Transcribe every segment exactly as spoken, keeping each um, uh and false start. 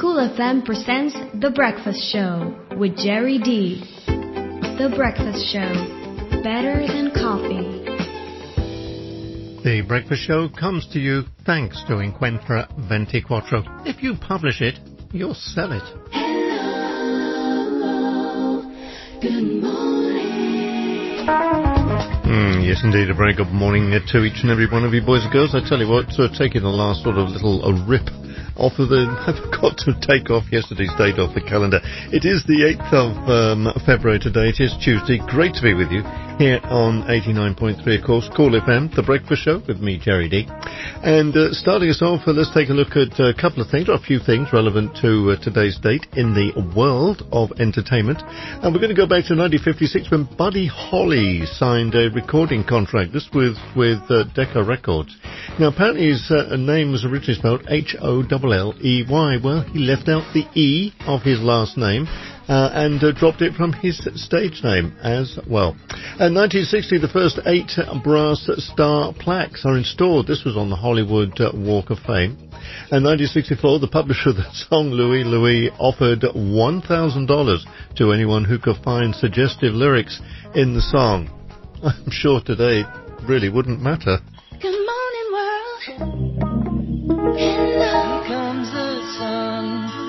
Cool F M presents The Breakfast Show with Jerry D. The Breakfast Show. Better than coffee. The Breakfast Show comes to you thanks to Encuentra veinticuatro. If you publish it, you'll sell it. Hello, good morning. Mm, yes, indeed, a very good morning to each and every one of you boys and girls. I tell you what, uh, taking the last sort of little uh, rip off of the... I forgot to take off yesterday's date off the calendar. It is the eighth of um, February today. It is Tuesday. Great to be with you here on eighty-nine point three, of course, Cool F M, The Breakfast Show with me, Jerry D. And uh, starting us off, uh, let's take a look at a couple of things, or a few things relevant to uh, today's date in the world of entertainment. And we're going to go back to nineteen fifty-six when Buddy Holly signed a recording contract, this with, with uh, Decca Records. Now, apparently his uh, name was originally spelled H O L L E Y. Well, he left out the E of his last name uh, and uh, dropped it from his stage name as well. In nineteen sixty, the first eight brass star plaques are installed. This was on the Hollywood uh, Walk of Fame. In nineteen sixty-four, the publisher of the song, Louis Louis, offered one thousand dollars to anyone who could find suggestive lyrics in the song. I'm sure today it really wouldn't matter. Good morning, world. Hello. Here comes the sun.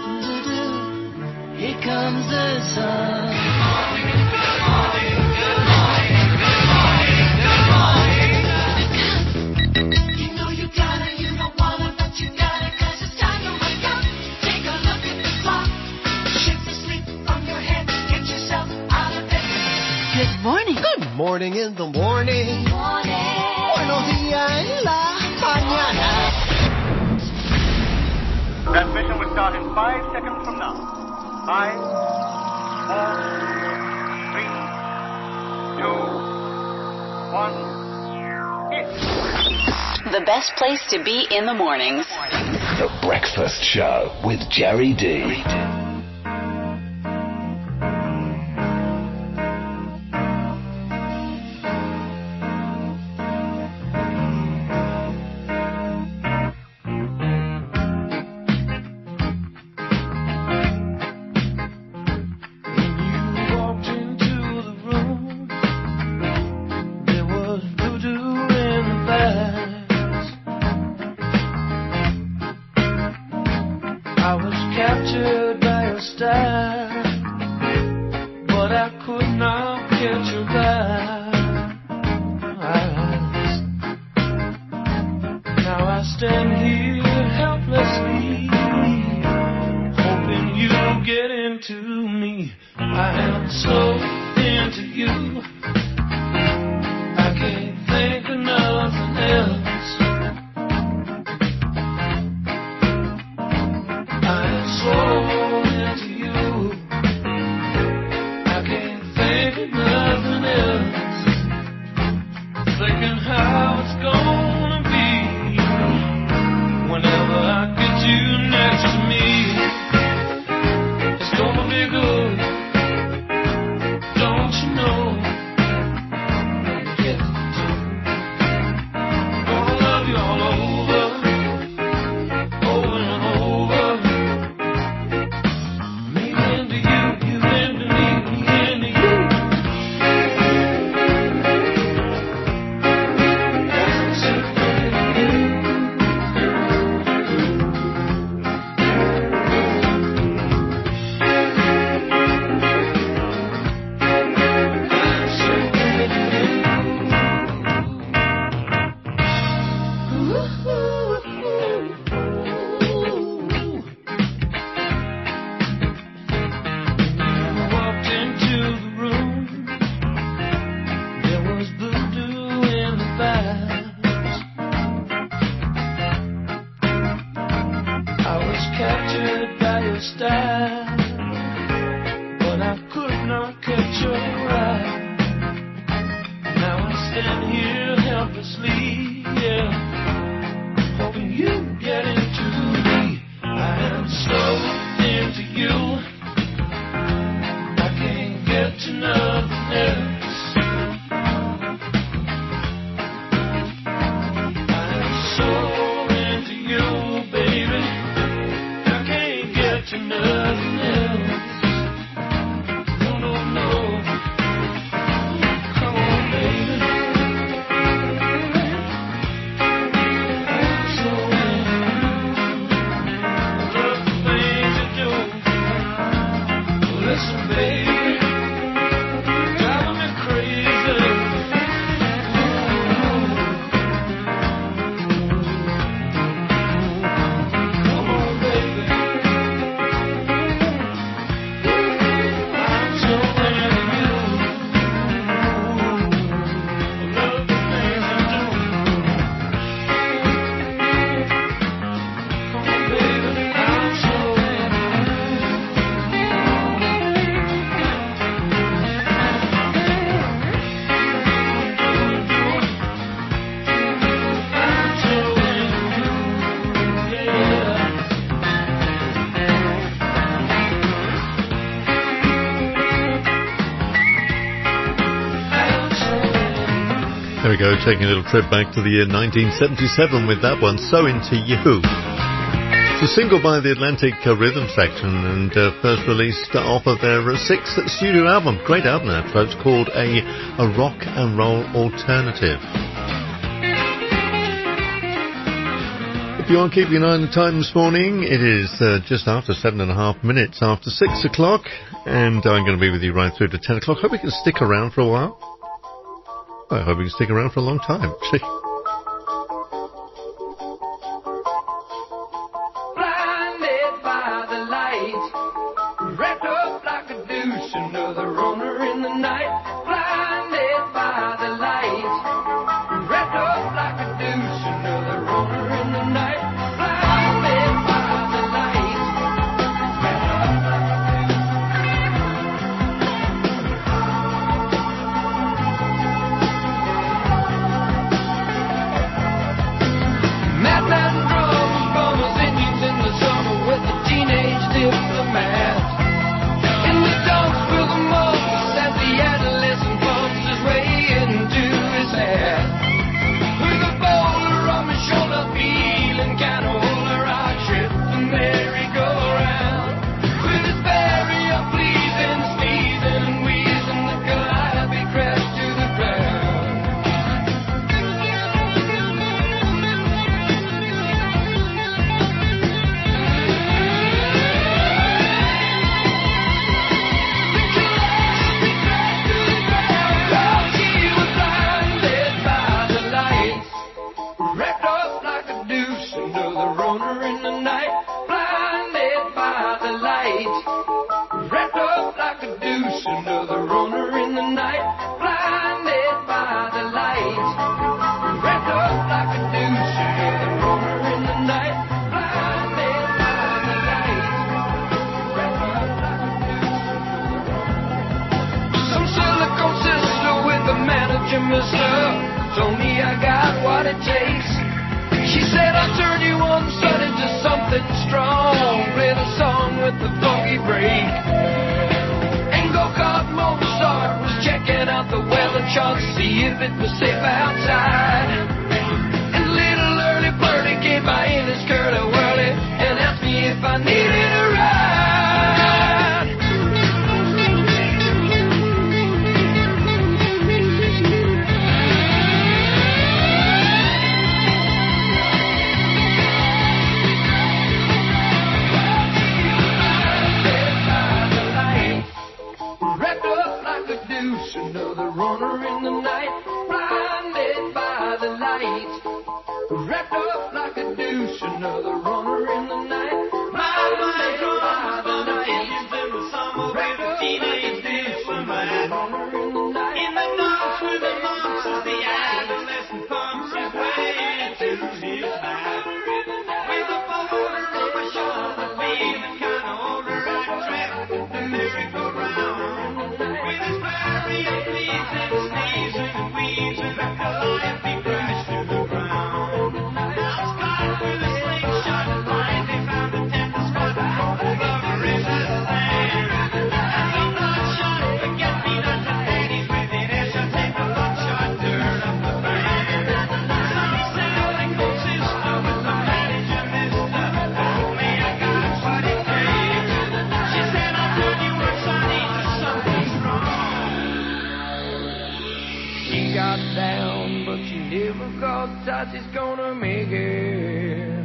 Here comes the sun. You know you gotta, you don't wanna, but you gotta, 'cause it's time to wake up. Take a look at the clock. Shake the sleep from your head. Get yourself out of bed. Good morning. Good morning in the morning. Morning. Buenos días en la mañana. Transmission will start in five seconds from now. Five, four, three, two, one, hit. The best place to be in the mornings. The Breakfast Show with Jerry D. and nothing else. No, no, no. Come on, baby. I'm so into you. I love the things you do. Listen, baby, driving me crazy. Come on, baby. I'm so into you. I love the things you do. Come on, baby, I'm so into There we go, taking a little trip back to the year nineteen seventy-seven with that one, So Into You. It's a single by the Atlantic uh, Rhythm Section and uh, first released off of their uh, sixth studio album. Great album that, folks, called a, a Rock and Roll Alternative. If you are keeping an eye on the time this morning, it is uh, just after seven and a half minutes after six o'clock, and I'm going to be with you right through to ten o'clock. Hope you can stick around for a while. I hope you can stick around for a long time, actually. blinded by the light, wrapped up like a douche, another runner in the night. Blinded by the light, wrapped up like a douche, another runner in the night. Blinded by the light, wrapped up like a madman drums, bombers, engines in the summer with a teenage diplomat. In the dumps with the monks as the adolescent bumps his way into his hat. With a boulder on my shoulder, feeling kinda older, I trip the merry-go-round. With his barrier pleasing, sneezing and wheezing, the calliope crashed to the ground. She was blinded by the lights, wrapped up like a deuce, another runner in the night. Blinded by the lights, wrapped up like a deuce, another runner in the night. Blinded by the lights, wrapped up like a deuce, another runner in the night. Blinded by the lights, wrapped up like a deuce. Some silicone sister with a manager, mister, told me I got what it takes. She said I'll turn you on sudden to something strong, play the song with the funky break. And go-kart Mozart was checking out the weather chart, see if it was safe outside. And little early birdie came by in his curly-whirly and asked me if I needed a ride. Wrapped up like a deuce, another runner in the night. Blinded by the light, wrapped up like a deuce, another runner in the night. Blinded by the light, wrapped up like a deuce, another runner in the night. In the dumps with the monks as the adolescent pumps his way to his back. With a boulder on my shoulder, feeling kinda older, I trapped the merry-go-round. With his barrier pleasing, sneezing and wheezing, the calliope crashed to the ground. I was caught with a slingshot thought she's gonna make it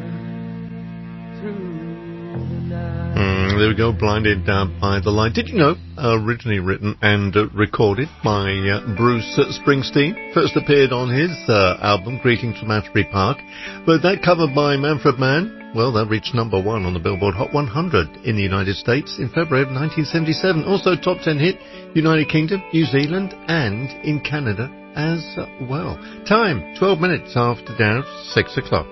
through the night. Mm, there we go, Blinded uh, by the Light. Did you know, uh, originally written and uh, recorded by uh, Bruce Springsteen, first appeared on his uh, album, Greetings from Asbury Park, but that covered by Manfred Mann, well, that reached number one on the Billboard Hot one hundred in the United States in February of nineteen seventy-seven. Also top ten hit, United Kingdom, New Zealand, and in Canada as well. Time, twelve minutes after now, six o'clock.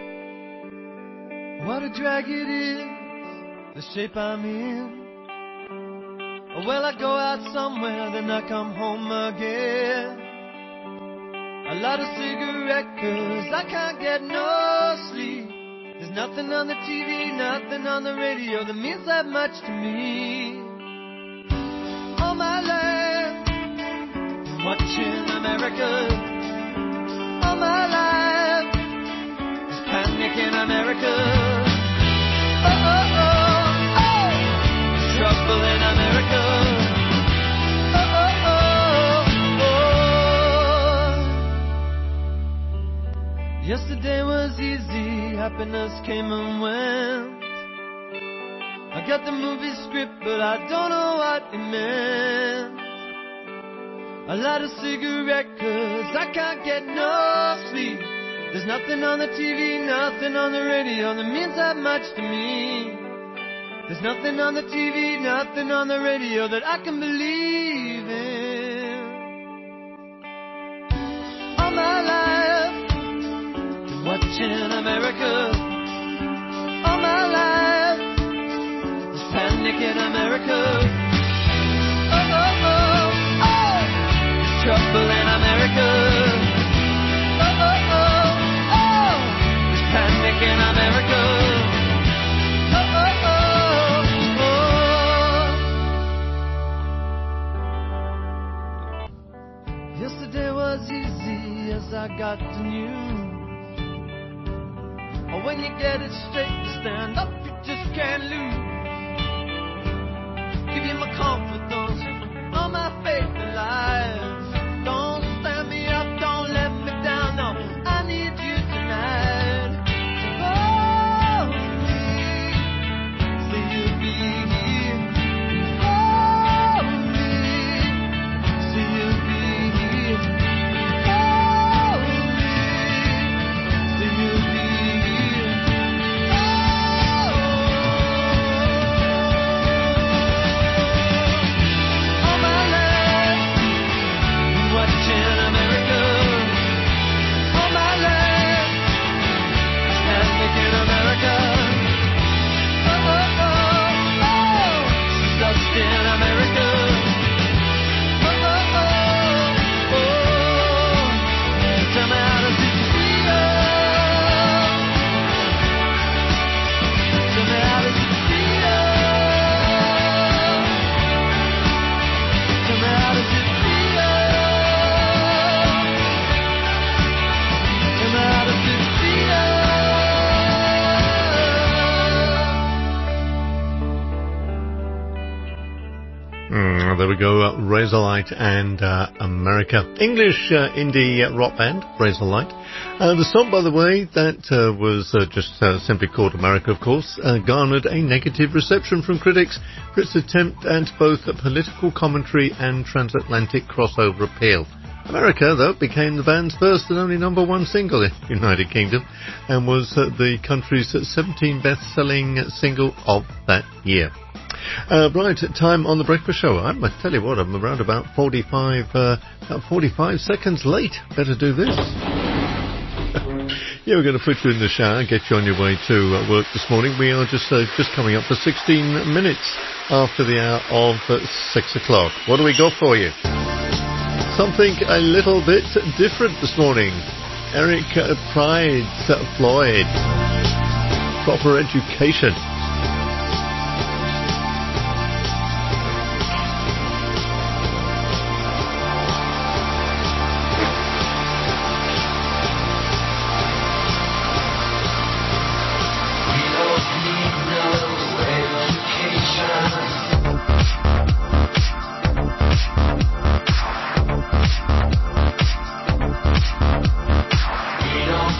What a drag it is, the shape I'm in. Well, I go out somewhere, then I come home again. A lot of cigarette, 'cause I can't get no sleep. There's nothing on the T V, nothing on the radio that means that much to me. All my life, watching America. All my life, there's panic in America. Oh, oh, oh, oh, there's trouble in America. Oh, oh, oh, oh. Yesterday was easy, happiness came and went. I got the movie script, but I don't know what it meant. A lot of cigarette, 'cause I can't get no sleep. There's nothing on the T V, nothing on the radio that means that much to me. There's nothing on the T V, nothing on the radio that I can believe in. All my life, been watching America. All my life, there's panic in America. Oh, oh, oh, oh, there's trouble in America. Oh, oh, oh, oh, there's panic in America. Oh, oh, oh, oh. Yesterday was easy as I got the news. Oh, when you get it straight, you stand up, you just can't lose. Give you my confidence, all my faith in life. Don't stand me up, don't let me down, no, I need you tonight. Hold me, say you'll be here. Hold me, say you'll be here. Hold me, say you'll be here. All my life, watching America. All my life, panic in America. Oh, oh, oh, oh, she's lost in America. Oh, oh, oh, oh, tell me how does it feel? Tell me how does it feel? Tell me how does it feel? Tell me how does it feel? Mm, there we go, uh, Razorlight and uh, America. English uh, indie uh, rock band, Razorlight. Uh, the song, by the way, that uh, was uh, just uh, simply called America, of course, uh, garnered a negative reception from critics for its attempt at both political commentary and transatlantic crossover appeal. America, though, became the band's first and only number one single in the United Kingdom and was uh, the country's seventeenth best-selling single of that year. Uh, right, time on the breakfast show. I must tell you what, I'm around about forty-five, uh, about forty-five seconds late. Better do this. Yeah, we're going to put you in the shower, get you on your way to uh, work this morning. We are just uh, just coming up for sixteen minutes after the hour of uh, six o'clock. What do we got for you? Something a little bit different this morning. Eric uh, Pride's uh, Floyd. Proper Education. We don't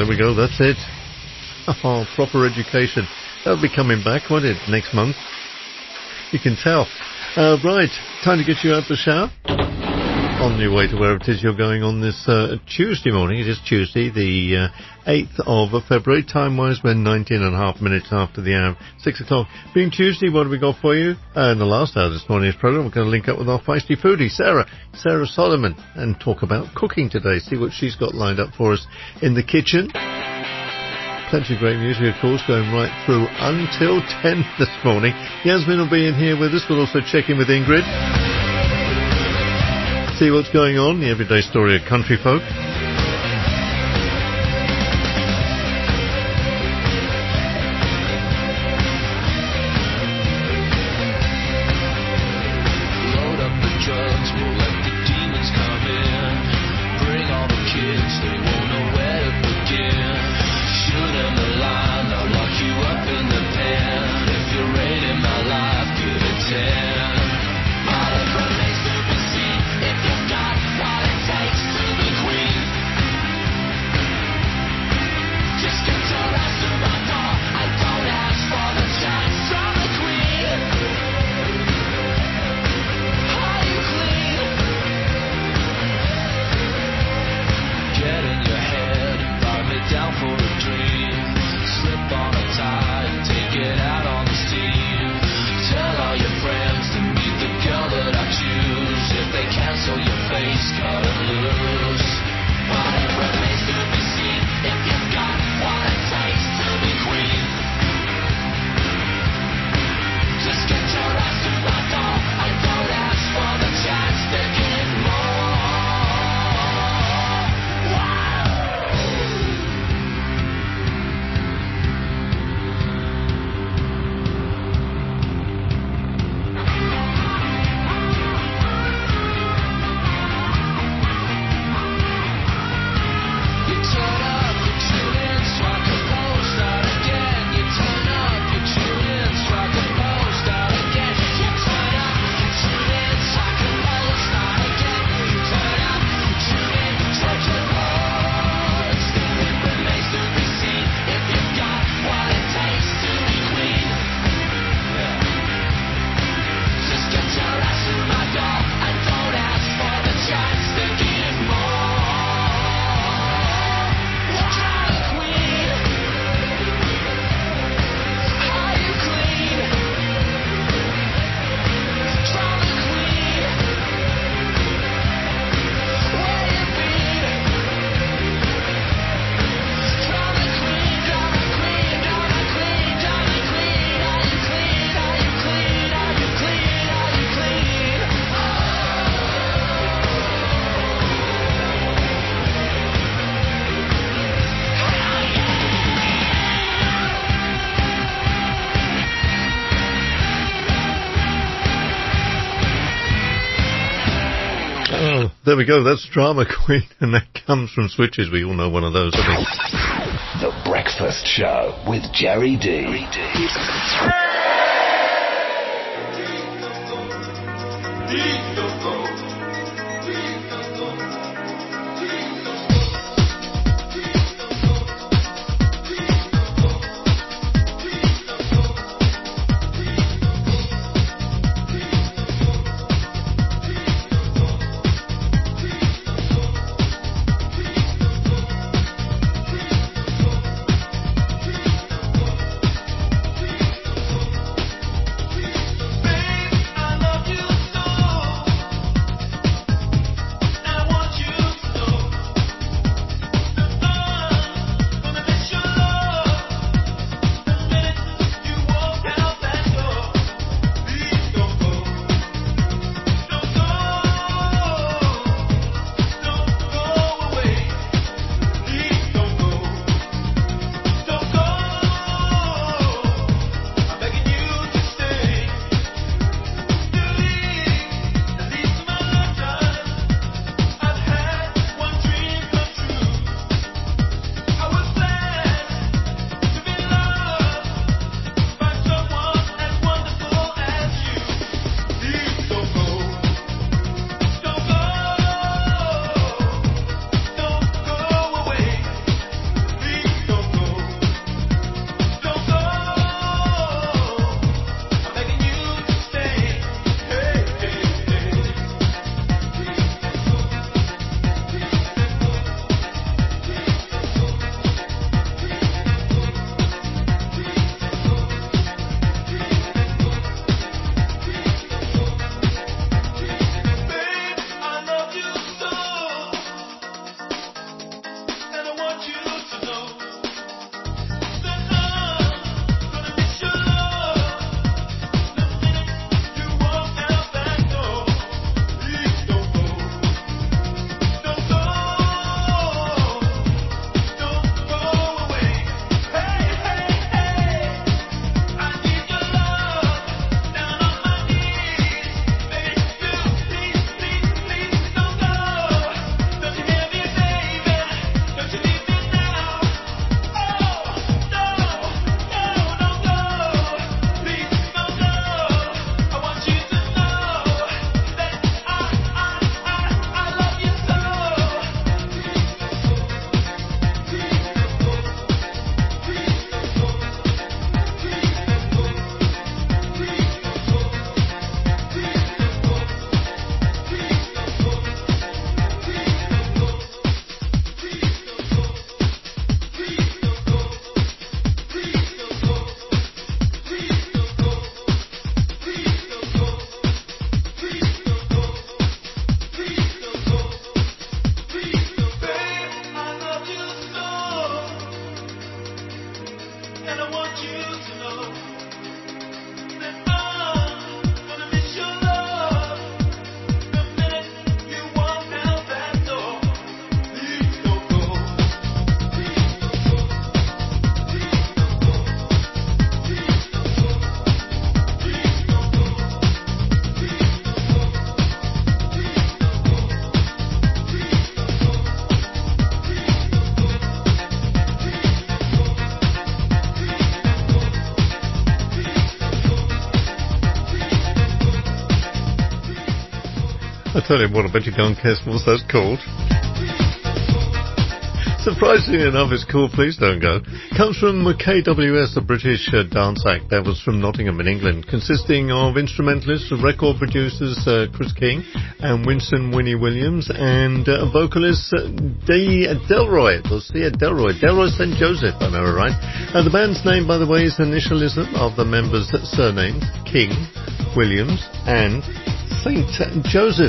there we go, that's it. Oh, proper education. That'll be coming back, won't it, next month? You can tell. Uh, right, time to get you out the shower. On your way to wherever it is you're going on this uh, Tuesday morning. It is Tuesday, the uh, eighth of February. Time-wise, we're nineteen and a half minutes after the hour, six o'clock. Being Tuesday, what have we got for you? Uh, in the last hour of this morning's programme, we're going to link up with our feisty foodie, Sarah, Sarah Solomon, and talk about cooking today, see what she's got lined up for us in the kitchen. Plenty of great music, of course, going right through until ten this morning. Yasmin will be in here with us. We'll also check in with Ingrid. See what's going on, the everyday story of country folk. Load up the drugs, we'll let the demons come in. Bring all the kids, they won't know where to begin. Shoot in the line, I'll lock you up in the pen. If you're rating my life, give it ten. Down for a dream, slip on a tie and take it out on the steam. Tell all your friends to meet the girl that I choose. If they cancel your face, cut it loose. But it remains to be seen if you've got what it takes to be queen. Just get your ass to my door and don't ask for the chance to get more. There we go, that's Drama Queen, and that comes from Switches. We all know one of those, I think. The Breakfast Show with Jerry D. Jerry D. Babe, I love you so. tell you what, I bet you can't guess what that's called. Surprisingly enough, it's called Please Don't Go. Comes from K W S, a British uh, dance act that was from Nottingham in England, consisting of instrumentalists, record producers uh, Chris King and Winston Winnie Williams, and uh, vocalist uh, Dee Delroy. We'll see it, Delroy. Delroy Saint Joseph, I know, right? Uh, the band's name, by the way, is initialism of the members' surnames, King, Williams, and Saint Joseph.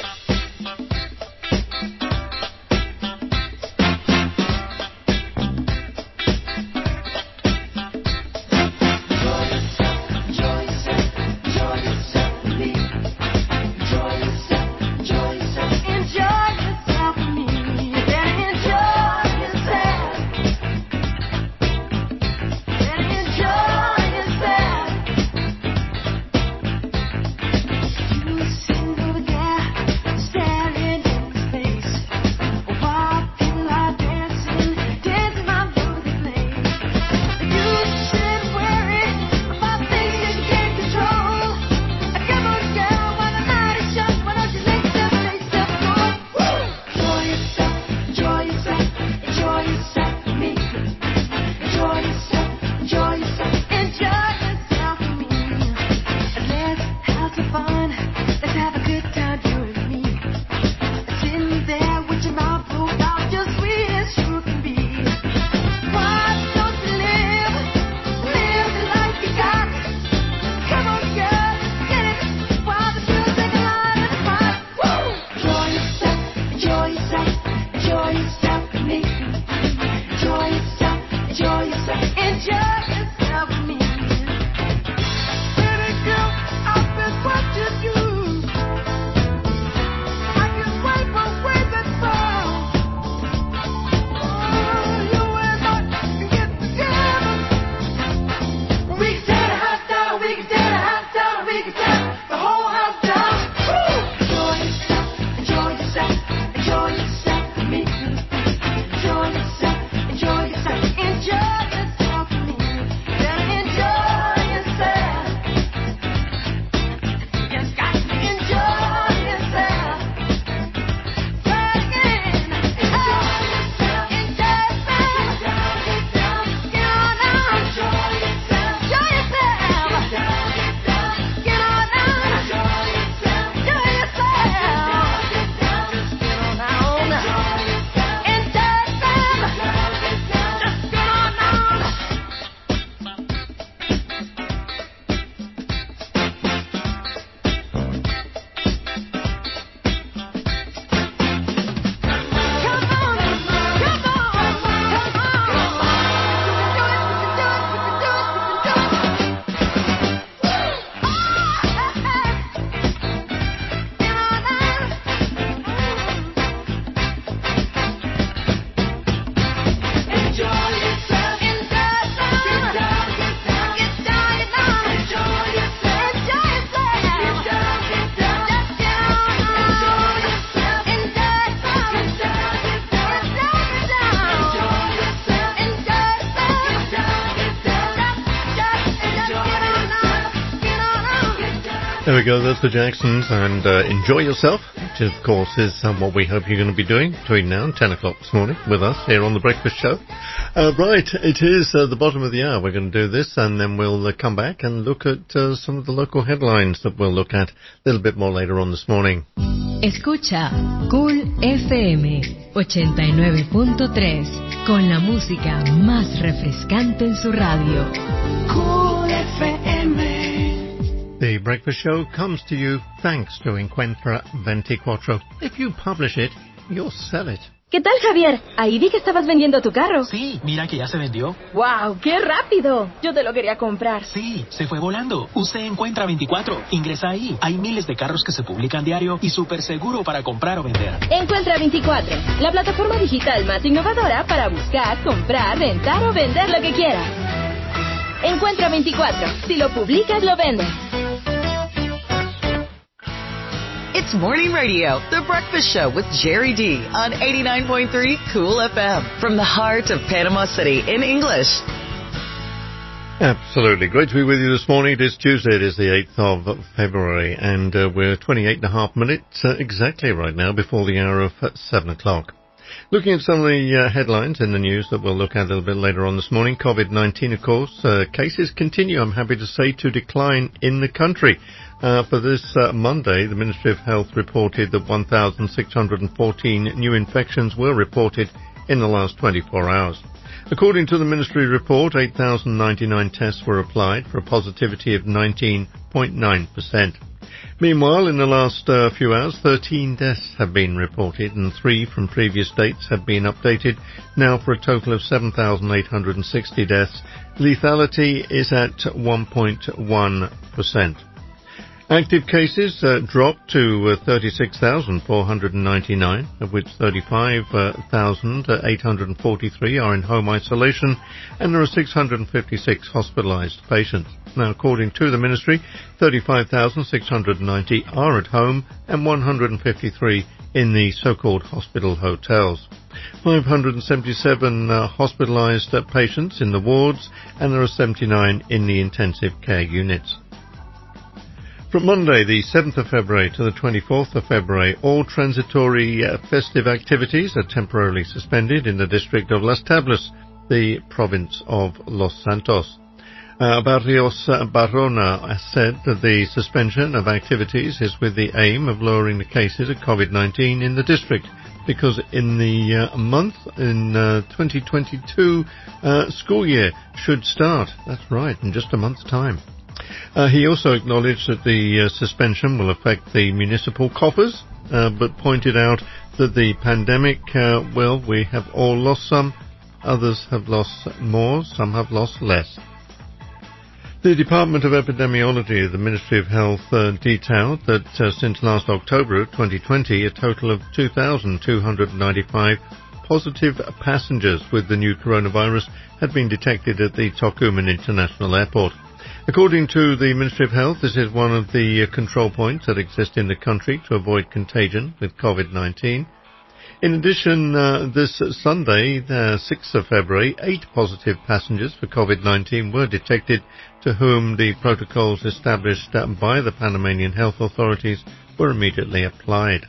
There we go, that's the Jacksons, and uh, Enjoy Yourself, which of course is um, what we hope you're going to be doing between now and ten o'clock this morning with us here on The Breakfast Show. Uh, right, it is uh, the bottom of the hour. We're going to do this, and then we'll uh, come back and look at uh, some of the local headlines that we'll look at a little bit more later on this morning. Escucha Cool F M ochenta y nueve punto tres con la música más refrescante en su radio. Cool F M. The Breakfast Show comes to you thanks to Encuentra veinticuatro. If you publish it, you'll sell it. ¿Qué tal, Javier? Ahí vi que estabas vendiendo tu carro. Sí, mira que ya se vendió. ¡Wow! ¡Qué rápido! Yo te lo quería comprar. Sí, se fue volando. Usted Encuentra veinticuatro. Ingresa ahí. Hay miles de carros que se publican diario y súper seguro para comprar o vender. Encuentra veinticuatro, la plataforma digital más innovadora para buscar, comprar, rentar o vender lo que quieras. Encuentra veinticuatro. Si lo publicas, lo vendes. It's Morning Radio, The Breakfast Show with Jerry D on eighty-nine point three Cool F M from the heart of Panama City in English. Absolutely. Great to be with you this morning. It is Tuesday. It is the eighth of February, and uh, we're twenty-eight and a half minutes uh, exactly right now before the hour of uh, seven o'clock. Looking at some of the uh, headlines in the news that we'll look at a little bit later on this morning. COVID nineteen, of course, uh, cases continue, I'm happy to say, to decline in the country. Uh, for this uh, Monday, the Ministry of Health reported that one thousand six hundred fourteen new infections were reported in the last twenty-four hours. According to the Ministry report, eight thousand ninety-nine tests were applied for a positivity of nineteen point nine percent. Meanwhile, in the last uh, few hours, thirteen deaths have been reported and three from previous dates have been updated, now for a total of seven thousand eight hundred sixty deaths. Lethality is at one point one percent. Active cases uh, dropped to uh, thirty-six thousand four hundred ninety-nine, of which thirty-five thousand eight hundred forty-three are in home isolation, and there are six hundred fifty-six hospitalized patients. Now, according to the Ministry, thirty-five thousand six hundred ninety are at home and one hundred fifty-three in the so-called hospital hotels. five hundred seventy-seven uh, hospitalized uh, patients in the wards, and there are seventy-nine in the intensive care units. From Monday, the seventh of February to the twenty-fourth of February, all transitory uh, festive activities are temporarily suspended in the district of Las Tablas, the province of Los Santos. Uh, Barrios Barona has said that the suspension of activities is with the aim of lowering the cases of COVID nineteen in the district, because in the uh, month in uh, twenty twenty-two uh, school year should start. That's right, in just a month's time. Uh, he also acknowledged that the uh, suspension will affect the municipal coffers, uh, but pointed out that the pandemic, uh, well, we have all lost some, others have lost more, some have lost less. The Department of Epidemiology of the Ministry of Health uh, detailed that uh, since last October of twenty twenty, a total of two thousand two hundred ninety-five positive passengers with the new coronavirus had been detected at the Tocumen International Airport. According to the Ministry of Health, this is one of the uh, control points that exist in the country to avoid contagion with COVID nineteen. In addition, uh, this Sunday, the sixth of February, eight positive passengers for COVID nineteen were detected, to whom the protocols established uh, by the Panamanian health authorities were immediately applied.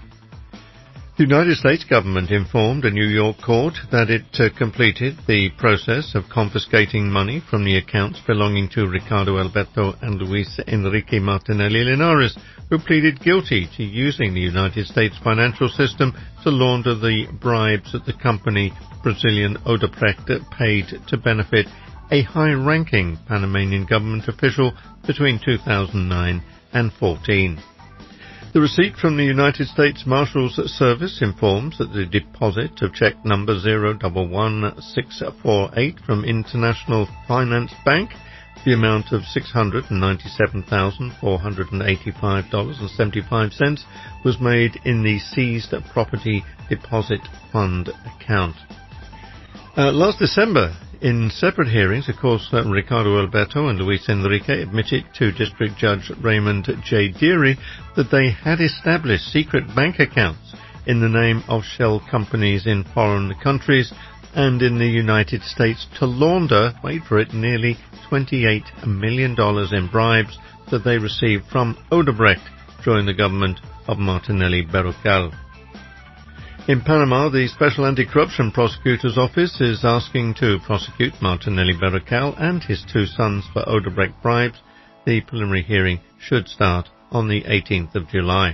The United States government informed a New York court that it uh, completed the process of confiscating money from the accounts belonging to Ricardo Alberto and Luis Enrique Martinelli Linares, who pleaded guilty to using the United States financial system to launder the bribes that the company Brazilian Odebrecht paid to benefit a high-ranking Panamanian government official between two thousand nine and fourteen. The receipt from the United States Marshals Service informs that the deposit of check number zero one one six four eight from International Finance Bank, the amount of six hundred ninety-seven thousand four hundred eighty-five dollars and seventy-five cents, was made in the seized property deposit fund account. Uh, last December, in separate hearings, of course, uh, Ricardo Alberto and Luis Enrique admitted to District Judge Raymond J. Deary that they had established secret bank accounts in the name of shell companies in foreign countries and in the United States to launder, wait for it, nearly twenty-eight million dollars in bribes that they received from Odebrecht during the government of Martinelli Berrocal. In Panama, the Special Anti-Corruption Prosecutor's Office is asking to prosecute Martinelli Berrocal and his two sons for Odebrecht bribes. The preliminary hearing should start on the eighteenth of July.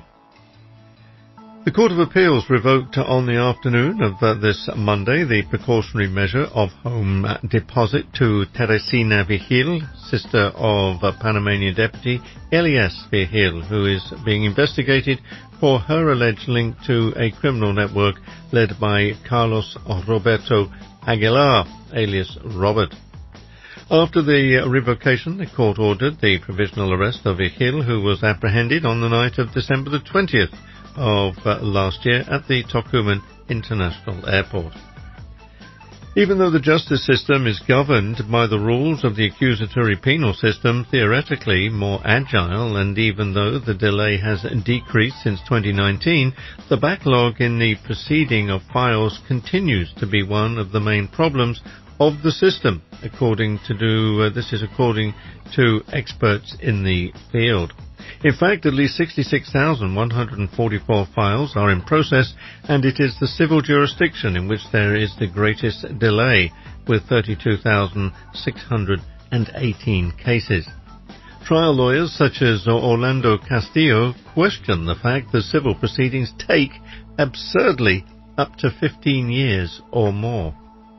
The Court of Appeals revoked on the afternoon of uh, this Monday the precautionary measure of home deposit to Teresina Vigil, sister of uh, Panamanian Deputy Elias Vigil, who is being investigated for her alleged link to a criminal network led by Carlos Roberto Aguilar, alias Robert. After the revocation, the court ordered the provisional arrest of Vigil, who was apprehended on the night of December the twentieth of uh, last year at the Tocumen International Airport. Even though the justice system is governed by the rules of the accusatory penal system, theoretically more agile, and even though the delay has decreased since twenty nineteen, the backlog in the proceeding of files continues to be one of the main problems of the system, according to do, uh, this is according to experts in the field. In fact, at least sixty-six thousand one hundred forty-four files are in process, and it is the civil jurisdiction in which there is the greatest delay, with thirty-two thousand six hundred eighteen cases. Trial lawyers such as Orlando Castillo question the fact that civil proceedings take absurdly up to fifteen years or more.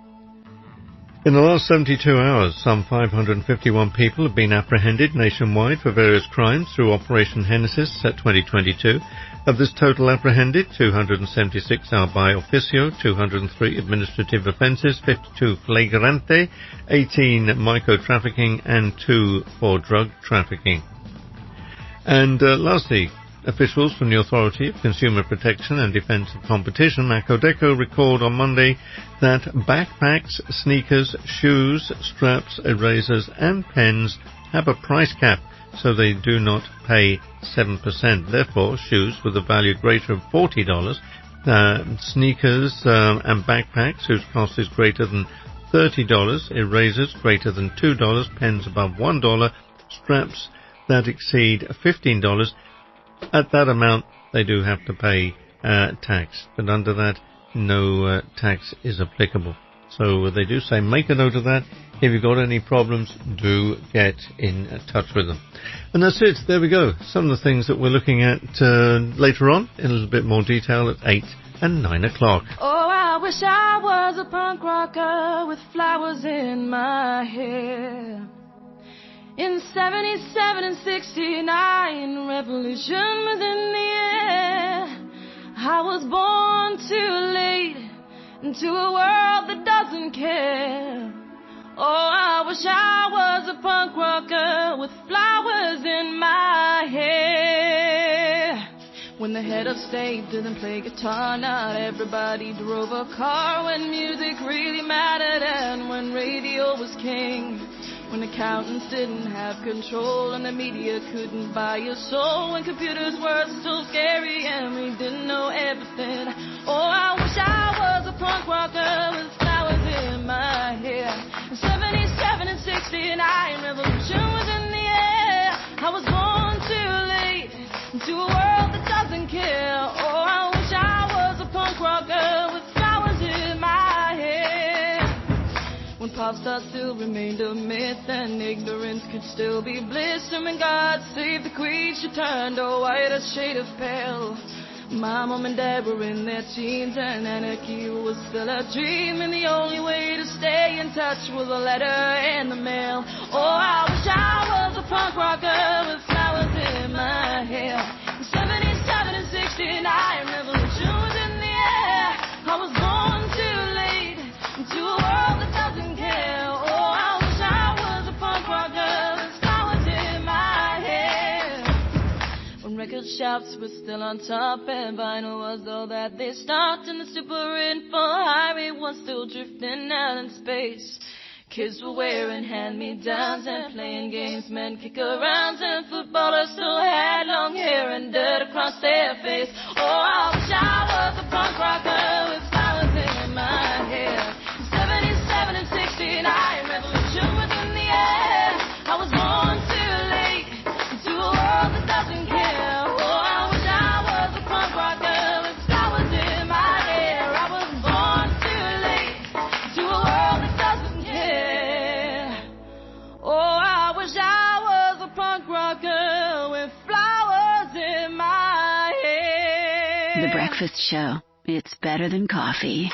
In the last seventy-two hours, some five hundred fifty-one people have been apprehended nationwide for various crimes through Operation Genesis at twenty twenty-two. Of this total apprehended, two hundred seventy-six are by officio, two hundred three administrative offences, fifty-two flagrante, eighteen micro-trafficking and two for drug trafficking. And uh, lastly, officials from the Authority of Consumer Protection and Defence of Competition, Macodeco, recalled on Monday that backpacks, sneakers, shoes, straps, erasers and pens have a price cap, so they do not pay seven percent. Therefore, shoes with a value greater than forty dollars, uh, sneakers um, and backpacks whose cost is greater than thirty dollars, erasers greater than two dollars, pens above one dollar, straps that exceed fifteen dollars, at that amount, they do have to pay uh, tax, but under that, no uh, tax is applicable. So they do say, make a note of that. If you've got any problems, do get in touch with them. And that's it. There we go. Some of the things that we're looking at uh, later on in a little bit more detail at eight and nine o'clock. Oh, I wish I was a punk rocker with flowers in my hair. In seventy-seven and sixty-nine, revolution was in the air. I was born too late into a world that doesn't care. Oh, I wish I was a punk rocker with flowers in my hair. When the head of state didn't play guitar, not everybody drove a car. When music really mattered and when radio was king. When accountants didn't have control and the media couldn't buy your soul. When computers were still scary and we didn't know everything. Oh, I wish I was a punk rocker with flowers in my hair. In seventy-seven and sixty-nine, revolution was in the air. I was born too late into a world that doesn't care. Oh, I wish I was a punk rocker with flowers in my hair. When pop stars still remained a myth and ignorance could still be bliss. And when God saved the queen, she turned a whiter shade of pale. My mom and dad were in their teens and anarchy was still a dream. And the only way to stay in touch was a letter in the mail. Oh, I wish I was a punk rocker with flowers in my hair. In seventy-seven and sixty-nine, revolution was in the air. I was born too late into a world that doesn't care. Oh, I wish I was a punk rocker with flowers in my hair. When record shops were still on top and vinyl was all that they stopped, and the super info highway was still drifting out in space. Kids were wearing hand-me-downs and playing games, men kick-arounds, and footballers still had long hair and dirt across their face. Oh, I wish I was a punk rocker with flowers in my hair. seventy-seven and sixty-nine, revolution was in the air. I was born too late into a world that doesn't care. Oh, I wish I was a punk rocker with flowers in my hair. I was born too late into a world that doesn't care. Oh, I wish I was a punk rocker with flowers in my hair. The Breakfast Show. It's better than coffee.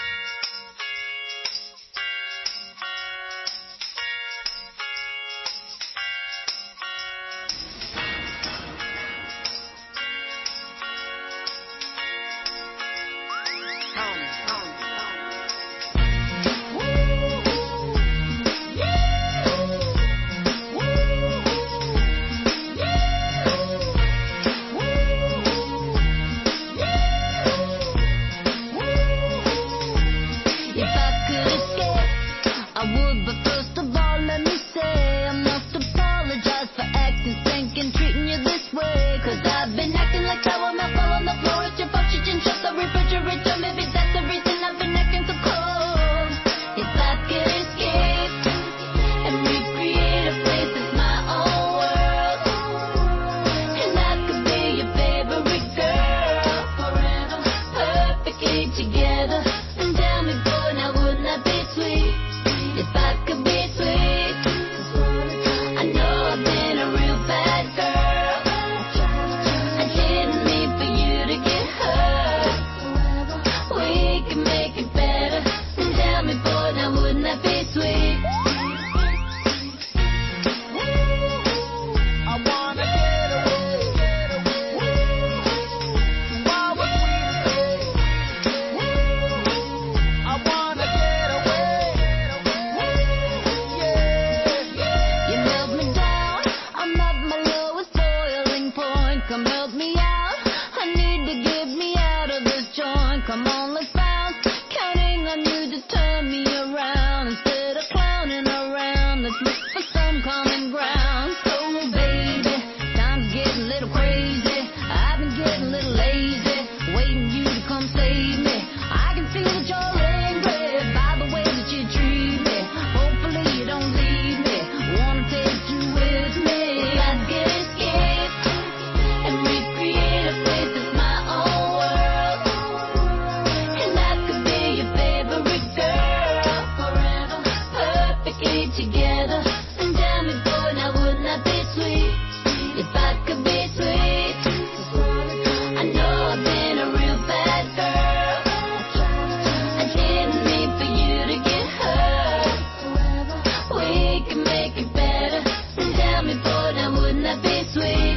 Come on, let's bounce. Counting on you to turn me around. Instead of clowning around, let's look for some common ground. So, baby, time's getting a little crazy. I've been getting a little lazy, waiting you to come save me. I can feel that you're angry by the way that you treat me. Hopefully you don't leave me. Wanna take you with me. If I could escape and recreate a place that's my own world, and I could be your favorite girl forever, perfectly together. And tell me, boy, now wouldn't that be sweet? If I could be sweet. I know I've been a real bad girl. I didn't mean for you to get hurt. We can make it better. And tell me, boy, now wouldn't that be sweet?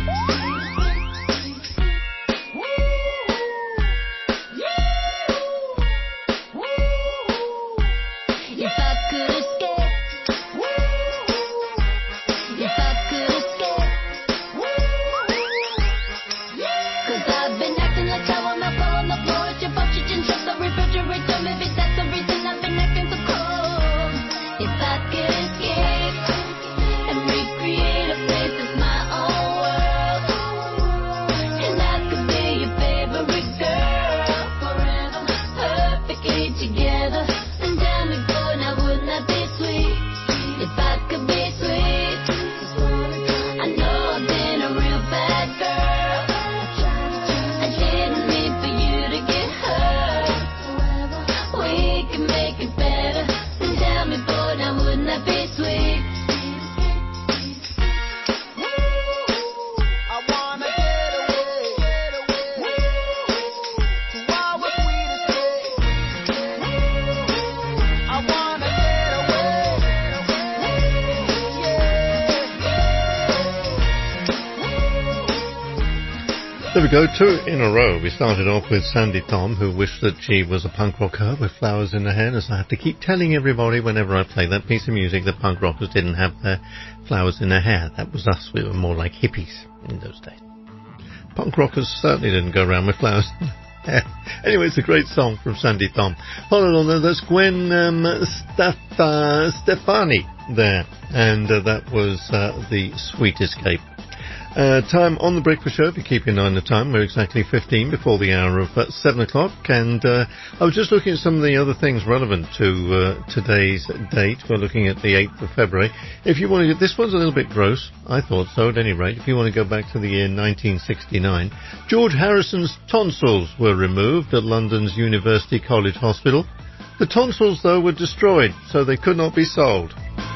If I could escape, if I could escape, 'cause I've been acting like how I'm not on the floor. It's your fault you didn't shut the refrigerator. Maybe that's the reason I've been acting so cold. If I could escape and recreate a place that's my own world, and I could be your favorite girl forever, perfectly together. And tell me, boy, now wouldn't that be sweet? If I could be sweet. I know I've been a real bad girl. I didn't mean for you to get hurt. We can make it better. And tell me, boy, now wouldn't that be sweet? I wanna get away, get away to our sweet escape. I wanna get away, There we go, two in a row. We started off with Sandy Thom, who wished that she was a punk rocker with flowers in her hair, as I have to keep telling everybody whenever I play that piece of music that punk rockers didn't have their flowers in their hair. That was us. We were more like hippies in those days. Punk rockers certainly didn't go around with flowers in their hair. Anyway, it's a great song from Sandy Thom. Hold on, that's Gwen um, Stef- uh, Stefani there, and uh, that was uh, The Sweet Escape. Uh, time on the Breakfast Show, if you keep your eye on the time, we're exactly fifteen before the hour of uh, seven o'clock, and uh, I was just looking at some of the other things relevant to uh, today's date. We're looking at the eighth of February. If you want to get, this one's a little bit gross, I thought so at any rate. If you want to go back to the year nineteen sixty-nine, George Harrison's tonsils were removed at London's University College Hospital. The tonsils, though, were destroyed, so they could not be sold.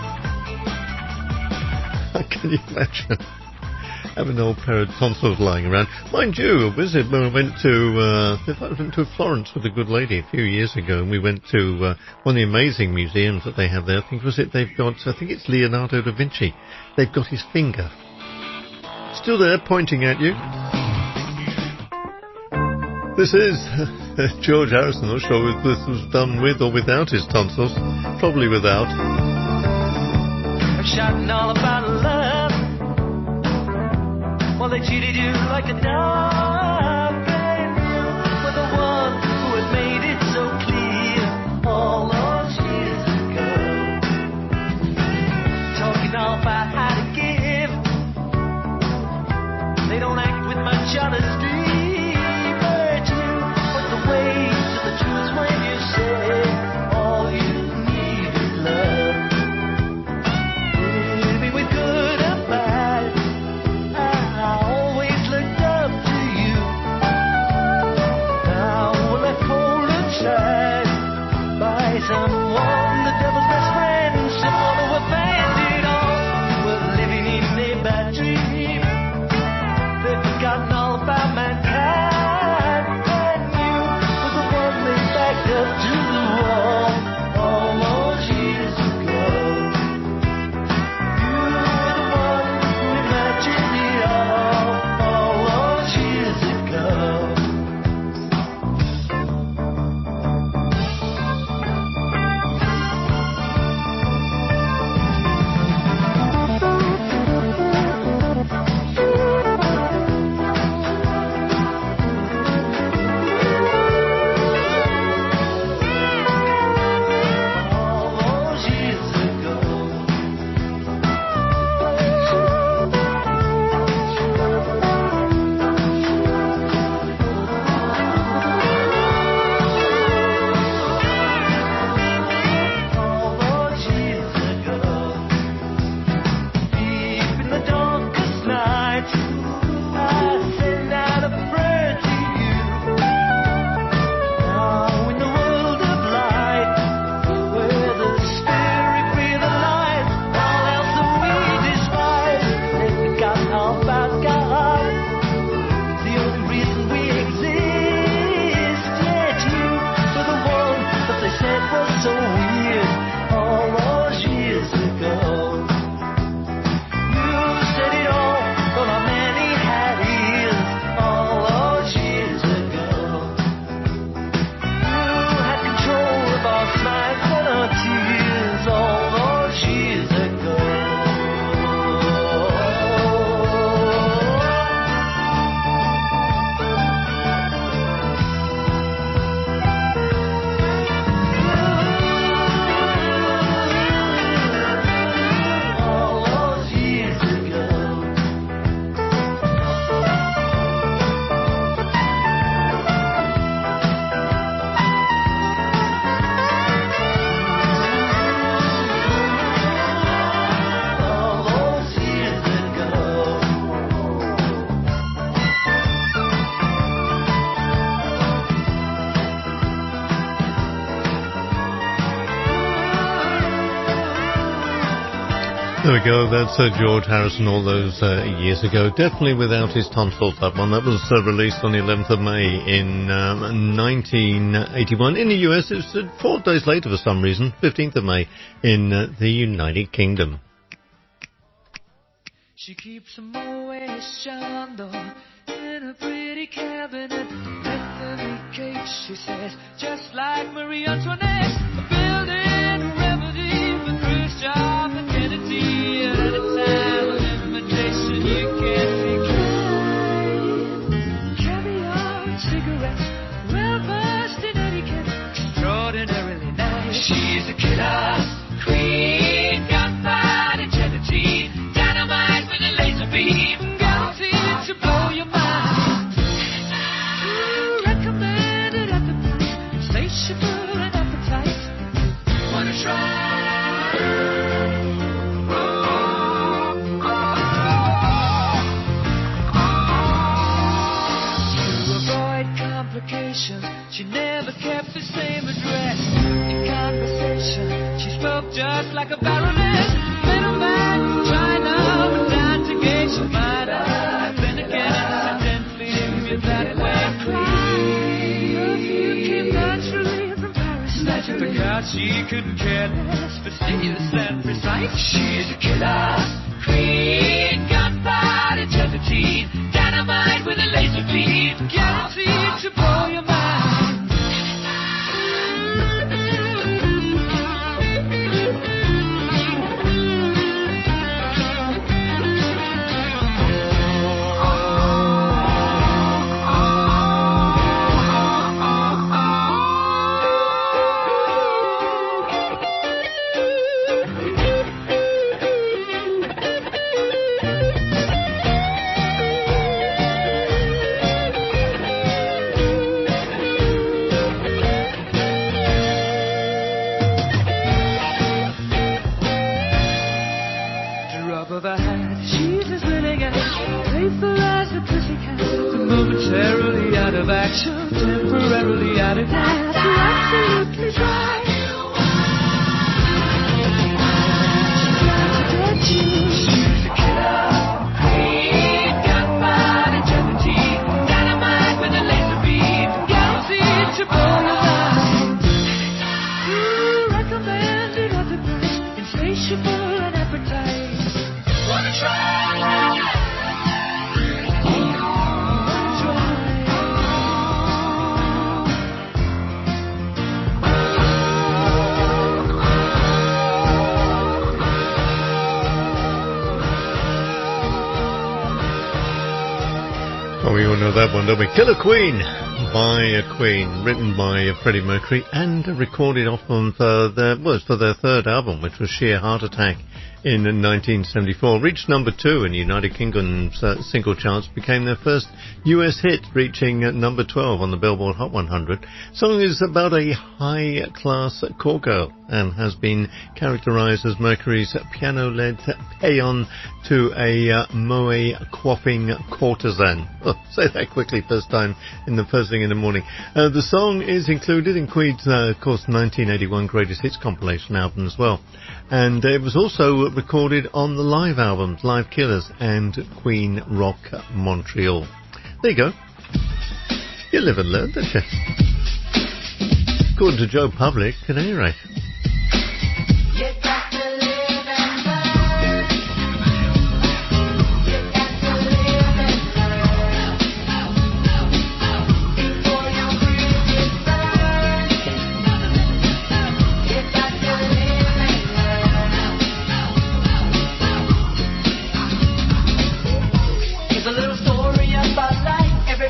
Can you imagine having an old pair of tonsils lying around? Mind you, a visit when we went to uh, I went to Florence with a good lady a few years ago, and we went to uh, one of the amazing museums that they have there. I think was it they've got I think it's Leonardo da Vinci. They've got his finger still there pointing at you. This is George Harrison. Not sure if this was done with or without his tonsils. Probably without. I'm shouting all about love. Well, they treated you like a dog, babe. But the one who had made it so clear all those years ago, talking all about how to give. They don't act with much honesty, but you put the weight to the truth when you say all you need is love. Baby, with good and bad, I always looked up to you. There we go, that's uh, George Harrison all those uh, years ago. Definitely Without His Tonsils, that one. That was uh, released on the eleventh of May in um, nineteen eighty-one. In the U S, it's uh, four days later for some reason, fifteenth of May in uh, the United Kingdom. She keeps a Moet Chandon in a pretty cabinet. Bethany cake, she says, just like Marie Antoinette. A building remedy for Khrushchev and Kennedy. At a time of invitation, you can't decline. Caviar and cigarettes, well versed in etiquette, extraordinarily nice. She's a killer queen, gunfight and gelatine. Dynamite with a laser beam, guaranteed to blow your mind. Ooh, recommended at the price, insatiable and appetite. Wanna try? Oh, oh, oh. To avoid complications, she never kept the same address. In conversation, she spoke just like a baroness. Middleman from China, but not to gauge your mind. I've been again incidentally if that way, please. Perfume came naturally from Paris. Snatched the card, she couldn't care less, but serious and precise. She's a killer queen, gunfight and gelatine. Dynamite with a laser beam, guaranteed to blow your mind. Drop of a hat, she's as willing as faithful as the pussycat. Momentarily out of action, temporarily out of gas. You're absolutely dry. She's a killer queen, gunfight and gelatine. Dynamite with a laser beam, guaranteed to blow your mind. Ooh, recommended at the price, insatiable and appetite. Wanna try? Oh, we all know that one, don't we? Killer Queen by a Queen, written by Freddie Mercury and recorded off on for their, well, for their third album, which was Sheer Heart Attack in nineteen seventy-four. Reached number two in the United Kingdom's uh, single charts, became their first U S hit, reaching uh, number twelve on the Billboard Hot one hundred. Song is about a high-class call girl and has been characterized as Mercury's piano-led paean to a uh, moe quaffing courtesan. Oh, say that quickly, first time in the first thing in the morning. Uh, the song is included in Queen's, uh, of course, nineteen eighty-one Greatest Hits compilation album as well. And uh, it was also recorded on the live albums, Live Killers and Queen Rock Montreal. There you go. You live and learn, don't you? According to Joe Public, at any rate.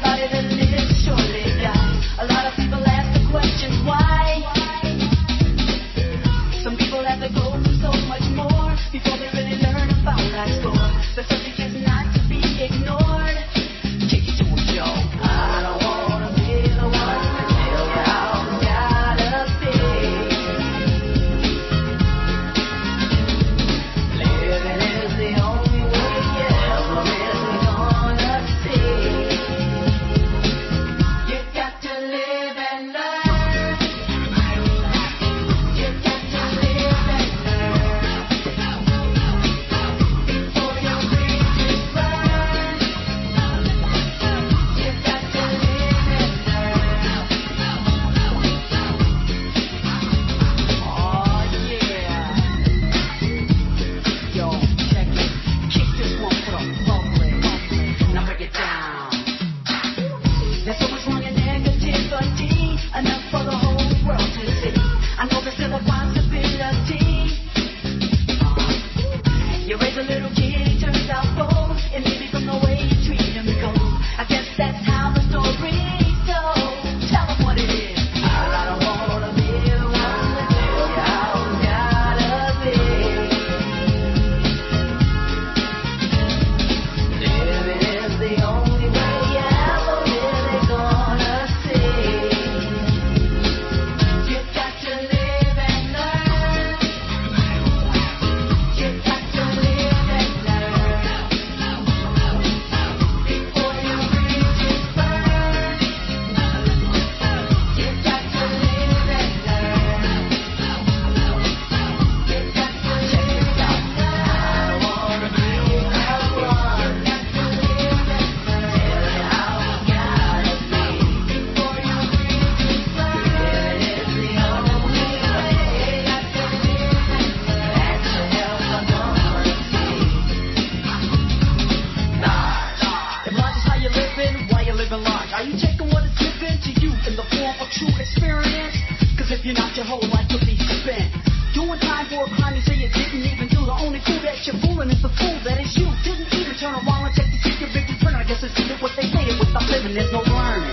Everybody that lives surely die. A lot of people ask the question why. experience. Cause if you're not, your whole life could be spent doing time for a crime you say you didn't even do. The only fool that you're fooling is the fool that is you. Didn't even turn around and check to see your big return. I guess it's either what they say, it without living, there's no learning.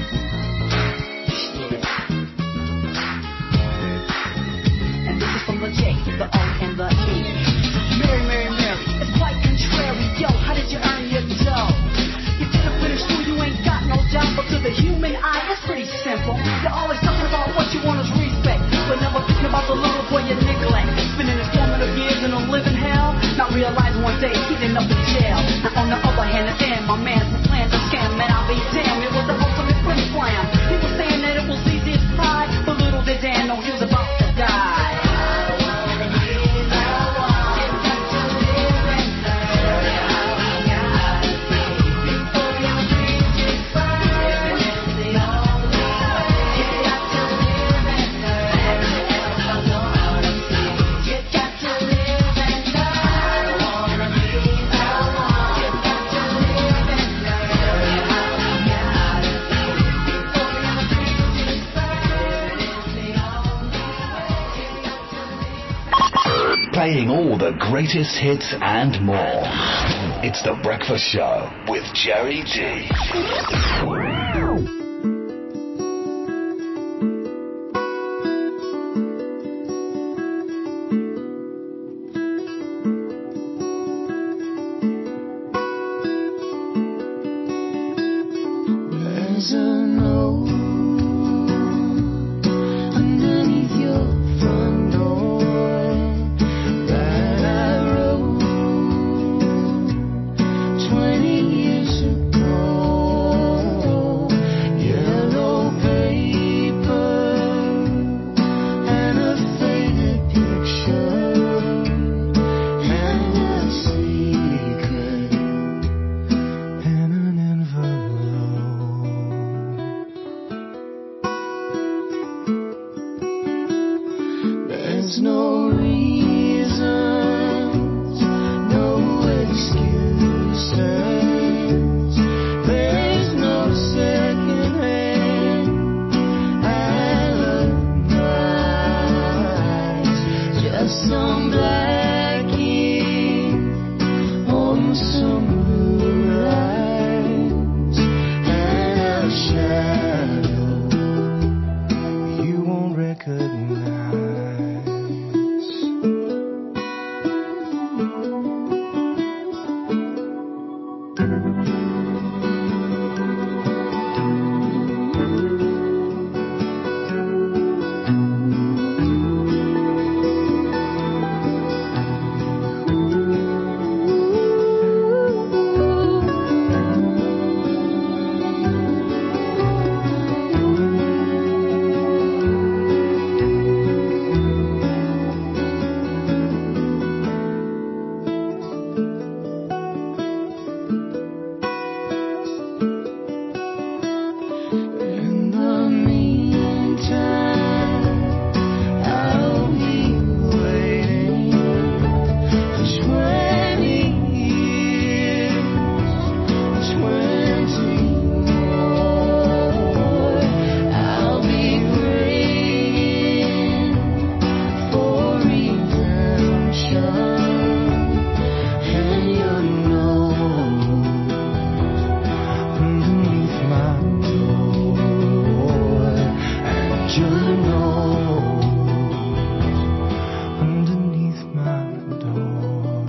And this is from the J, the O, and the E. Mary, Mary, Mary, it's quite contrary. Yo, how did you earn your dough? You didn't finish school, you ain't got no job. But to the human eye, it's pretty simple. You're always talking about what you want is respect, but never thinking about the little boy you neglect. Spending his formative years in a living hell, not realizing one day he'd end up in jail. Now on the other hand, again, my man who planned to scam, man, I'll be damned, it was the ultimate flim flam. He was saying that it was easy as pie, but little did Dan know he was about to die. Playing all the greatest hits and more. It's The Breakfast Show with Jerry D. There's a note underneath your front door that I wrote twenty years ago. Yellow paper and a faded picture and a secret and an envelope. There's no reasons, no excuses. There's no second hand alibis. Just some black ink on some blue lines and a shadow you won't recognize. In the meantime, I'll be waiting for twenty years, twenty more. I'll be praying for redemption and your nose underneath my door, and your nose underneath my door.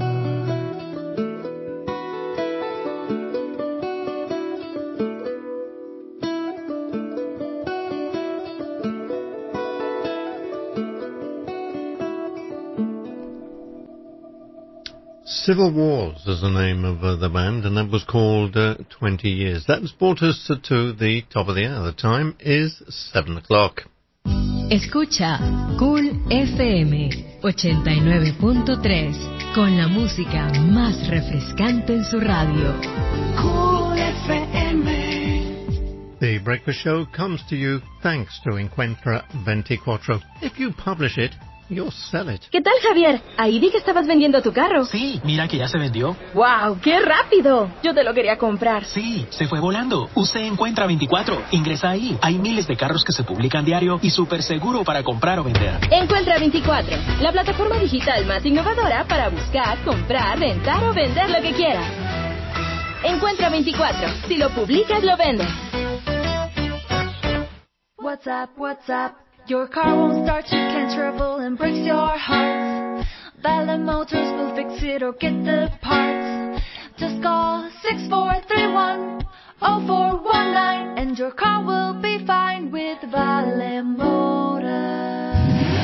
Civil Wars is the name of uh, the band, and that was called uh, twenty years. That's brought us uh, to the top of the hour. The time is seven o'clock. Escucha Cool F M ochenta y nueve punto tres con la música más refrescante en su radio. Cool F M. The Breakfast Show comes to you thanks to Encuentra veinticuatro. If you publish it, You'll sell it. ¿Qué tal, Javier? Ahí vi que estabas vendiendo tu carro. Sí, mira que ya se vendió. ¡Wow! ¡Qué rápido! Yo te lo quería comprar. Sí, se fue volando. Usted encuentra veinticuatro. Ingresa ahí. Hay miles de carros que se publican diario y súper seguro para comprar o vender. Encuentra veinticuatro, la plataforma digital más innovadora para buscar, comprar, rentar o vender lo que quieras. Encuentra veinticuatro. Si lo publicas, lo vendes. What's up, what's up? Your car won't start, you can't travel and breaks your heart. Valley Motors will fix it or get the parts. Just call six four three one oh four one nine and your car will be fine with Valley Motors.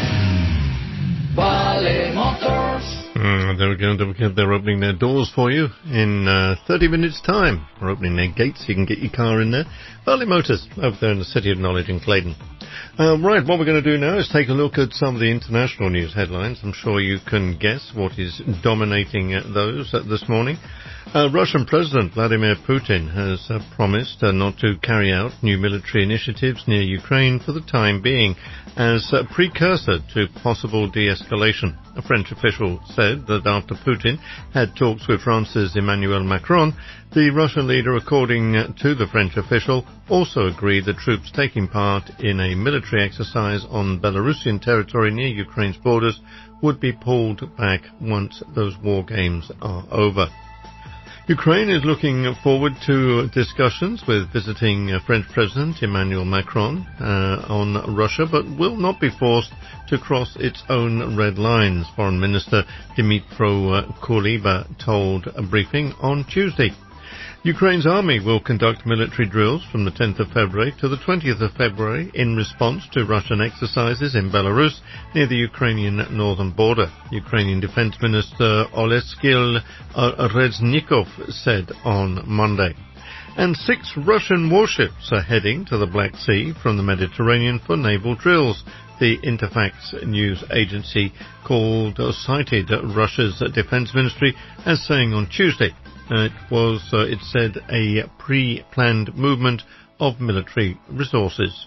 Valley Motors. Mm, there we go. Don't forget they're opening their doors for you in uh, thirty minutes' time. They're opening their gates so you can get your car in there. Valley Motors, over there in the City of Knowledge in Claydon. Uh, right, what we're going to do now is take a look at some of the international news headlines. I'm sure you can guess what is dominating uh, those uh, this morning. Uh, Russian President Vladimir Putin has uh, promised uh, not to carry out new military initiatives near Ukraine for the time being as a precursor to possible de-escalation. A French official said that after Putin had talks with France's Emmanuel Macron, the Russian leader, according to the French official, also agreed that troops taking part in a military exercise on Belarusian territory near Ukraine's borders would be pulled back once those war games are over. Ukraine is looking forward to discussions with visiting uh, French President Emmanuel Macron uh, on Russia, but will not be forced to cross its own red lines, Foreign Minister Dmytro Kuleba told a briefing on Tuesday. Ukraine's army will conduct military drills from the tenth of February to the twentieth of February in response to Russian exercises in Belarus near the Ukrainian northern border. Ukrainian Defense Minister Oleksiy Reznikov said on Monday. And six Russian warships are heading to the Black Sea from the Mediterranean for naval drills. The Interfax news agency called or cited Russia's defense ministry as saying on Tuesday Uh, it was, uh, it said, a pre-planned movement of military resources.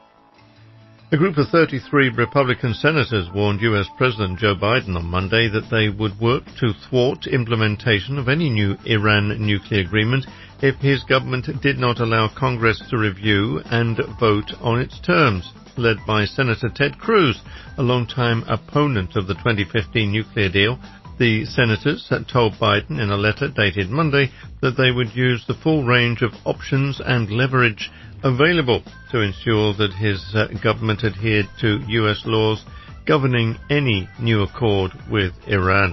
A group of thirty-three Republican senators warned U S President Joe Biden on Monday that they would work to thwart implementation of any new Iran nuclear agreement if his government did not allow Congress to review and vote on its terms. Led by Senator Ted Cruz, a longtime opponent of the twenty fifteen nuclear deal, the senators had told Biden in a letter dated Monday that they would use the full range of options and leverage available to ensure that his uh, government adhered to U S laws governing any new accord with Iran.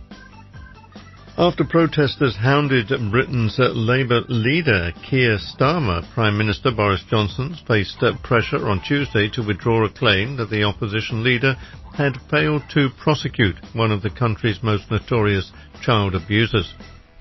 After protesters hounded Britain's uh, Labour leader Keir Starmer, Prime Minister Boris Johnson faced uh, pressure on Tuesday to withdraw a claim that the opposition leader had failed to prosecute one of the country's most notorious child abusers.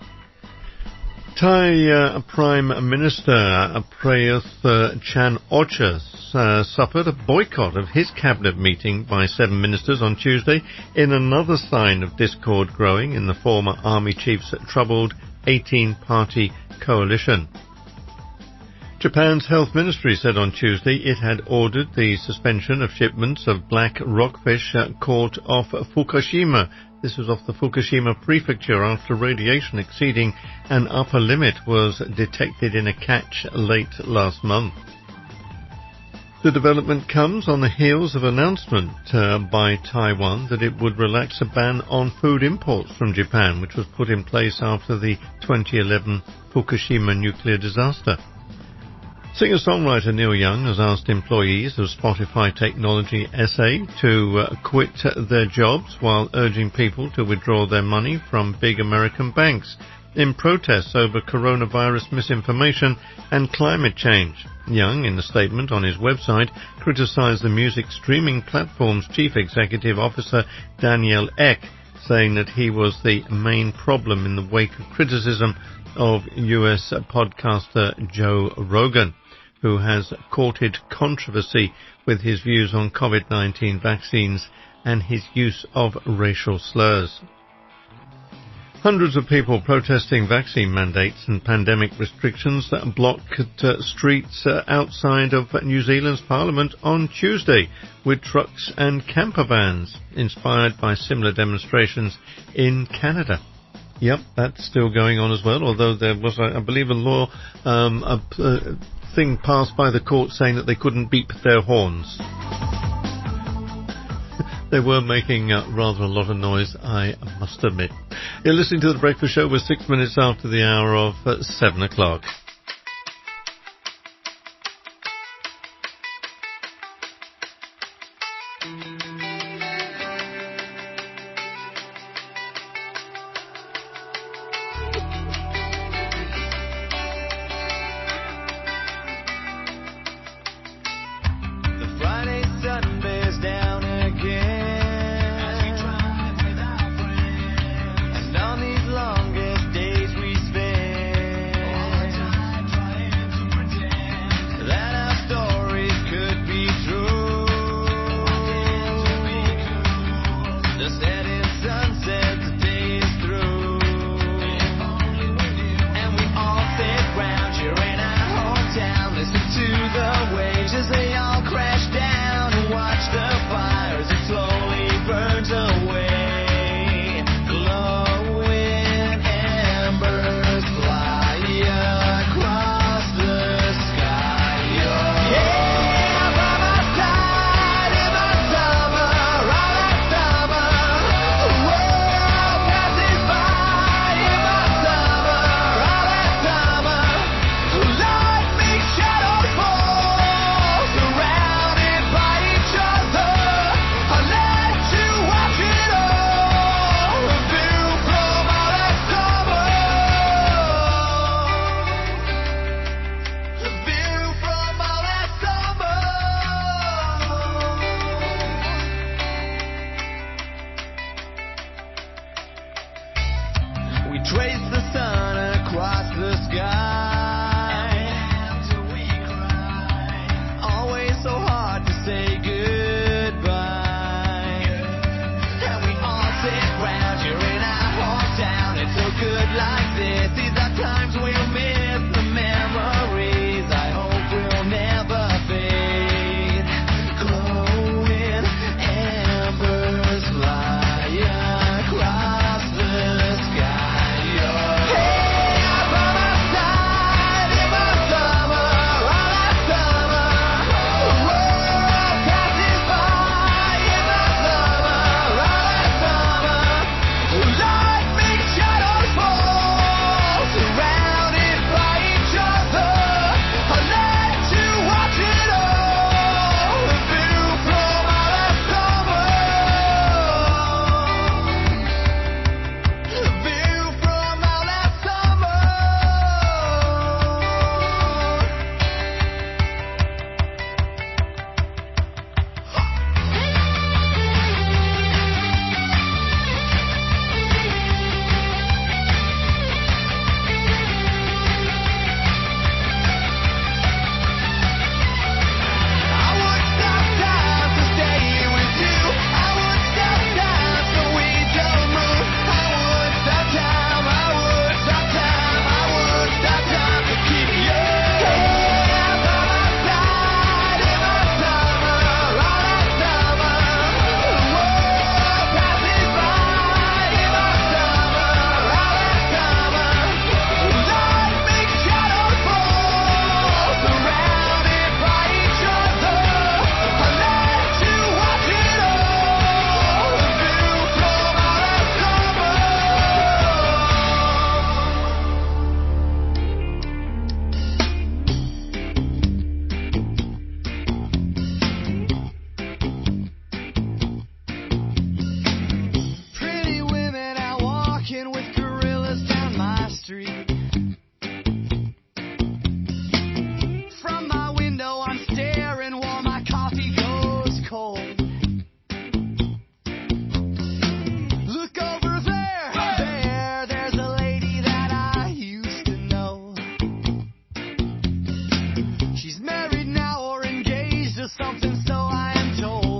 Thai uh, Prime Minister uh, Prayuth uh, Chan-o-cha uh, suffered a boycott of his cabinet meeting by seven ministers on Tuesday in another sign of discord growing in the former army chief's troubled eighteen-party coalition. Japan's health ministry said on Tuesday it had ordered the suspension of shipments of black rockfish uh, caught off Fukushima. This was off the Fukushima prefecture after radiation exceeding an upper limit was detected in a catch late last month. The development comes on the heels of an announcement uh, by Taiwan that it would relax a ban on food imports from Japan, which was put in place after the twenty eleven Fukushima nuclear disaster. Singer-songwriter Neil Young has asked employees of Spotify Technology S A to uh, quit their jobs while urging people to withdraw their money from big American banks in protests over coronavirus misinformation and climate change. Young, in a statement on his website, criticized the music streaming platform's chief executive officer Daniel Ek, saying that he was the main problem in the wake of criticism of U S podcaster Joe Rogan, who has courted controversy with his views on COVID nineteen vaccines and his use of racial slurs. Hundreds of people protesting vaccine mandates and pandemic restrictions that blocked uh, streets uh, outside of New Zealand's Parliament on Tuesday, with trucks and camper vans, inspired by similar demonstrations in Canada. Yep, that's still going on as well, although there was, I believe, a law, um, a, a thing passed by the court saying that they couldn't beep their horns. They were making uh, rather a lot of noise, I must admit. You're listening to The Breakfast Show. We're six minutes after the hour of uh, seven o'clock.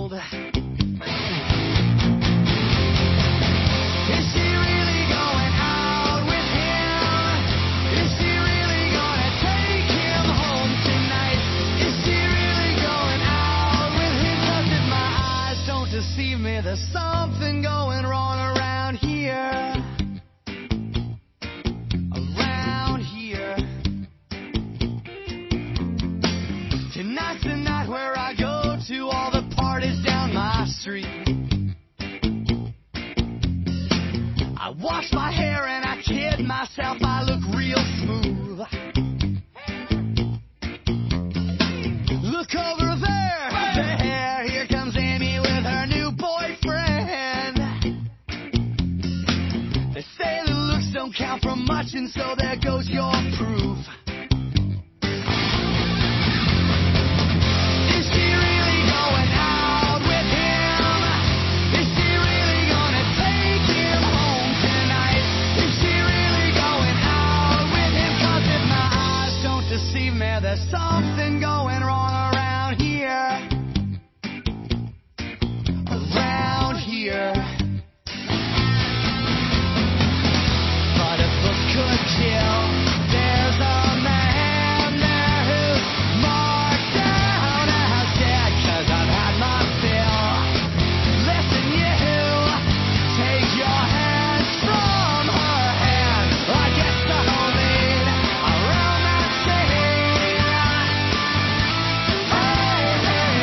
Is she really going out? there's something going wrong around here. Around here. Tonight's the night where I go to all the parties down my street. I wash my hair and I kid myself I look real smooth. Look over there, there, here comes Amy with her new boyfriend. They say the looks don't count for much, and so there goes your proof. Is she really going out with him? Is she really gonna take him home tonight? Is she really going out with him? 'Cause if my eyes don't deceive me, there's something going wrong around here. Around here. But if looks could kill, there's a man there who's marked down as dead. 'Cause I've had my fill. Listen, you, take your hands from her hand. I guess the whole lead around that scene. Hey, hey,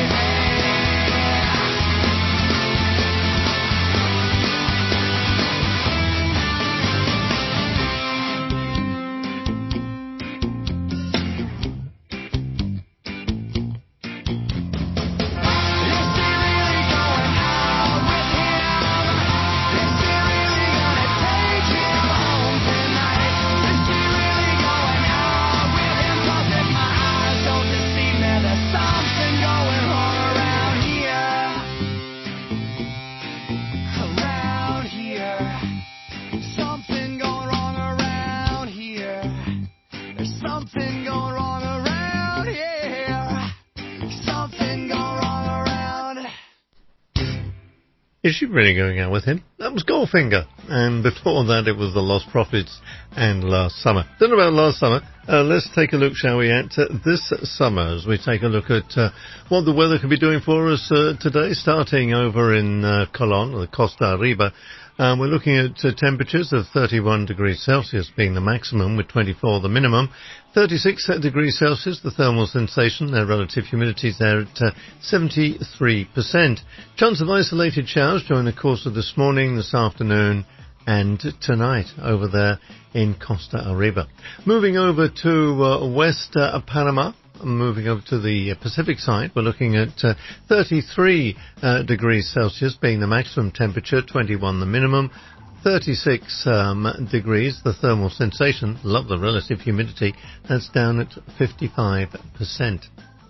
something going wrong around here. Something going wrong around. Is she really going out with him? That was Goldfinger. And before that, it was the Lost Prophets and Last Summer. Don't know about last summer. Uh, let's take a look, shall we, at uh, this summer as we take a look at uh, what the weather can be doing for us uh, today, starting over in uh, Colón, or the Costa Arriba. Um, we're looking at uh, temperatures of thirty-one degrees Celsius being the maximum, with twenty-four the minimum. thirty-six degrees Celsius, the thermal sensation. Their relative humidity is there at uh, seventy-three percent. Chance of isolated showers during the course of this morning, this afternoon, and tonight over there in Costa Arriba. Moving over to uh, West uh, Panama. Moving over to the Pacific side, we're looking at uh, thirty-three uh, degrees Celsius being the maximum temperature, twenty-one the minimum, thirty-six um, degrees the thermal sensation. Love the relative humidity. That's down at fifty-five percent.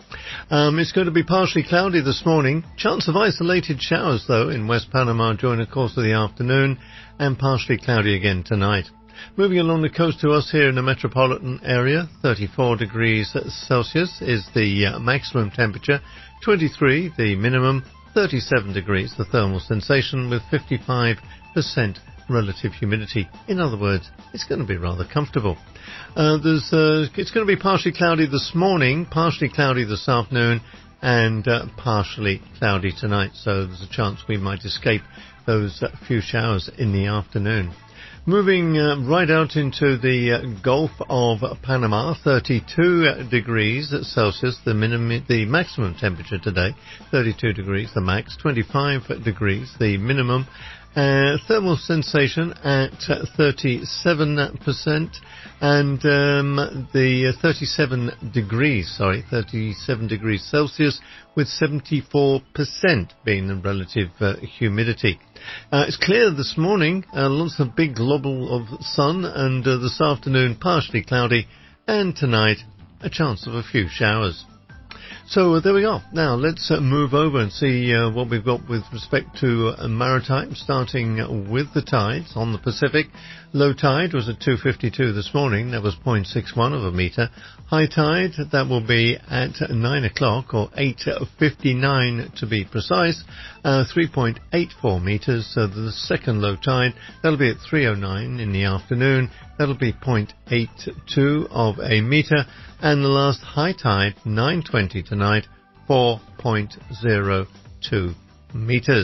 Um, it's going to be partially cloudy this morning. Chance of isolated showers, though, in West Panama during the course of the afternoon, and partially cloudy again tonight. Moving along the coast to us here in the metropolitan area, thirty-four degrees Celsius is the uh, maximum temperature, twenty-three the minimum, thirty-seven degrees the thermal sensation, with fifty-five percent relative humidity. In other words, it's going to be rather comfortable. Uh, there's, uh, it's going to be partially cloudy this morning, partially cloudy this afternoon, and uh, partially cloudy tonight, so there's a chance we might escape those uh, few showers in the afternoon. Moving uh, right out into the uh, Gulf of Panama, thirty-two degrees Celsius, the minimum, the maximum temperature today, thirty-two degrees the max, twenty-five degrees the minimum, uh, thermal sensation at thirty-seven percent, and um, the uh, thirty-seven degrees, sorry, thirty-seven degrees Celsius, with seventy-four percent being the relative uh, humidity. Uh, it's clear this morning, uh, lots of big globule of sun, and uh, this afternoon partially cloudy, and tonight a chance of a few showers. So uh, there we go. Now let's uh, move over and see uh, what we've got with respect to uh, maritime, starting uh, with the tides on the Pacific. Low tide was at two fifty-two this morning. That was zero point six one of a metre. High tide, that will be at nine o'clock, or eight fifty-nine to be precise, uh, three point eight four metres. So the second low tide, that'll be at three oh nine in the afternoon. That'll be zero point eight two of a metre. And the last high tide, nine twenty tonight, four point zero two metres.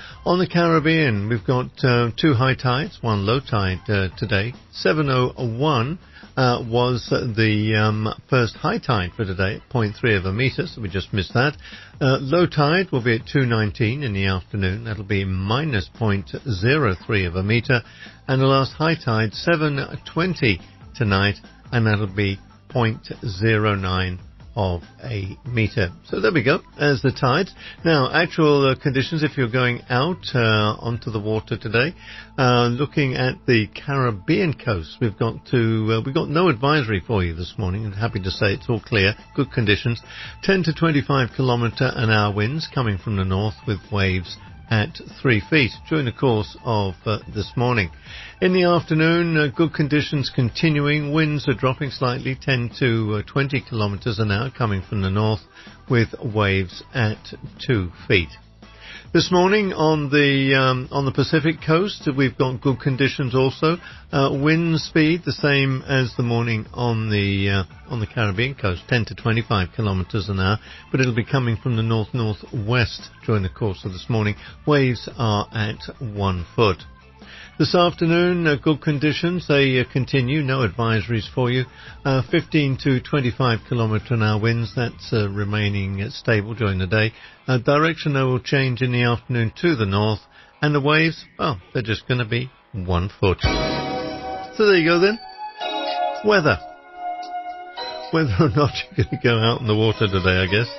On the Caribbean, we've got uh, two high tides, one low tide uh, today. seven oh one uh, was the um, first high tide for today, zero point three of a metre, so we just missed that. Uh, low tide will be at two nineteen in the afternoon. That'll be minus zero point zero three of a metre. And the last high tide, seven twenty tonight, and that'll be zero point zero nine of a metre. So there we go, as the tides. Now, actual uh, conditions if you're going out uh, onto the water today. Uh, looking at the Caribbean coast, we've got to, uh, we've got no advisory for you this morning. I'm happy to say it's all clear, good conditions. ten to twenty-five kilometre an hour winds coming from the north with waves at three feet during the course of uh, this morning. In the afternoon, uh, good conditions continuing. Winds are dropping slightly, ten to twenty kilometres an hour coming from the north with waves at two feet. This morning on the um, on the Pacific coast, we've got good conditions also. Uh, wind speed the same as the morning on the uh, on the Caribbean coast, ten to twenty-five kilometres an hour, but it'll be coming from the north northwest during the course of this morning. Waves are at one foot. This afternoon, uh, good conditions, they uh, continue, no advisories for you. Uh, fifteen to twenty-five kilometre an hour winds, that's uh, remaining uh, stable during the day. Uh, direction, though, will change in the afternoon to the north, and the waves, well, they're just going to be one foot. So there you go then. Weather. Whether or not you're going to go out in the water today, I guess.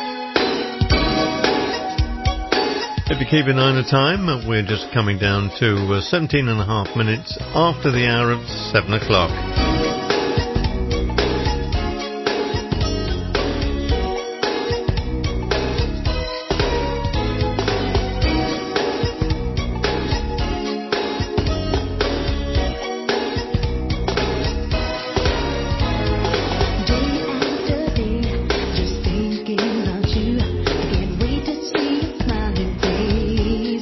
If you keep an eye on the time, we're just coming down to uh, seventeen and a half minutes after the hour of seven o'clock.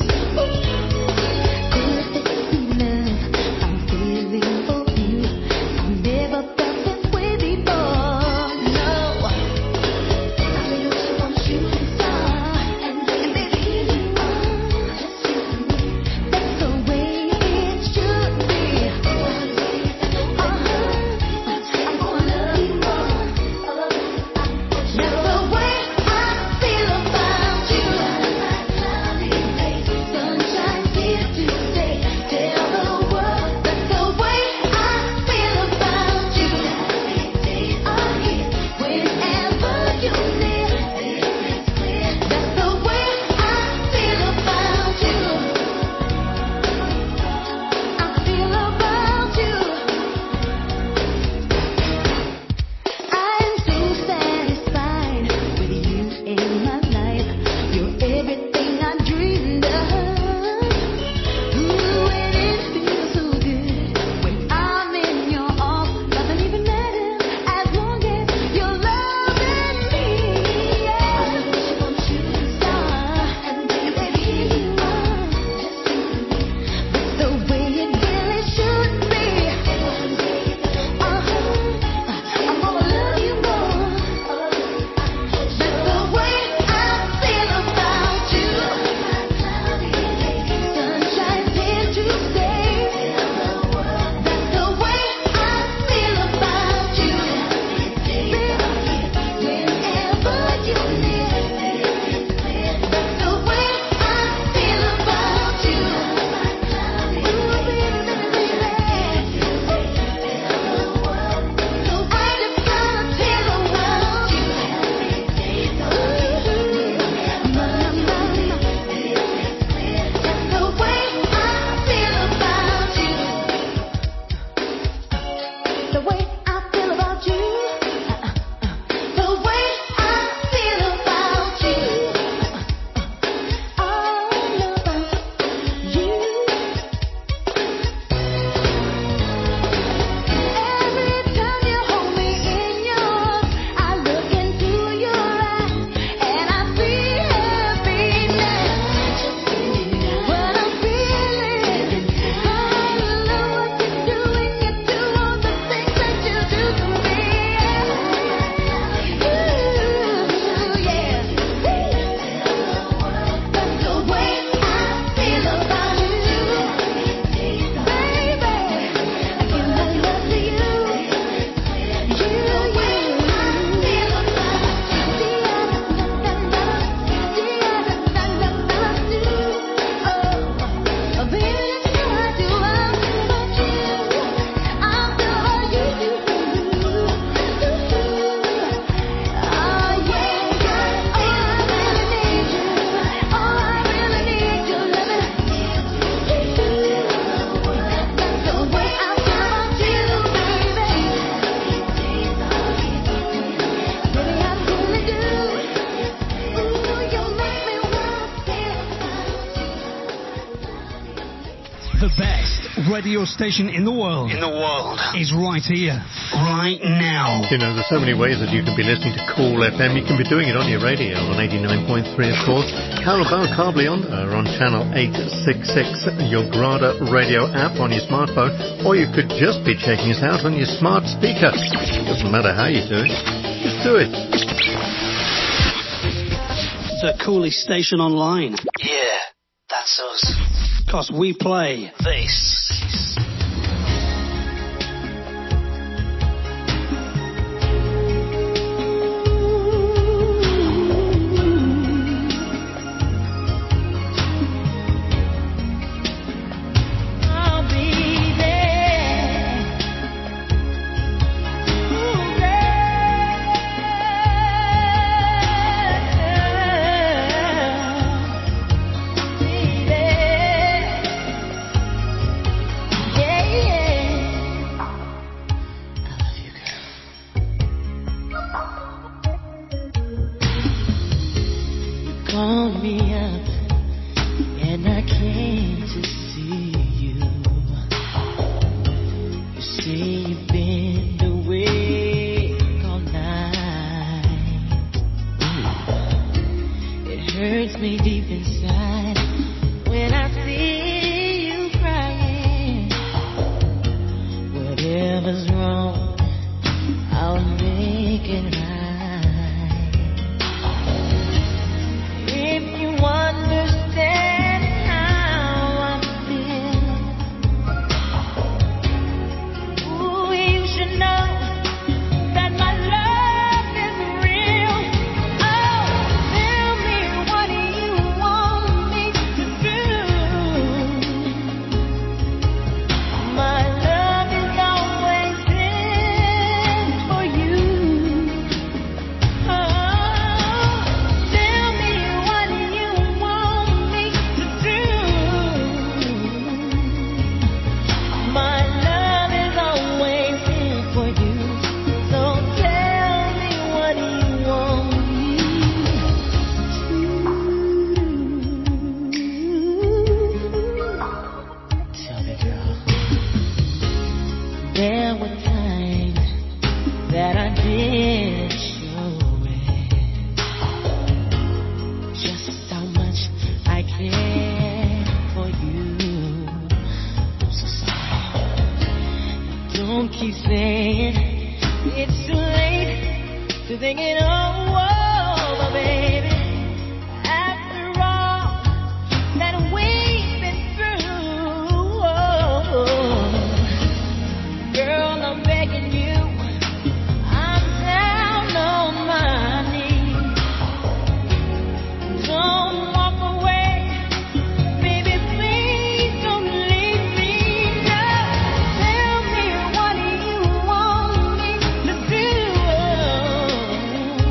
Could this be love I'm feeling for you? The best radio station in the world. In the world. Is right here. Right now. You know, there's so many ways that you can be listening to Cool F M. You can be doing it on your radio on eighty-nine point three, of course. How about Carbly Onda on channel eight sixty-six, your Grada radio app on your smartphone, or you could just be checking us out on your smart speaker. Doesn't matter how you do it, just do it. The coolest station online. Yeah, that's us. Cause we play this. Called me up and I came to see you. You say you've been awake all night. It hurts me deep inside when I see you crying. Whatever's wrong, I'll make it right. If you understand how I feel, ooh, you should know that my love is real. Oh, tell me, what do you want me to do? My love is always there for you. Oh, tell me, what do you want me to do? My love is always here for you. So tell me, what do you want me to do? Tell me, girl. There were times that I did show it, just how much I care for you. I'm so sorry. Don't keep saying it's too late to think it over, baby. After all that we've been through, girl, I'm begging you. I'm down on my knees. Don't walk away, baby. Please don't leave me. No, tell me, what do you want me to do?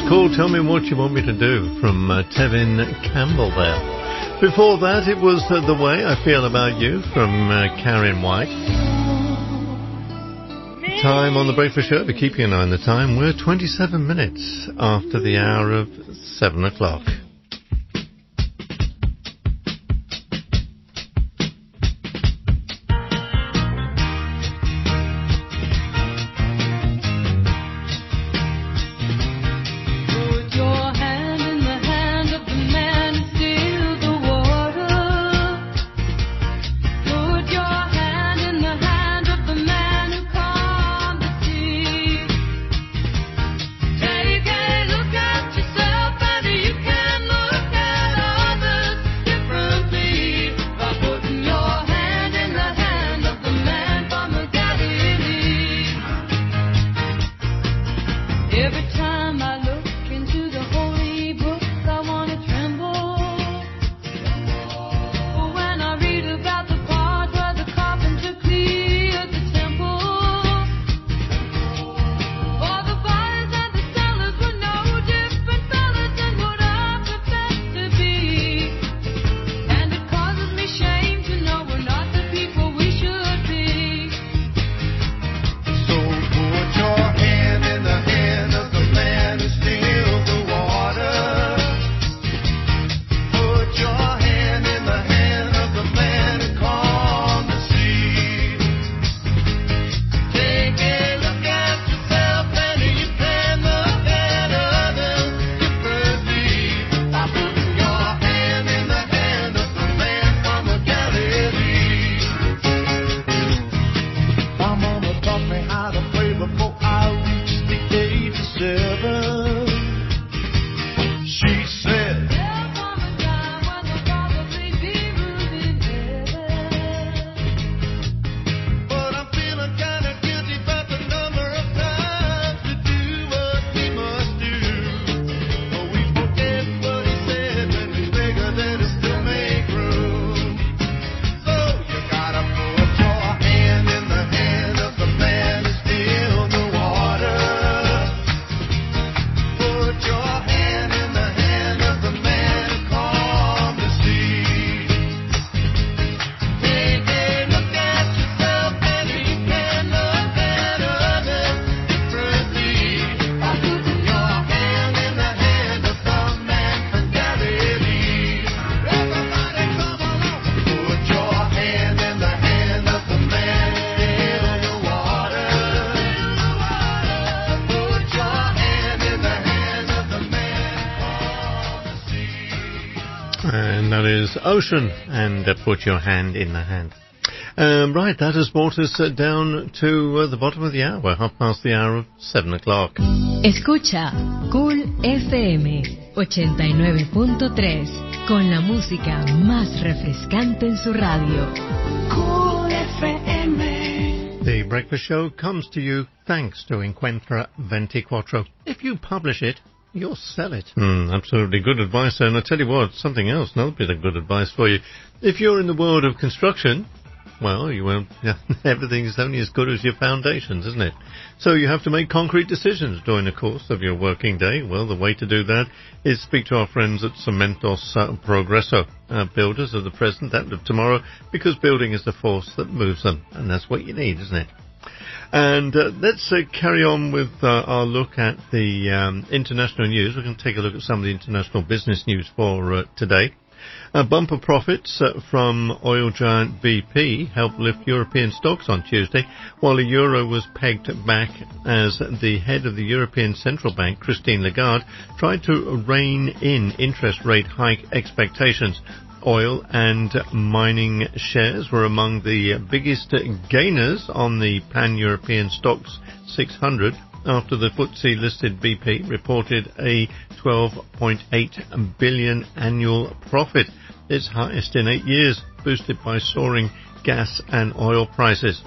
called Tell Me What You Want Me to Do from uh, Tevin Campbell there. Before that, it was uh, The Way I Feel About You from uh, Karen White. Time on the Breakfast Show, but keeping an eye on the time, we're twenty-seven minutes after the hour of seven o'clock. Ocean and uh, Put Your Hand in the Hand. Um, right, that has brought us uh, down to uh, the bottom of the hour, half past the hour of seven o'clock. Escucha Cool F M ochenta y nueve punto tres con la música más refrescante en su radio. Cool F M. The Breakfast Show comes to you thanks to Encuentra veinticuatro. If you publish it, you'll sell it. Mm, absolutely good advice. And I tell you what, something else, another bit of good advice for you. If you're in the world of construction, well, you won't, everything's only as good as your foundations, isn't it? So you have to make concrete decisions during the course of your working day. Well, the way to do that is speak to our friends at Cementos uh, Progreso, uh, builders of the present and of tomorrow, because building is the force that moves them. And that's what you need, isn't it? And uh, let's uh, carry on with uh, our look at the um, international news. We're going to take a look at some of the international business news for uh, today. Uh, bumper profits uh, from oil giant B P helped lift European stocks on Tuesday, while the euro was pegged back as the head of the European Central Bank, Christine Lagarde, tried to rein in interest rate hike expectations. Oil and mining shares were among the biggest gainers on the Pan-European Stocks six hundred after the F T S E-listed B P reported a twelve point eight billion annual profit, its highest in eight years, boosted by soaring gas and oil prices.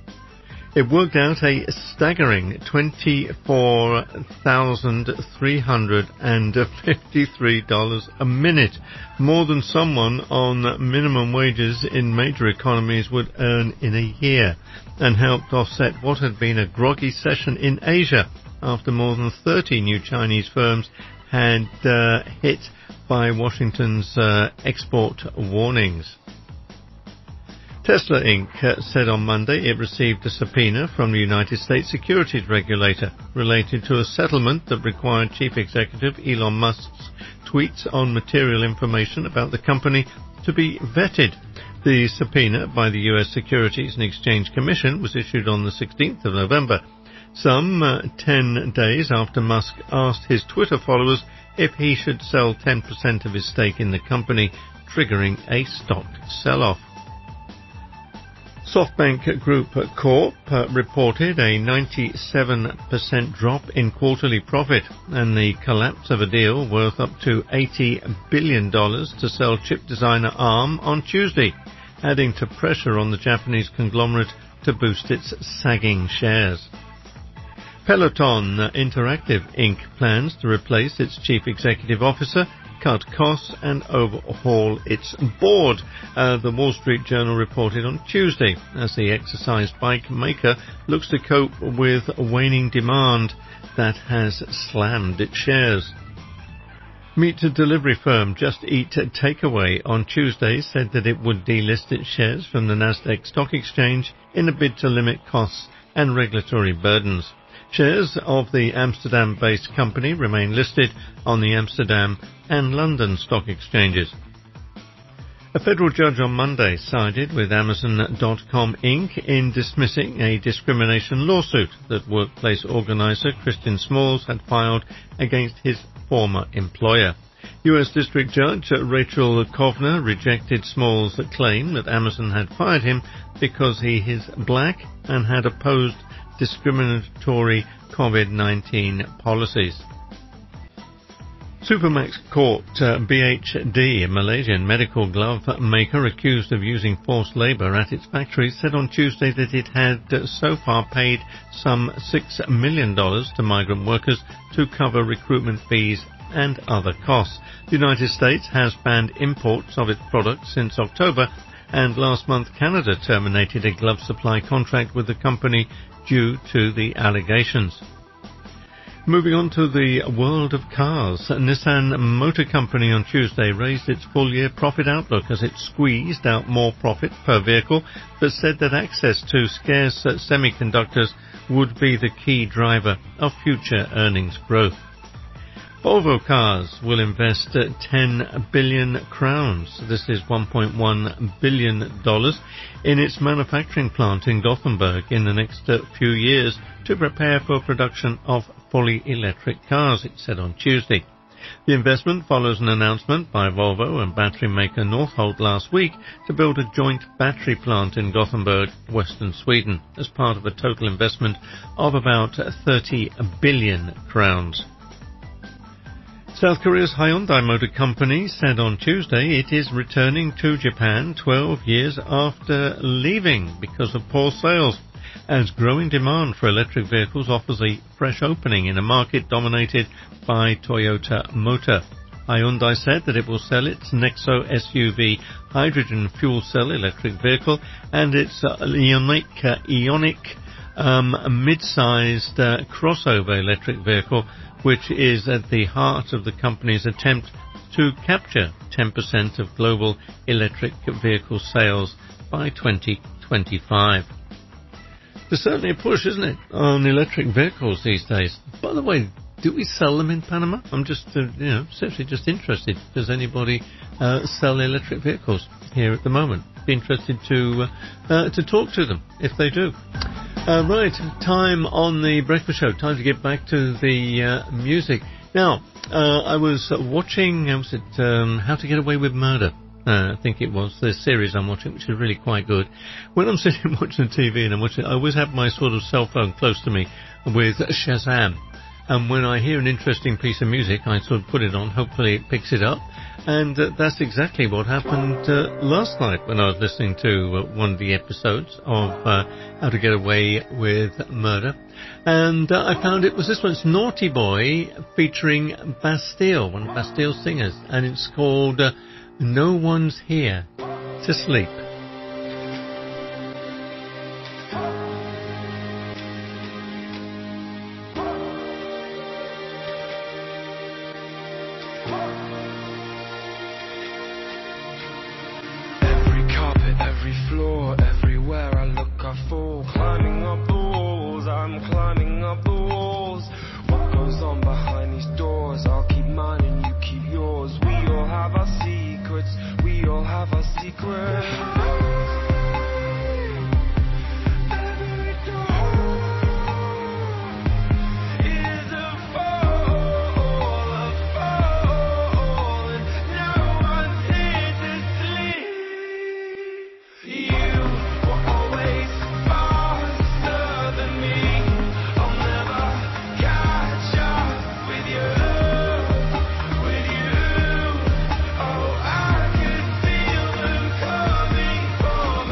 It worked out a staggering twenty-four thousand three hundred fifty-three dollars a minute, more than someone on minimum wages in major economies would earn in a year, and helped offset what had been a groggy session in Asia. after more than thirty new Chinese firms had uh, hit by Washington's uh, export warnings. Tesla Incorporated said on Monday it received a subpoena from the United States securities regulator related to a settlement that required Chief Executive Elon Musk's tweets on material information about the company to be vetted. The subpoena by the U S Securities and Exchange Commission was issued on the sixteenth of November, some uh, ten days after Musk asked his Twitter followers if he should sell ten percent of his stake in the company, triggering a stock sell-off. SoftBank Group Corp uh, reported a ninety-seven percent drop in quarterly profit and the collapse of a deal worth up to eighty billion dollars to sell chip designer ARM on Tuesday, adding to pressure on the Japanese conglomerate to boost its sagging shares. Peloton Interactive Incorporated plans to replace its chief executive officer, cut costs and overhaul its board, uh, the Wall Street Journal reported on Tuesday, as the exercise bike maker looks to cope with waning demand that has slammed its shares. Meat delivery firm Just Eat Takeaway on Tuesday said that it would delist its shares from the Nasdaq Stock Exchange in a bid to limit costs and regulatory burdens. Shares of the Amsterdam-based company remain listed on the Amsterdam and London stock exchanges. A federal judge on Monday sided with Amazon dot com Incorporated in dismissing a discrimination lawsuit that workplace organizer Christian Smalls had filed against his former employer. U S District Judge Rachel Kovner rejected Smalls' claim that Amazon had fired him because he is black and had opposed discriminatory COVID nineteen policies. Supermax caught uh, B H D, a Malaysian medical glove maker accused of using forced labour at its factory, said on Tuesday that it had uh, so far paid some six million dollars to migrant workers to cover recruitment fees and other costs. The United States has banned imports of its products since October, and last month Canada terminated a glove supply contract with the company due to the allegations. Moving on to the world of cars, Nissan Motor Company on Tuesday raised its full-year profit outlook as it squeezed out more profit per vehicle, but said that access to scarce semiconductors would be the key driver of future earnings growth. Volvo Cars will invest ten billion crowns, this is one point one billion dollars, in its manufacturing plant in Gothenburg in the next few years to prepare for production of fully electric cars, it said on Tuesday. The investment follows an announcement by Volvo and battery maker Northvolt last week to build a joint battery plant in Gothenburg, western Sweden, as part of a total investment of about thirty billion crowns. South Korea's Hyundai Motor Company said on Tuesday it is returning to Japan twelve years after leaving because of poor sales, as growing demand for electric vehicles offers a fresh opening in a market dominated by Toyota Motor. Hyundai said that it will sell its Nexo S U V hydrogen fuel cell electric vehicle and its uh, Ioniq, uh, Ioniq um, mid-sized uh, crossover electric vehicle, which is at the heart of the company's attempt to capture ten percent of global electric vehicle sales by twenty twenty-five. There's certainly a push, isn't it, on electric vehicles these days. By the way, do we sell them in Panama? I'm just, uh, you know, essentially just interested. Does anybody uh, sell electric vehicles here at the moment? Be interested to uh, uh, to talk to them if they do. Uh, right, time on the breakfast show. Time to get back to the uh, music. Now, uh, I was watching, uh, was it um, How to Get Away with Murder? Uh, I think it was the series I'm watching, which is really quite good. When I'm sitting watching T V and I'm watching, I always have my sort of cell phone close to me with Shazam. And when I hear an interesting piece of music, I sort of put it on. Hopefully it picks it up. And uh, that's exactly what happened uh, last night when I was listening to uh, one of the episodes of uh, How to Get Away with Murder. And uh, I found it was this one. It's Naughty Boy featuring Bastille, one of Bastille's singers. And it's called uh, No One's Here to Sleep. every floor, everywhere I look I fall. Climbing up the walls, I'm climbing up the walls. What goes on behind these doors? I'll keep mine and you keep yours. We all have our secrets, we all have our secrets. With you, oh, I could feel them coming for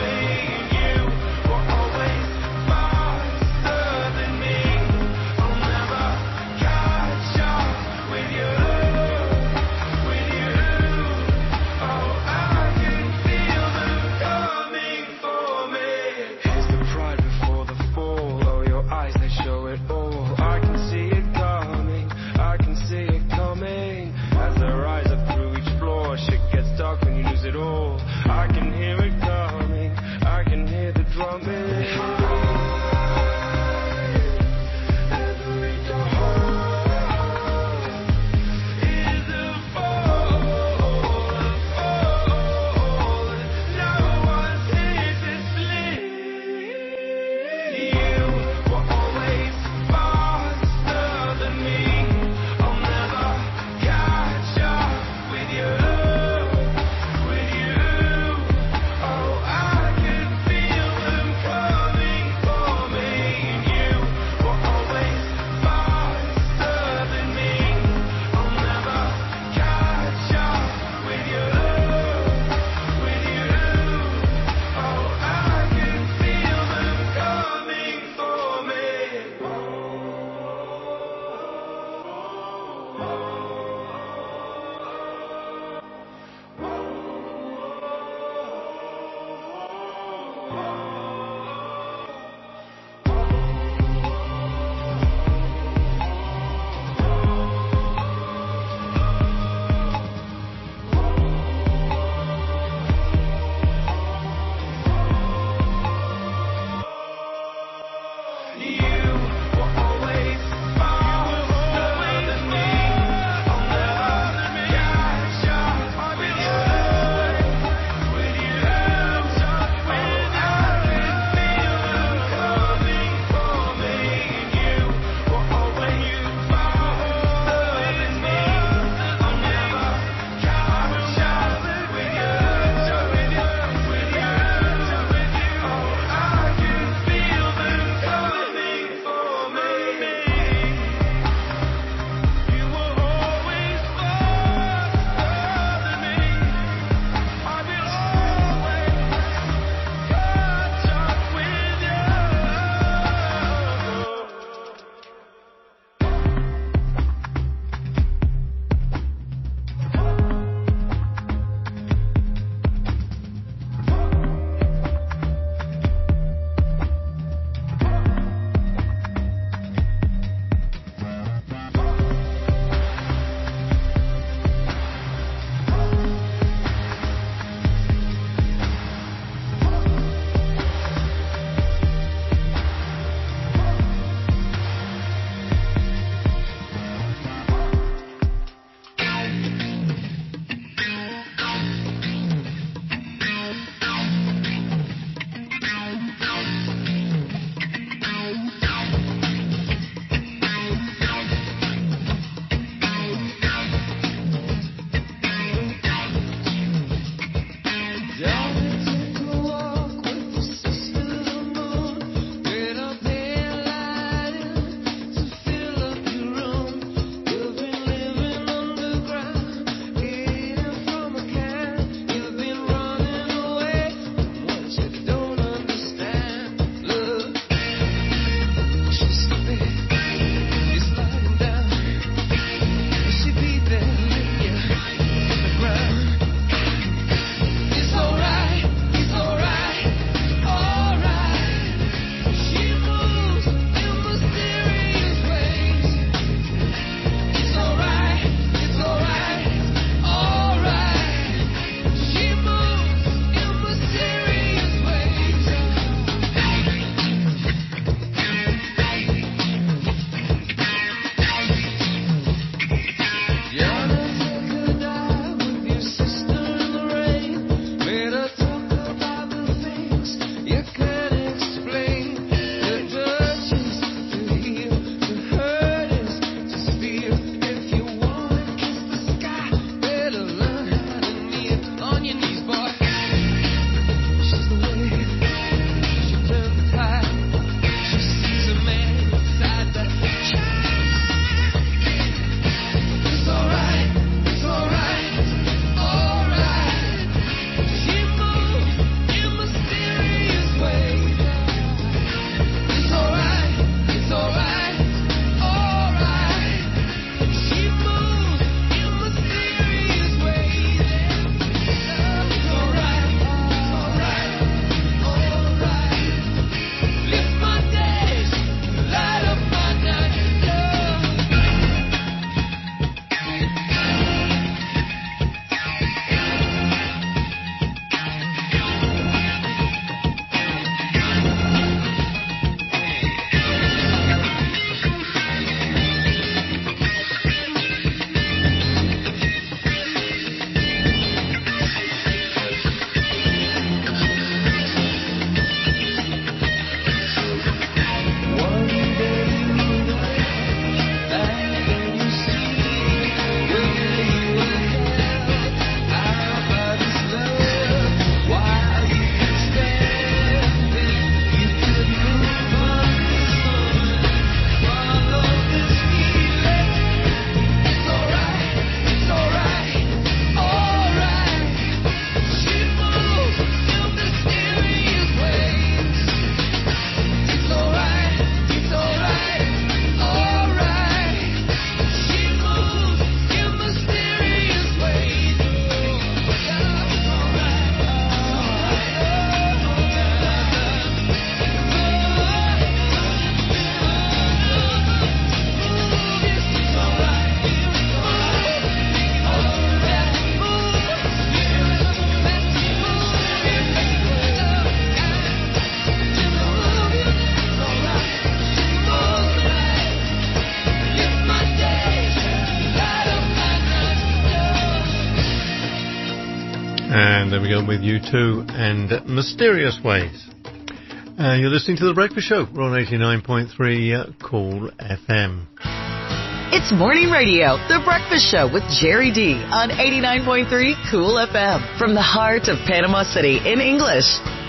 I'm with you too, and Mysterious Ways. Uh, you're listening to The Breakfast Show. We're on eighty-nine point three uh, Cool F M. It's Morning Radio, The Breakfast Show with Jerry D on eighty-nine point three Cool F M from the heart of Panama City in English.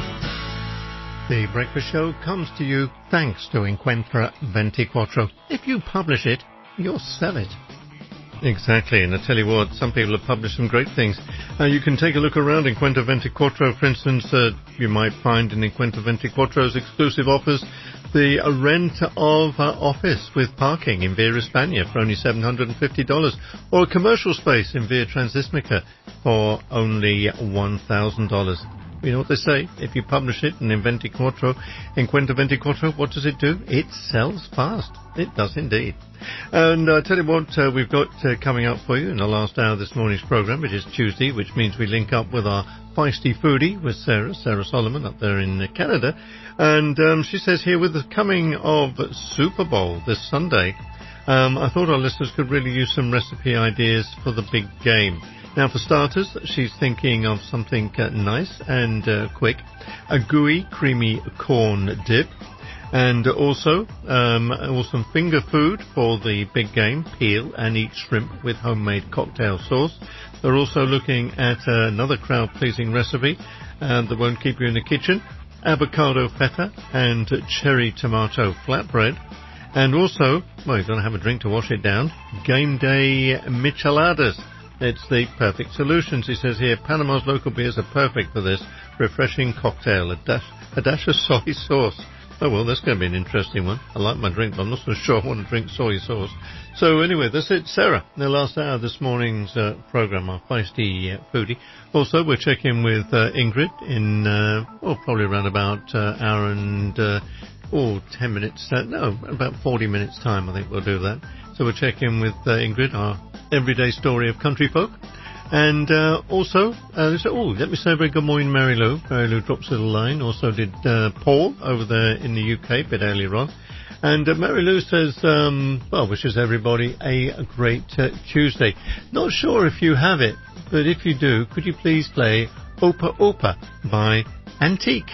The Breakfast Show comes to you thanks to Encuentra veinticuatro. If you publish it, you'll sell it. Exactly, and I tell you what, some people have published some great things. Uh, you can take a look around Encuentra veinticuatro. For instance, uh, you might find in Encuentra veinticuatro's exclusive offers the uh, rent of uh, office with parking in Via España for only seven hundred fifty dollars, or a commercial space in Via Transísmica for only one thousand dollars. You know what they say? If you publish it in veinticuatro, Encuentra veinticuatro, what does it do? It sells fast. It does indeed. And I uh, tell you what uh, we've got uh, coming up for you in the last hour of this morning's program, which is Tuesday, which means we link up with our feisty foodie with Sarah, Sarah Solomon up there in uh, Canada. And um, she says here, with the coming of Super Bowl this Sunday, um, I thought our listeners could really use some recipe ideas for the big game. Now, for starters, she's thinking of something uh, nice and uh, quick, a gooey, creamy corn dip, and also um, awesome finger food for the big game, peel and eat shrimp with homemade cocktail sauce. They're also looking at uh, another crowd-pleasing recipe uh, that won't keep you in the kitchen, avocado feta and cherry tomato flatbread. And also, well, you've got to have a drink to wash it down, game day micheladas. It's the perfect solution. He says here, Panama's local beers are perfect for this refreshing cocktail, a dash, a dash of soy sauce. Oh, well, that's going to be an interesting one. I like my drink, but I'm not so sure I want to drink soy sauce. So anyway, that's it. Sarah, the last hour of this morning's uh, program, our feisty uh, foodie. Also, we're checking with uh, Ingrid in, uh, well, probably around about uh, hour and, uh, oh, ten minutes, uh, no, about forty minutes time, I think we'll do that. So we'll check in with uh, Ingrid, our everyday story of country folk. And uh, also, uh, say, oh, let me say a very good morning, Mary Lou. Mary Lou drops a little line. Also did uh, Paul over there in the U K, a bit earlier on. And uh, Mary Lou says, um, well, wishes everybody a great uh, Tuesday. Not sure if you have it, but if you do, could you please play Opa Opa by Antique?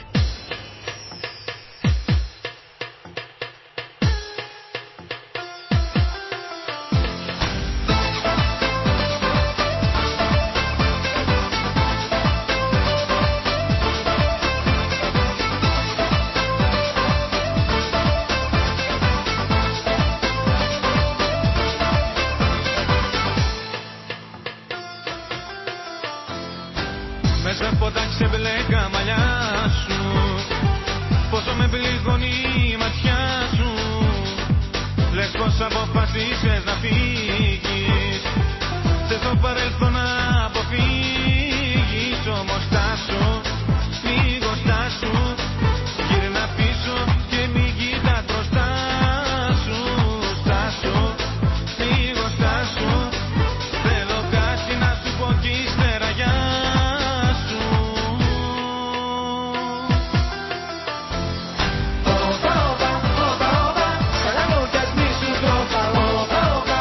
Μέσα από τα ξεμπλέκα μαλλιά σου, πόσο με πληγώνει η ματιά σου. Λες πως αποφασίσες να φύγεις, θες το παρελθόν να αποφύγεις. Όμως στάσου, λίγο στάσου, γύρνα πίσω και μη κοιτάς μπροστά σου. Στάσου, λίγο στάσου, θέλω κάτι να σου πω κι ύστερα για. Opa, opa, opa, opa, σαν να μου κι ας μη σου τρόπα. Opa, opa.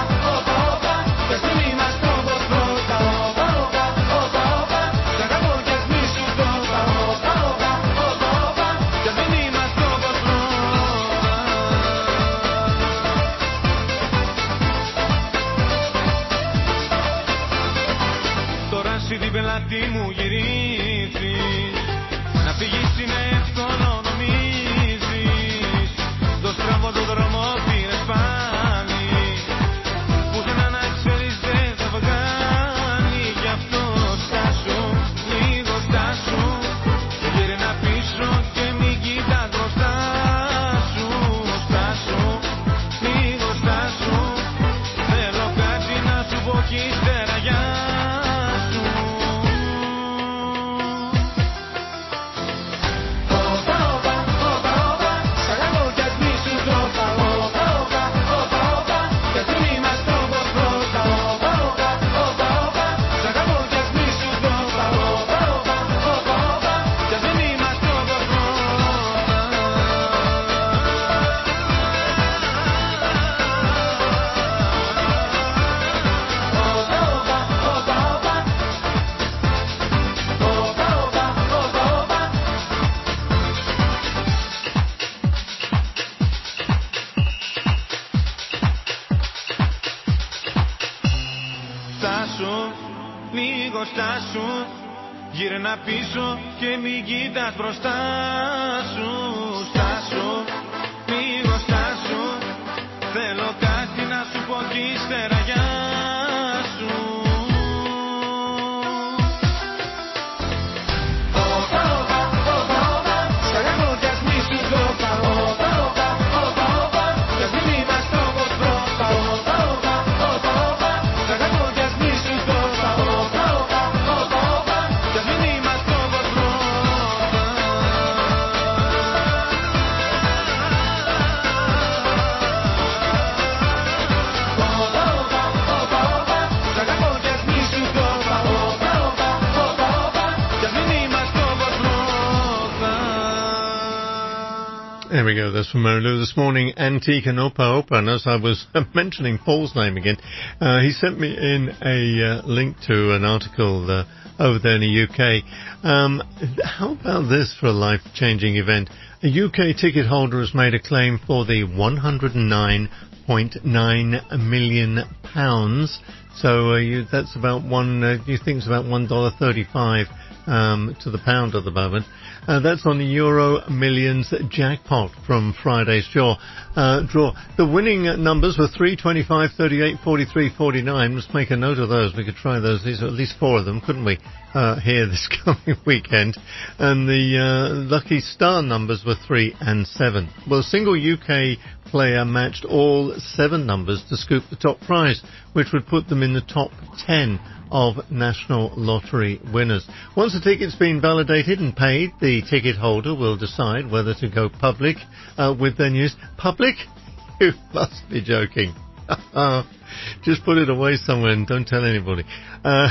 στάσου. Γύρνα πίσω και μη κοίτας μπροστά σου. Στάσου, λίγο στάσου. Θέλω κάτι να σου πω κι ύστερα γεια σου. Όπα, όπα, όπα, όπα. Σ' αγαπώ κι ας μη σου το πάω. Όπα, όπα, όπα, όπα. Κι ας μην είμαστε όπως πρώτα. Όπα, όπα, όπα, όπα. Σ' αγαπώ κι ας μη σου το πάω. Όπα, όπα, όπα, όπα. Κι ας μην είμαστε όπως πρώτα. There we go, that's from Marilu this morning, Antique and Opa Opa. And as I was mentioning Paul's name again, uh, he sent me in a uh, link to an article uh, over there in the U K. Um, how about this for a life-changing event? A U K ticket holder has made a claim for the one hundred nine point nine million pounds. So uh, you, that's about one, uh, you think it's about one dollar thirty-five um, to the pound at the moment. Uh, that's on the Euro Millions jackpot from Friday's draw. Uh, draw. The winning numbers were three, twenty-five, thirty-eight, forty-three, forty-nine. Let's make a note of those. We could try those. These are at least four of them, couldn't we, uh, here this coming weekend. And the uh, lucky star numbers were three and seven. Well, a single U K player matched all seven numbers to scoop the top prize, which would put them in the top ten of National Lottery winners. Once the ticket's been validated and paid, the ticket holder will decide whether to go public uh, with their news. Public? You must be joking. Just put it away somewhere and don't tell anybody. Uh,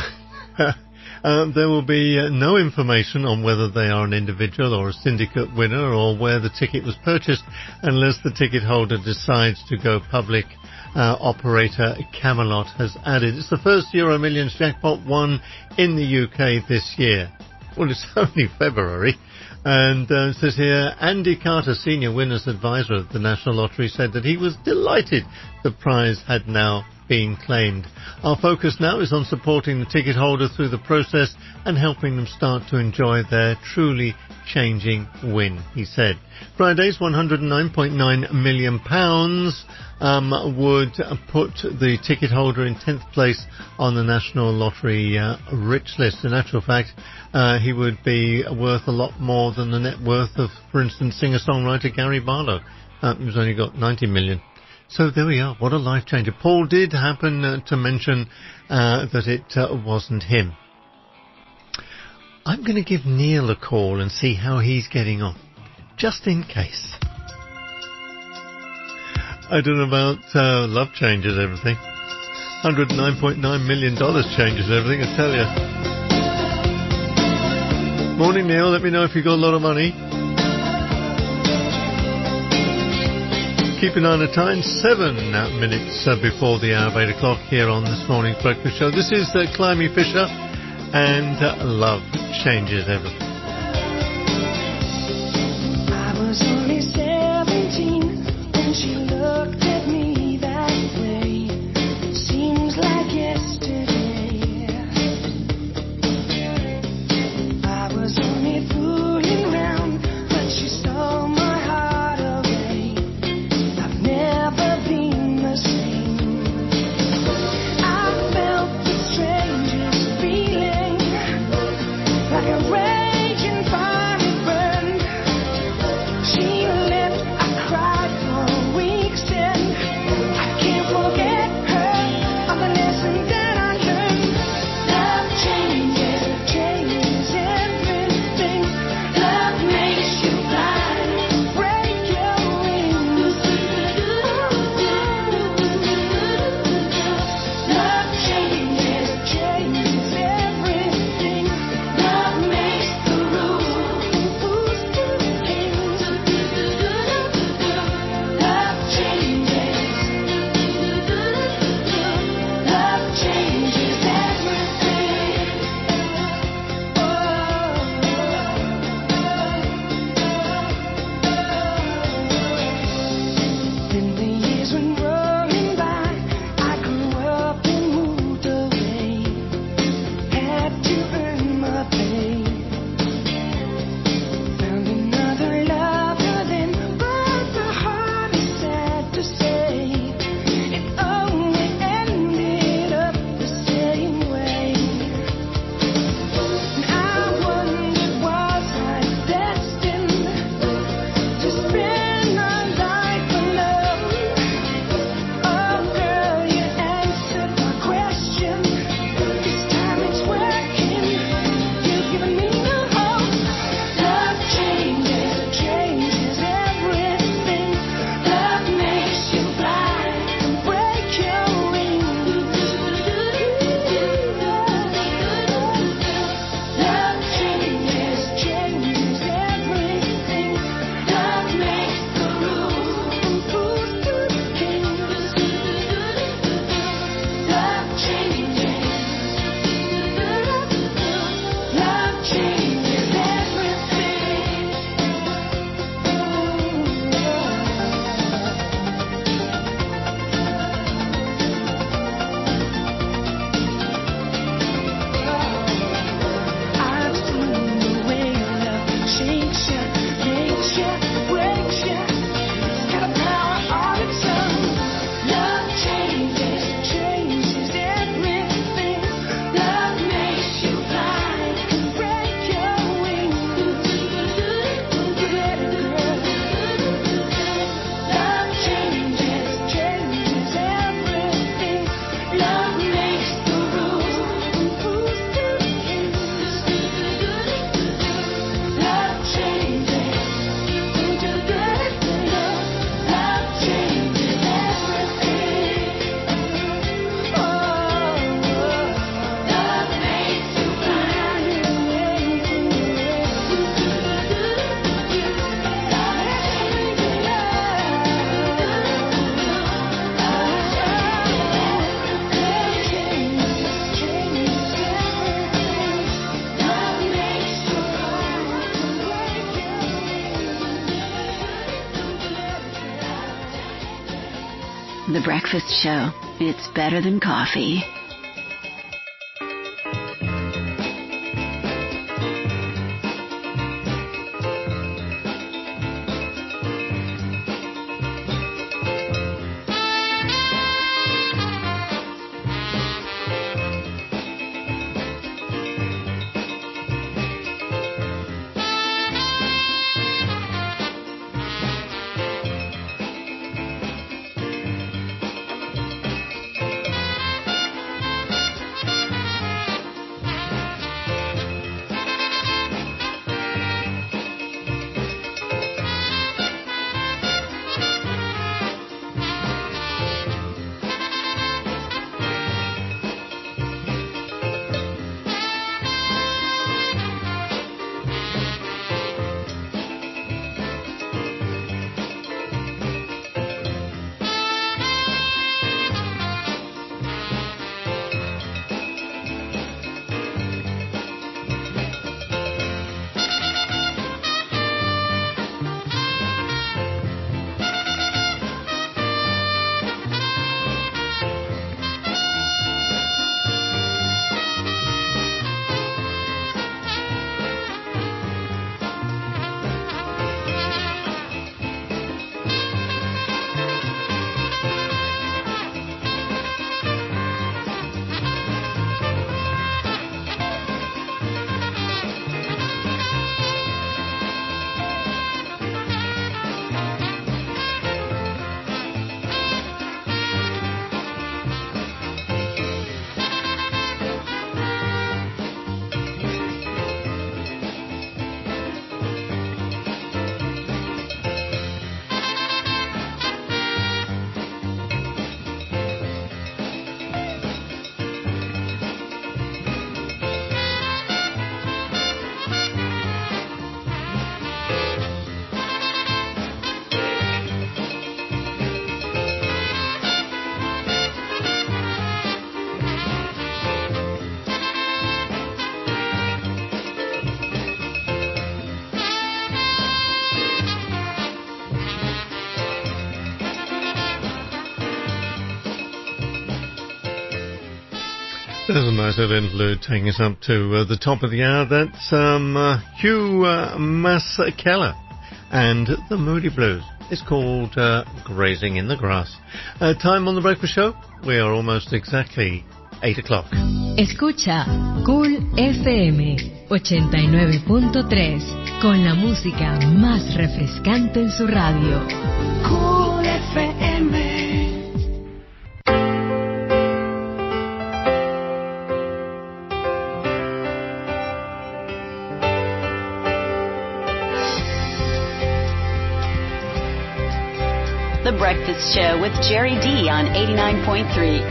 uh, there will be uh, no information on whether they are an individual or a syndicate winner or where the ticket was purchased unless the ticket holder decides to go public. Uh, operator Camelot has added. It's the first Euro Millions jackpot won in the U K this year. Well, it's only February. And uh, it says here, Andy Carter, senior winners advisor of the National Lottery, said that he was delighted the prize had now been claimed. Our focus now is on supporting the ticket holder through the process and helping them start to enjoy their truly changing win, he said. Friday's one hundred nine point nine million pounds um, would put the ticket holder in tenth place on the National Lottery uh, rich list. In actual fact, uh, he would be worth a lot more than the net worth of, for instance, singer-songwriter Gary Barlow, uh, who's only got ninety million. So there we are. What a life changer. Paul did happen uh, to mention uh, that it uh, wasn't him. I'm going to give Neil a call and see how he's getting on, just in case. I don't know about uh, love changes everything. one hundred nine point nine million dollars changes everything, I tell you. Morning, Neil. Let me know if you got a lot of money. Keep an eye on the time, seven minutes uh, before the hour of eight o'clock here on this morning's breakfast show. This is uh, Climby Fisher, and uh, love changes everything. I was only seventeen when she looked at me that way. Seems like yesterday. I was only fooling around, but she stole my heart away. I've never been the same. I felt the strangest feeling, like a ray The Breakfast Show. It's better than coffee. There's a nice little interlude taking us up to uh, the top of the hour. That's um, uh, Hugh uh, Masekela and the Moody Blues. It's called uh, Grazing in the Grass. Uh, time on the Breakfast Show. We are almost exactly eight o'clock. Escucha Cool F M ochenta y nueve punto tres con la música más refrescante en su radio. Cool F M. The Breakfast Show with Jerry D on eighty-nine point three.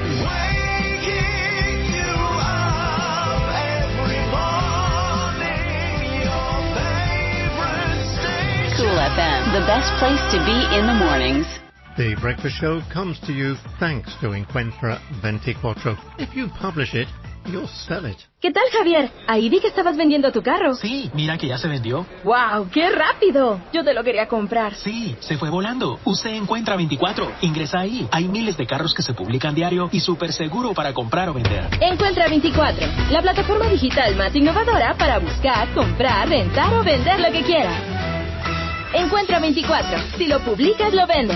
Cool F M, the best place to be in the mornings. The Breakfast Show comes to you thanks to Encuentra veinticuatro. If you publish it, you'll sell it. ¿Qué tal, Javier? Ahí vi que estabas vendiendo tu carro. Sí, mira que ya se vendió. ¡Wow! ¡Qué rápido! Yo te lo quería comprar. Sí, se fue volando. Usted Encuentra veinticuatro. Ingresa ahí. Hay miles de carros que se publican diario y súper seguro para comprar o vender. Encuentra veinticuatro, la plataforma digital más innovadora para buscar, comprar, rentar o vender lo que quieras. Encuentra veinticuatro. Si lo publicas, lo vendes.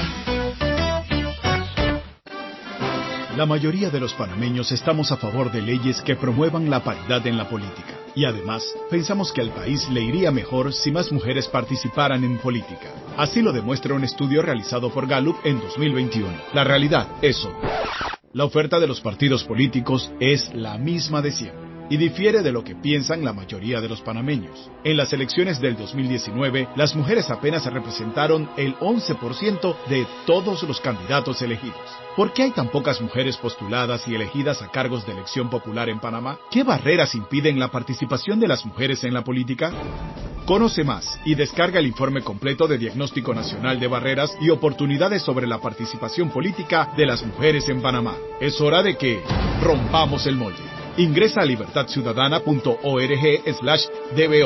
La mayoría de los panameños estamos a favor de leyes que promuevan la paridad en la política. Y además, pensamos que al país le iría mejor si más mujeres participaran en política. Así lo demuestra un estudio realizado por Gallup en dos mil veintiuno. La realidad es otra. La oferta de los partidos políticos es la misma de siempre y difiere de lo que piensan la mayoría de los panameños. En las elecciones del dos mil diecinueve, las mujeres apenas representaron el once por ciento de todos los candidatos elegidos. ¿Por qué hay tan pocas mujeres postuladas y elegidas a cargos de elección popular en Panamá? ¿Qué barreras impiden la participación de las mujeres en la política? Conoce más y descarga el informe completo de Diagnóstico Nacional de Barreras y Oportunidades sobre la Participación Política de las Mujeres en Panamá. Es hora de que rompamos el molde. Ingresa a libertadciudadana punto org slash dbo.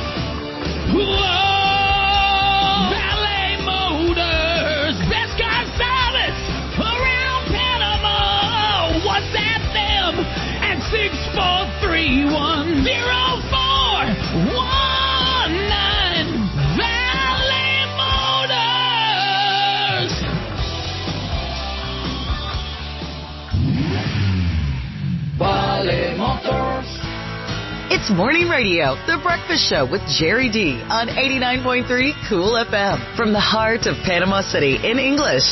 Valet Motors, best cars Morning Radio, The Breakfast Show with Jerry D on eighty-nine point three Cool F M. From the heart of Panama City in English.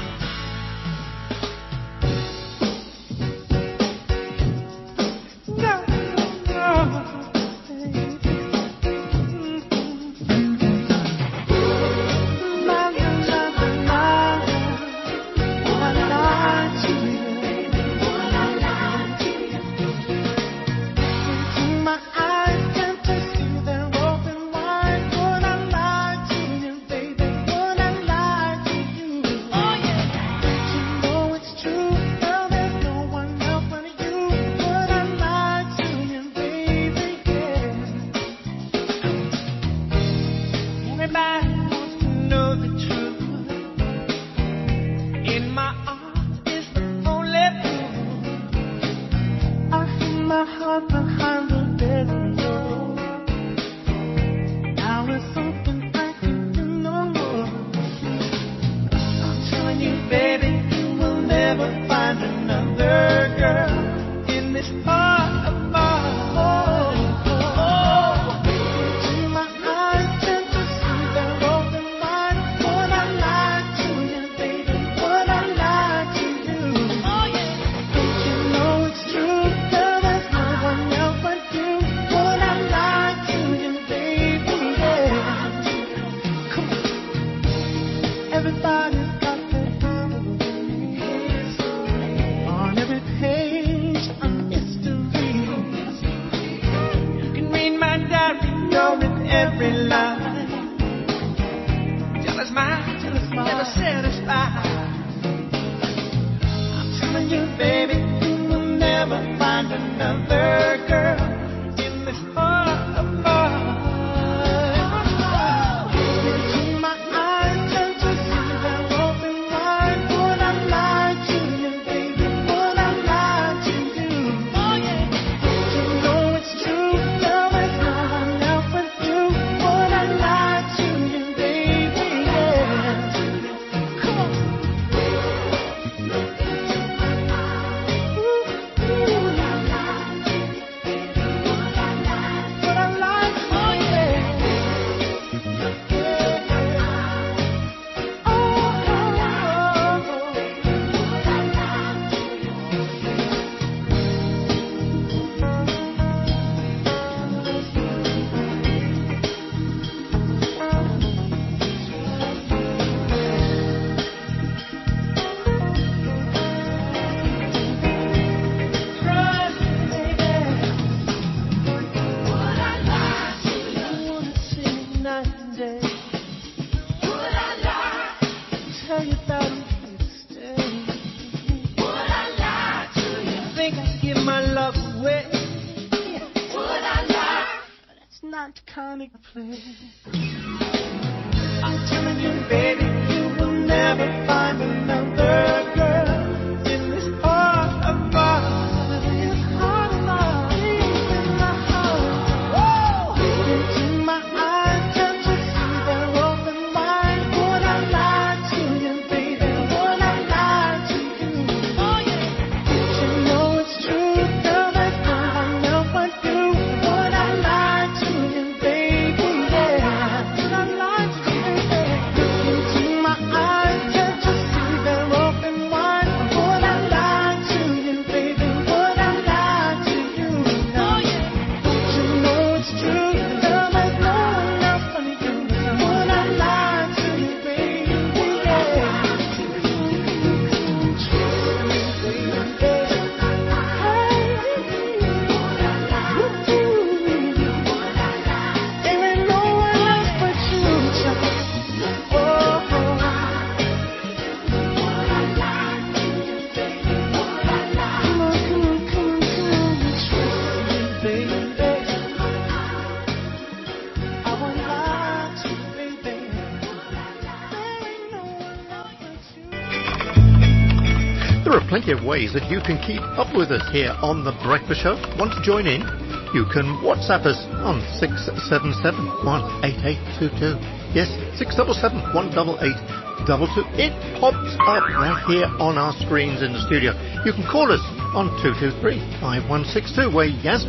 Plenty of ways that you can keep up with us here on The Breakfast Show. Want to join in? You can WhatsApp us on six seven seven, one eight eight two two. Yes, six seven seven, one eight eight two two. It pops up right here on our screens in the studio. You can call us on two two three, five one six two, where Yasmin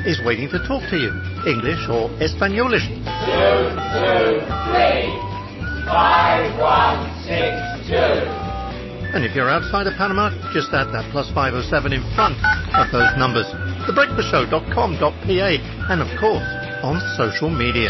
is waiting to talk to you, English or Espanolish. Two, two, three, five, one, six, two. And if you're outside of Panama, just add that plus five oh seven in front of those numbers. the breakfast show dot com dot p a, and of course on social media.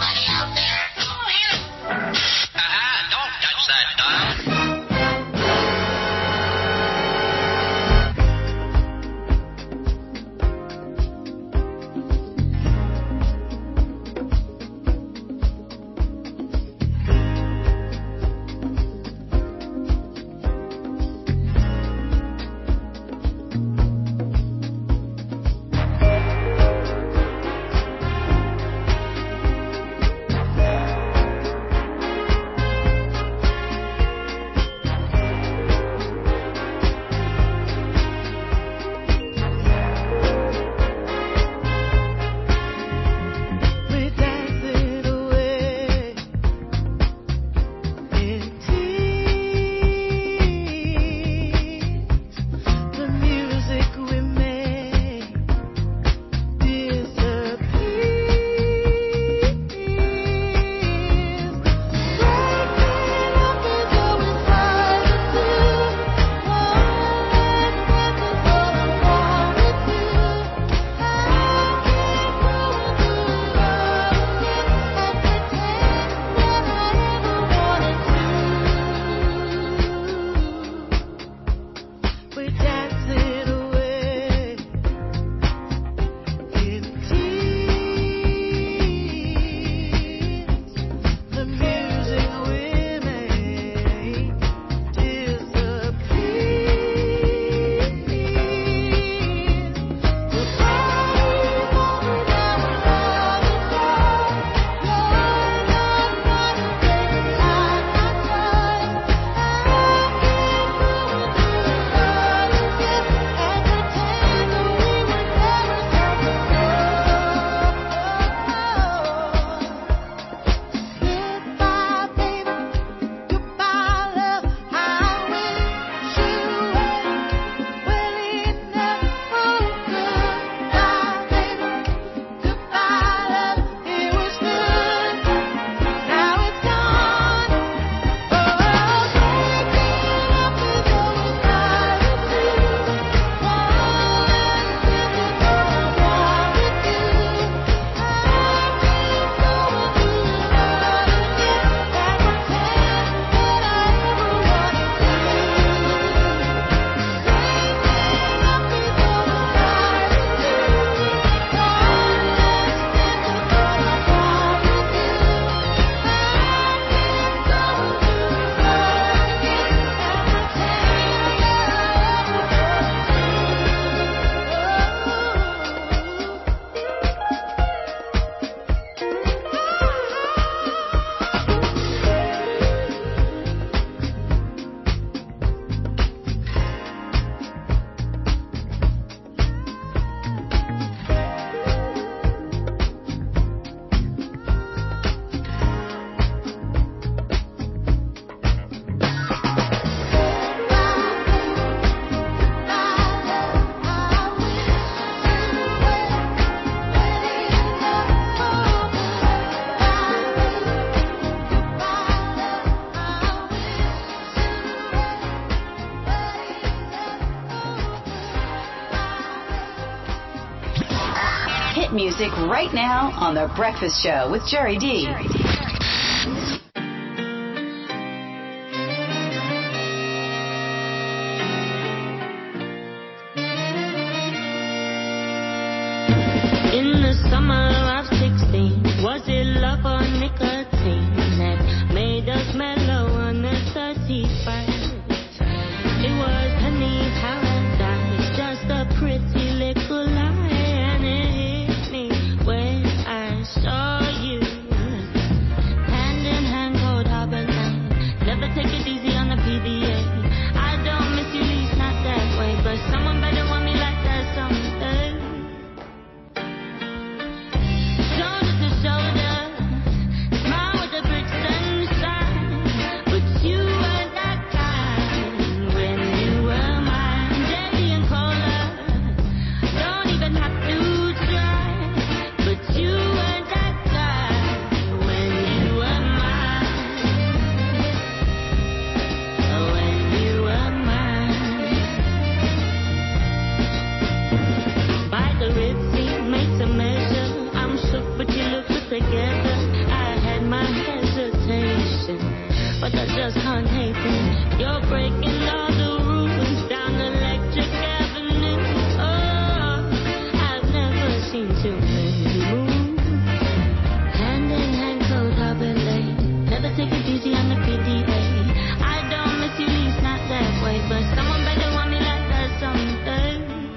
Hit music right now on The Breakfast Show with Jerry D. Jerry D. In the summer of sixteen, was it love or nicotine that made us mellow on the thirty-first? It was honey paradise, just a pretty little lie, and it hit me when I saw you. Hand in hand, cold harbor night, never take it easy on the P D A. I don't miss you, least not that way, but someone better want me like that someday. together. I had my hesitation, but I just can't hate it. You're breaking all the rules down Electric Avenue. Oh, I've never seen too many move. Hand in hand, cold harbor lane. Never take it easy on the P D A. I don't miss you, least not that way, but someone better want me like that someday.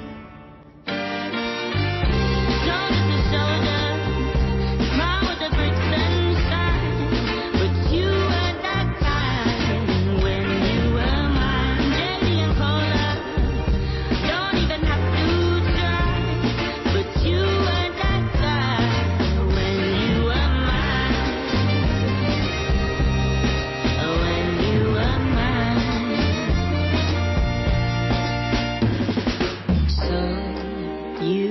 Shoulder to shoulder, smile with the bricks inside. But you were that kind when you were mine. Jelly and cola, don't even have to try. But you were that guy when you were mine. When you were mine. So you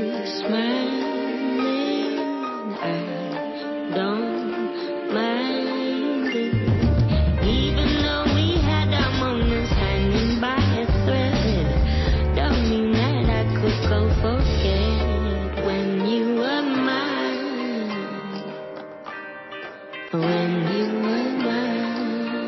smiling, I don't mind it. Even though we had our moments hanging by a thread, don't mean that I could go forget when you were mine. When you were mine.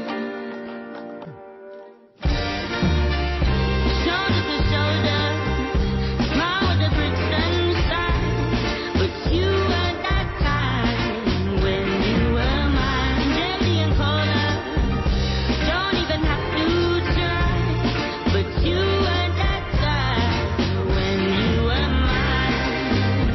Shoulder to shoulder, smile with the bricks inside. But you were that kind when you were mine. Jelly and cola, don't even have to try. But you were that guy when you were mine.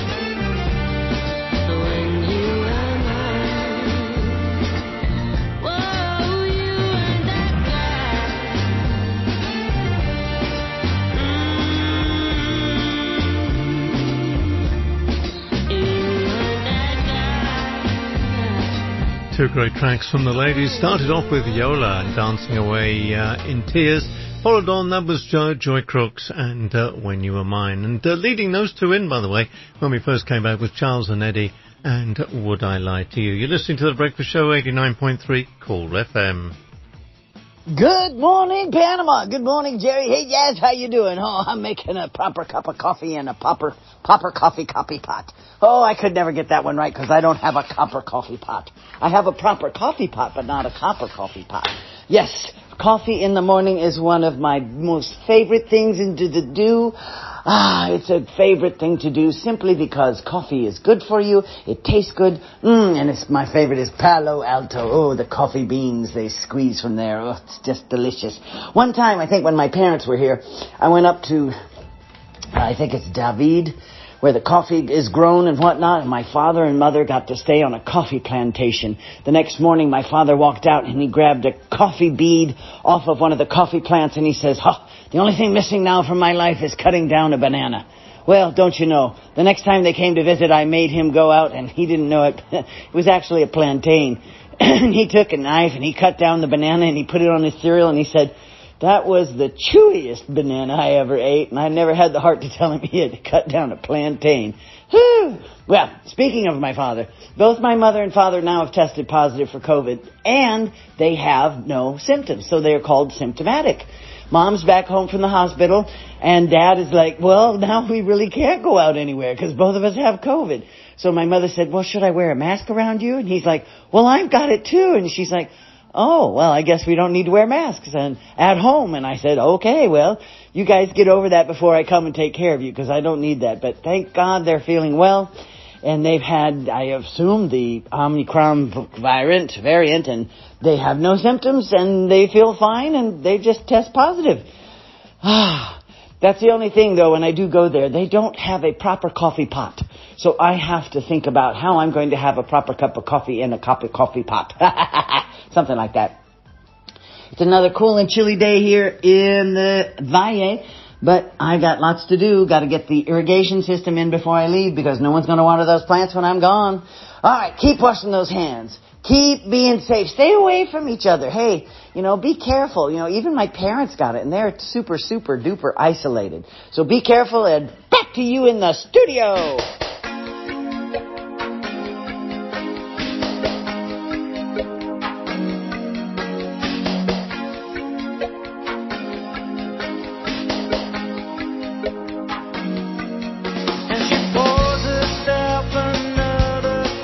When you were mine. Whoa, you were that guy. Two great tracks from the ladies. Started off with Yola and Dancing Away uh, in Tears. Followed on, that was jo- Joy Crooks and uh, When You Were Mine. And uh, leading those two in, by the way, when we first came back, with Charles and Eddie and Would I Lie to You. You're listening to The Breakfast Show, eighty-nine point three Cool F M. Good morning, Panama. Good morning, Jerry. Hey, Jazz, how you doing? Oh, I'm making a proper cup of coffee in a proper, proper coffee coffee pot. Oh, I could never get that one right because I don't have a copper coffee pot. I have a proper coffee pot, but not a copper coffee pot. Yes, coffee in the morning is one of my most favorite things to do. Ah, it's a favorite thing to do simply because coffee is good for you. It tastes good. Mmm, and it's my favorite is Palo Alto. Oh, the coffee beans they squeeze from there. Oh, it's just delicious. One time, I think when my parents were here, I went up to, I think it's David, where the coffee is grown and whatnot, and my father and mother got to stay on a coffee plantation. The next morning, my father walked out and he grabbed a coffee bead off of one of the coffee plants and he says, "Huh, the only thing missing now from my life is cutting down a banana." Well, don't you know, the next time they came to visit, I made him go out, and he didn't know it. It was actually a plantain. And he took a knife and he cut down the banana and he put it on his cereal and he said, "That was the chewiest banana I ever ate," and I never had the heart to tell him he had cut down a plantain. Whew. Well, speaking of my father, both my mother and father now have tested positive for COVID, and they have no symptoms, so they're called symptomatic. Mom's back home from the hospital, and Dad is like, "Well, now we really can't go out anywhere because both of us have COVID." So my mother said, "Well, should I wear a mask around you?" And he's like, "Well, I've got it too." And she's like, "Oh, well, I guess we don't need to wear masks and at home." And I said, "Okay, well, you guys get over that before I come and take care of you because I don't need that." But thank God they're feeling well. And they've had, I assume, the Omicron variant, variant, and they have no symptoms and they feel fine and they just test positive. Ah, that's the only thing, though, when I do go there, they don't have a proper coffee pot. So I have to think about how I'm going to have a proper cup of coffee in a copper coffee pot. Something like that. It's another cool and chilly day here in the Valle, but I got lots to do. Got to get the irrigation system in before I leave because no one's going to water those plants when I'm gone. All right, keep washing those hands. Keep being safe. Stay away from each other. Hey, you know, be careful. You know, even my parents got it, and they're super, super duper isolated. So be careful, and back to you in the studio. And she pours herself another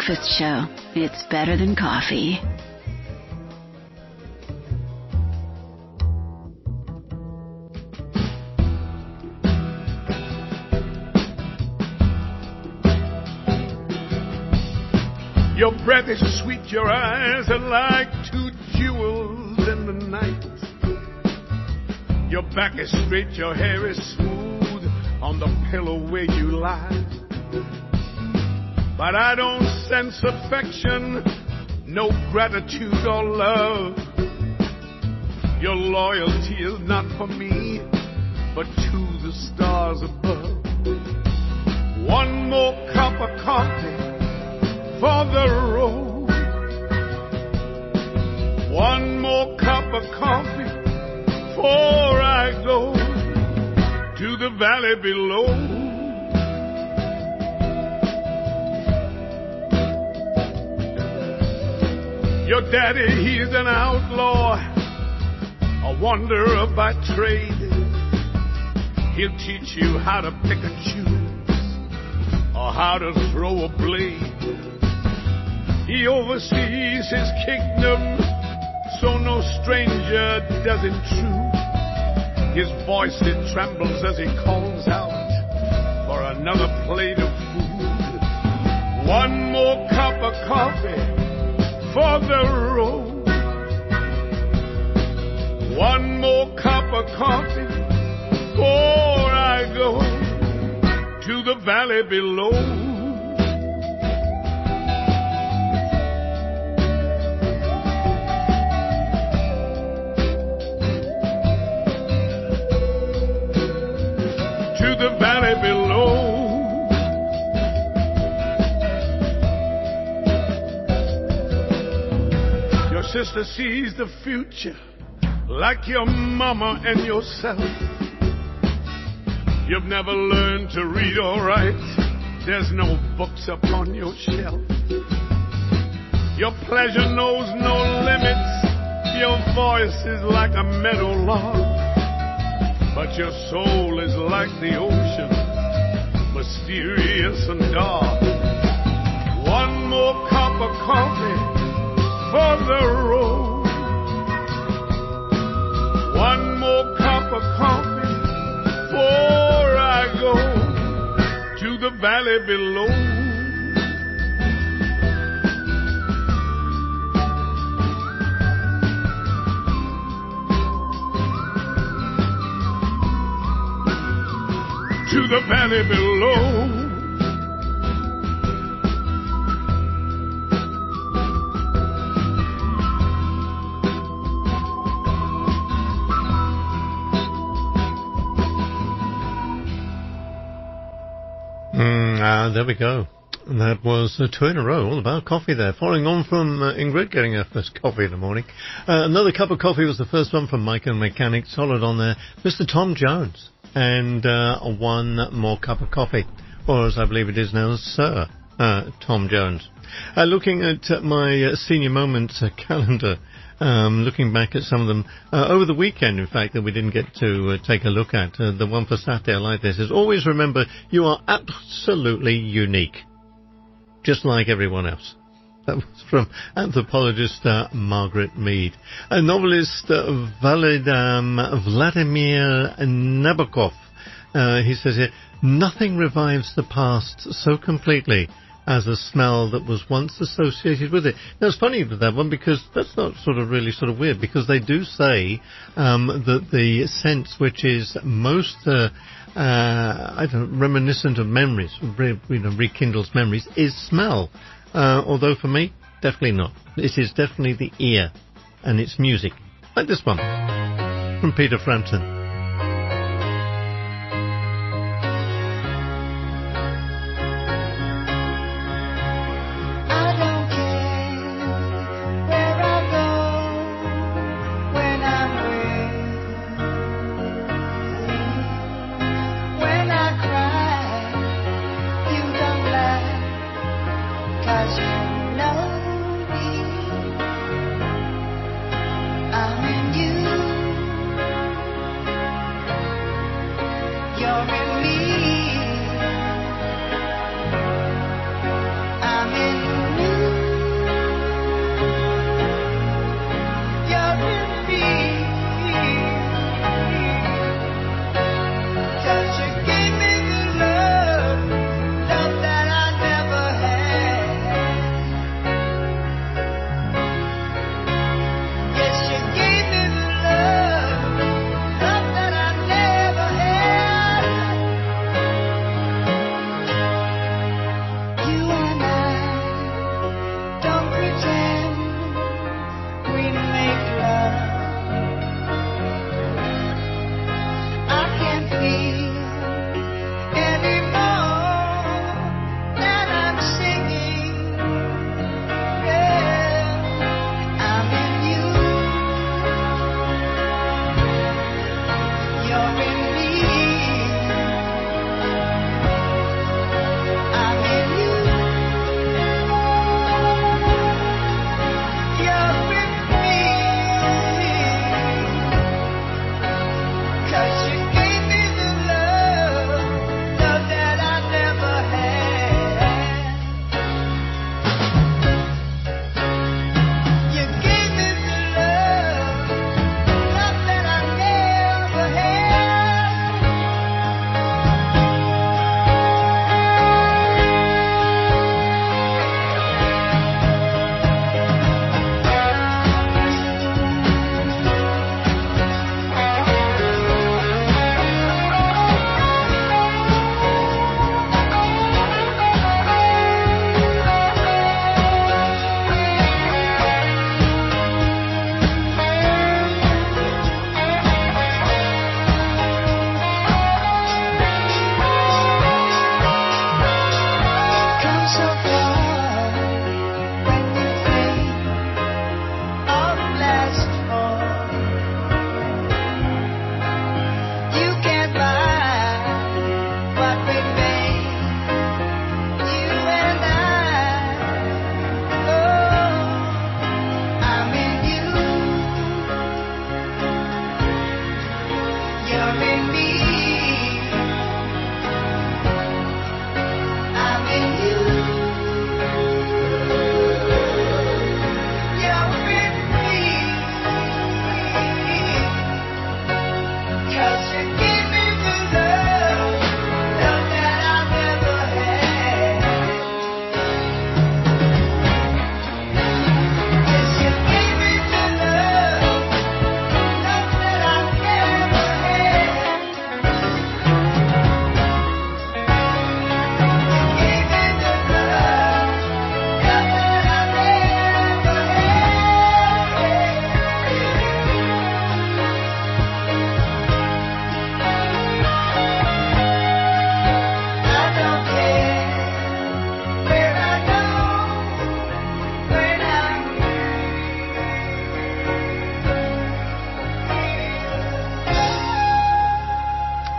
Breakfast Show. It's better than coffee. Your breath is sweet, your eyes are like two jewels in the night. Your back is straight, your hair is smooth on the pillow where you lie. But I don't sense affection, no gratitude or love. Your loyalty is not for me, but to the stars above. One more cup of coffee for the road. One more cup of coffee before I go to the valley below. Your daddy, he's an outlaw, a wanderer by trade. He'll teach you how to pick and choose or how to throw a blade. He oversees his kingdom, so no stranger does intrude. His voice, it trembles as he calls out for another plate of food. One more cup of coffee for the road. One more cup of coffee before I go to the valley below. The valley below. Your sister sees the future like your mama and yourself. You've never learned to read or write. There's no books upon your shelf. Your pleasure knows no limits. Your voice is like a meadowlark. But your soul is like the ocean, mysterious and dark. One more cup of coffee for the road. One more cup of coffee before I go to the valley below. To the valley below. Mm, ah, there we go. And that was uh, two in a row, all about coffee there. Following on from uh, Ingrid getting her first coffee in the morning. Uh, another cup of coffee was the first one from Mike and Mechanic. Solid on there. Mister Tom Jones. And uh, one more cup of coffee, or as I believe it is now, Sir uh, Tom Jones. Uh, looking at uh, my uh, senior moments uh, calendar, um, looking back at some of them uh, over the weekend, in fact, that we didn't get to uh, take a look at. Uh, the one for Saturday, I like this, is always remember you are absolutely unique, just like everyone else. That was from anthropologist uh, Margaret Mead. A novelist, uh, Valid, um, Vladimir Nabokov. Uh, he says here, nothing revives the past so completely as a smell that was once associated with it. Now, it's funny with that one because that's not sort of really sort of weird, because they do say um, that the sense which is most uh, uh, I don't know, reminiscent of memories, re, you know, rekindles memories, is smell. Uh, although for me, definitely not. It is definitely the ear, and it's music. Like this one, from Peter Frampton. I'm in you.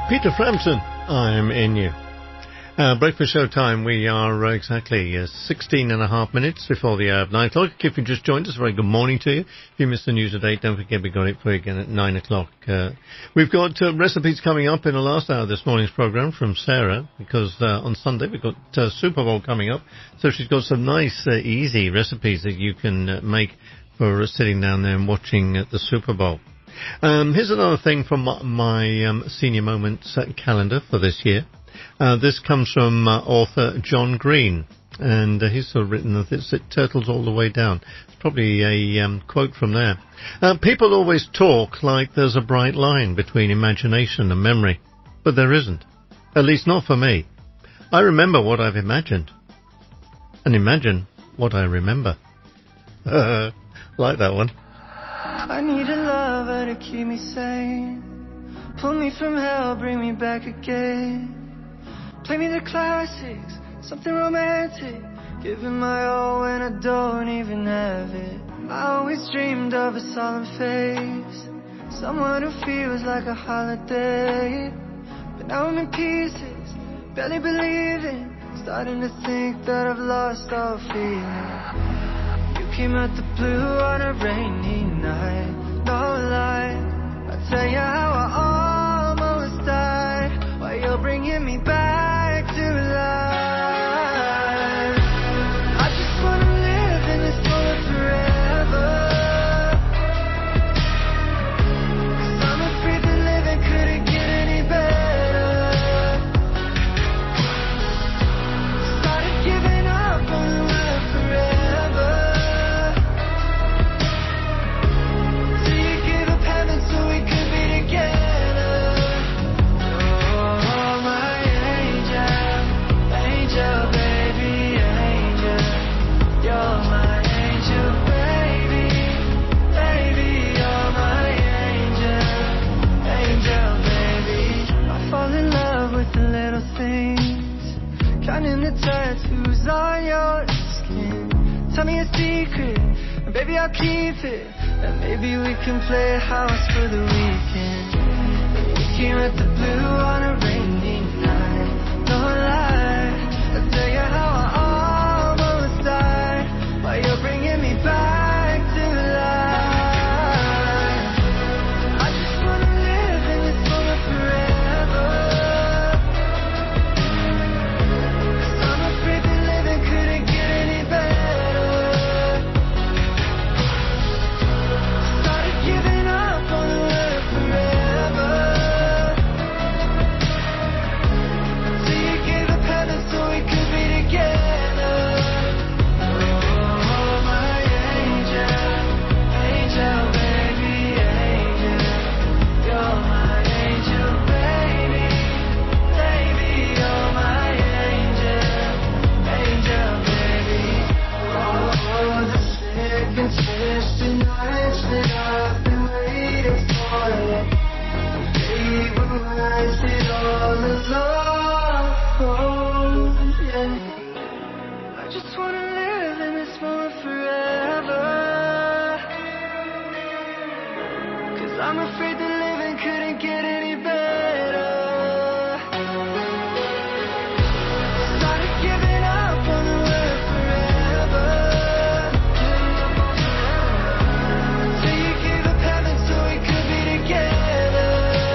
Peter Frampton, I'm in you. Uh, breakfast show time. We are uh, exactly uh, sixteen and a half minutes before the hour of nine o'clock. If you just joined us, very good morning to you. If you missed the news today, don't forget we got it for you again at nine o'clock. Uh, we've got uh, recipes coming up in the last hour of this morning's program from Sarah, because uh, on Sunday we've got uh, Super Bowl coming up. So she's got some nice, uh, easy recipes that you can uh, make for uh, sitting down there and watching uh, the Super Bowl. Um, here's another thing from my, my um, Senior Moments uh, calendar for this year. Uh, this comes from uh, author John Green, and uh, he's sort of written that it's, it turtles all the way down. It's probably a um, quote from there. Uh, people always talk like there's a bright line between imagination and memory, but there isn't. At least not for me. I remember what I've imagined, and imagine what I remember. Uh, like that one. I need a lover to keep me sane. Pull me from hell, bring me back again. Play me the classics, something romantic. Giving my all when I don't even have it. I always dreamed of a solemn face, someone who feels like a holiday. But now I'm in pieces, barely believing, starting to think that I've lost all feeling. You came out the blue on a rainy night, no lie. I'll tell you how I almost died, while you're bringing me back to life. I just wanna live in this moment forever, 'cause I'm afraid that living couldn't get any better. Started giving up on the word forever, till you gave up heaven so we could be together. Oh, my angel, angel, baby, angel. You're my angel, baby, baby. You're my angel, angel, baby. I fall in love with the little things, counting the tattoos on your skin. Tell me a secret, and baby I'll keep it, and maybe we can play house for the weekend. You came at the blue on a rainy night, no lie. I'll tell you how I almost died, while you're bringing me back to life. I just wanna live in this moment forever, 'cause I'm afraid that living couldn't get any better. Started giving up on the word forever, till you gave up heaven so we could be together. Oh, my angel, angel, baby, angel. You're my angel, baby, baby. You're my angel, angel, baby. Oh, the second twisted nights that I've been waiting for you. Baby, why is it all alone? Yeah. I just wanna live in this moment forever, 'cause I'm afraid that living couldn't get any better. Started giving up on the word forever, till you gave up heaven so we could be together.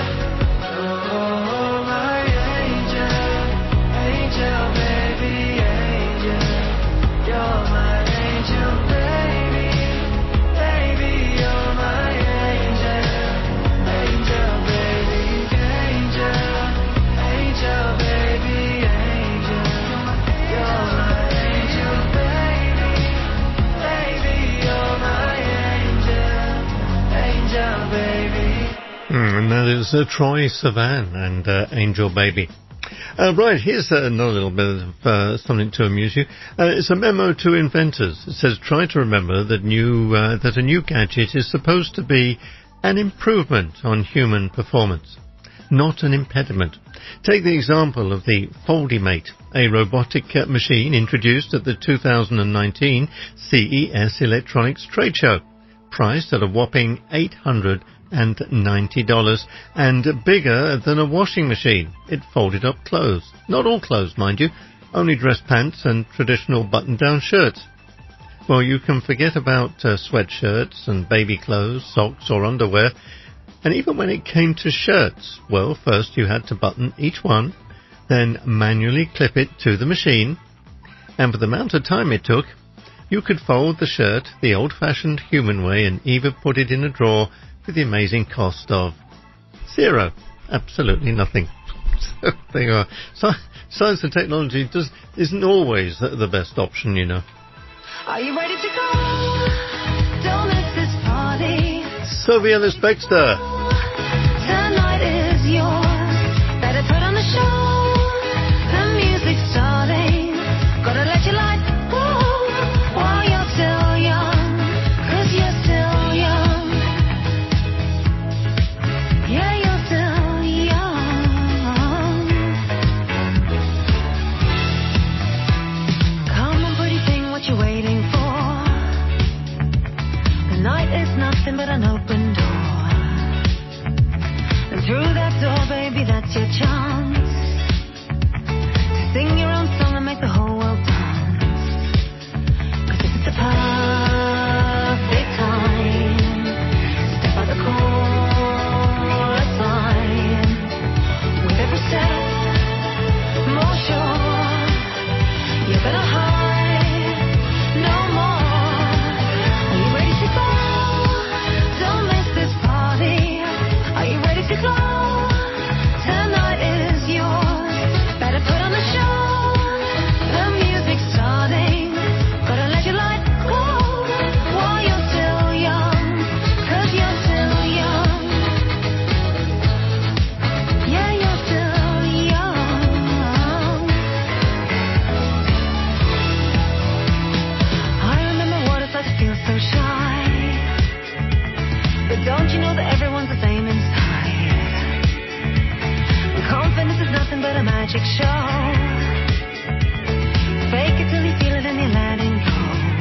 Oh, my angel, angel, baby, angel. You're my angel, baby, baby. You're my angel, angel, baby, angel, angel, baby, angel. You're my angel, baby, baby. You're my angel, angel, baby. Mm, and that is uh, Troy Sivan and uh, Angel Baby. Uh, right, here's uh, another little bit of uh, something to amuse you. Uh, it's a memo to inventors. It says, try to remember that new uh, that a new gadget is supposed to be an improvement on human performance, not an impediment. Take the example of the Foldymate, a robotic uh, machine introduced at the two thousand nineteen C E S Electronics Trade Show, priced at a whopping eight hundred ninety dollars and bigger than a washing machine. It folded up clothes. Not all clothes, mind you, only dress pants and traditional button-down shirts. Well, you can forget about uh, sweatshirts and baby clothes, socks or underwear. And even when it came to shirts, well, first you had to button each one, then manually clip it to the machine. And for the amount of time it took, you could fold the shirt the old-fashioned human way and even put it in a drawer for the amazing cost of zero. Absolutely nothing. So there you are. So, science and technology does, isn't always the, the best option, you know. Are you ready to go? Don't miss this party. Sophie Ellis-Bextor. Tonight is yours. Better put on the show. The music's starting. Gotta let your light go while you're still young. 'Cause you're still young. Yeah, you're still young. Come on, pretty thing, what you waiting for? The night is nothing but an open door. And through that door, baby, that's your chance to sing your own song and make the whole world dance. 'Cause this is the perfect time. Step out the chorus line. With every step more sure, you're gonna hide no more. Are you ready to go? Don't miss this party. Are you ready to go? Tonight is yours. Better put on the show. The music's starting. Gotta let your light go while you're still young. 'Cause you're still young. Yeah, you're still young. I remember what it's like to feel so shy. But don't you know that everyone's the same inside? And confidence is nothing but a magic show. Fake it till you feel it and you're letting go.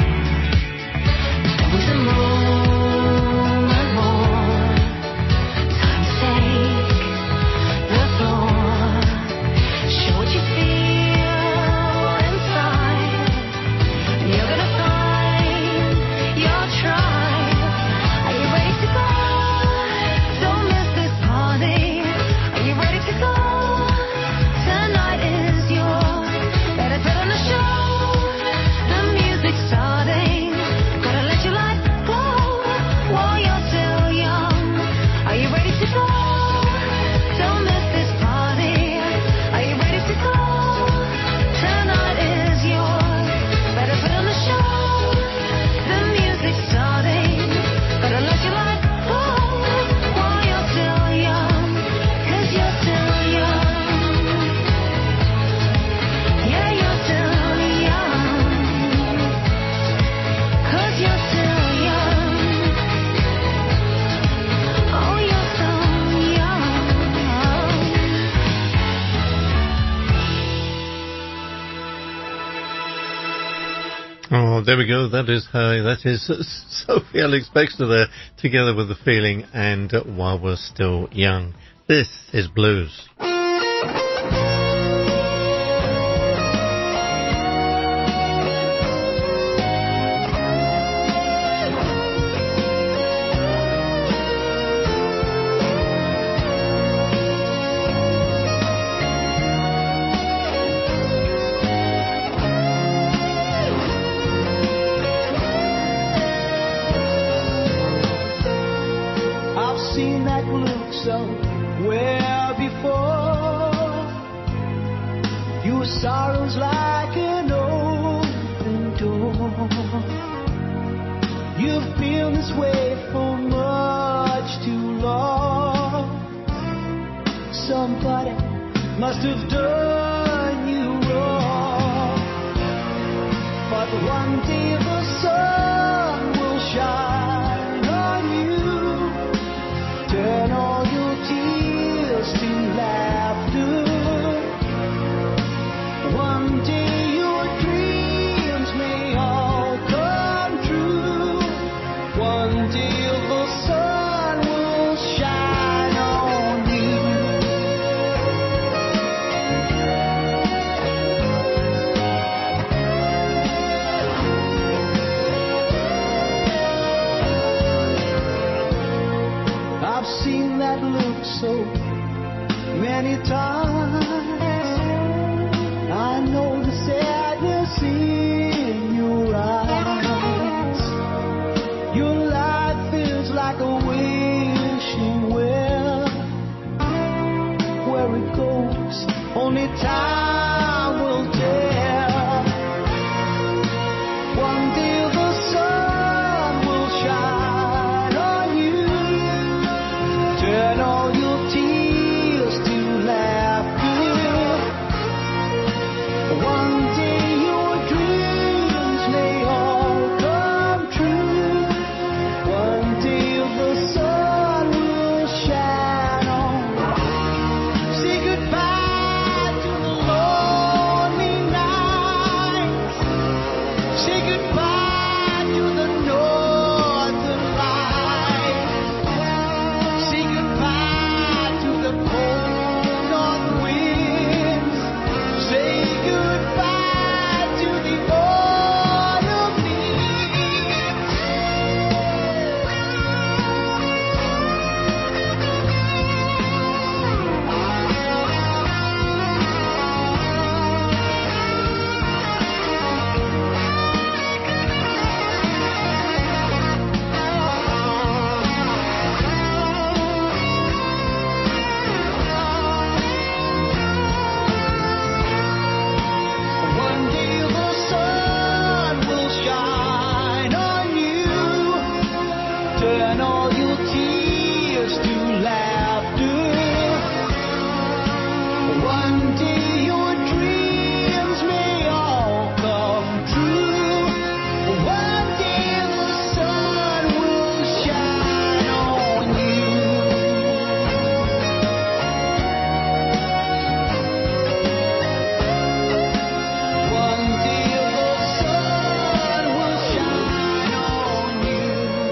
There was a moment more. Time to take the floor. Show what you feel inside. And you're gonna find your tribe. Are you ready to go? Don't miss this party. Are you ready to go? Tonight is yours. Better put on the show. The music's starting. Gotta let your light go while you're still young. Are you ready to go? Don't miss this party. Are you ready to go? Tonight is yours. Better put on the show. The music's starting. Gotta let your light go while you're still young. 'Cause you're still young. Yeah, you're still young. 'Cause you're still young. Oh, you're so young. Oh, there we go. That is her. That is Sophie Ellis-Bextor there, together with The Feeling and uh, While We're Still Young. This is Blues. I've seen that look somewhere before. Your sorrow's like an open door. You've been this way for much too long. Somebody must have done you wrong. But one day the sun will shine on you. Turn all your tears to laughter. One day your dreams may all come true. One day the sun will so many times. I know the sadness in your eyes. Your life feels like a wishing well. Where it goes, only time will tell. One day the sun will shine on you, turn all your tears to laughter. One day your dreams may all come true. One day the sun will shine on you. Say goodbye to the lonely nights. Say goodbye to the northern lights. Say goodbye to the cold north winds. Say goodbye to the autumn leaves. One day the sun will shine on you, turn all your tears to laughter. One day your dreams may all come true. One day the sun will shine on you. One day the sun will shine on you.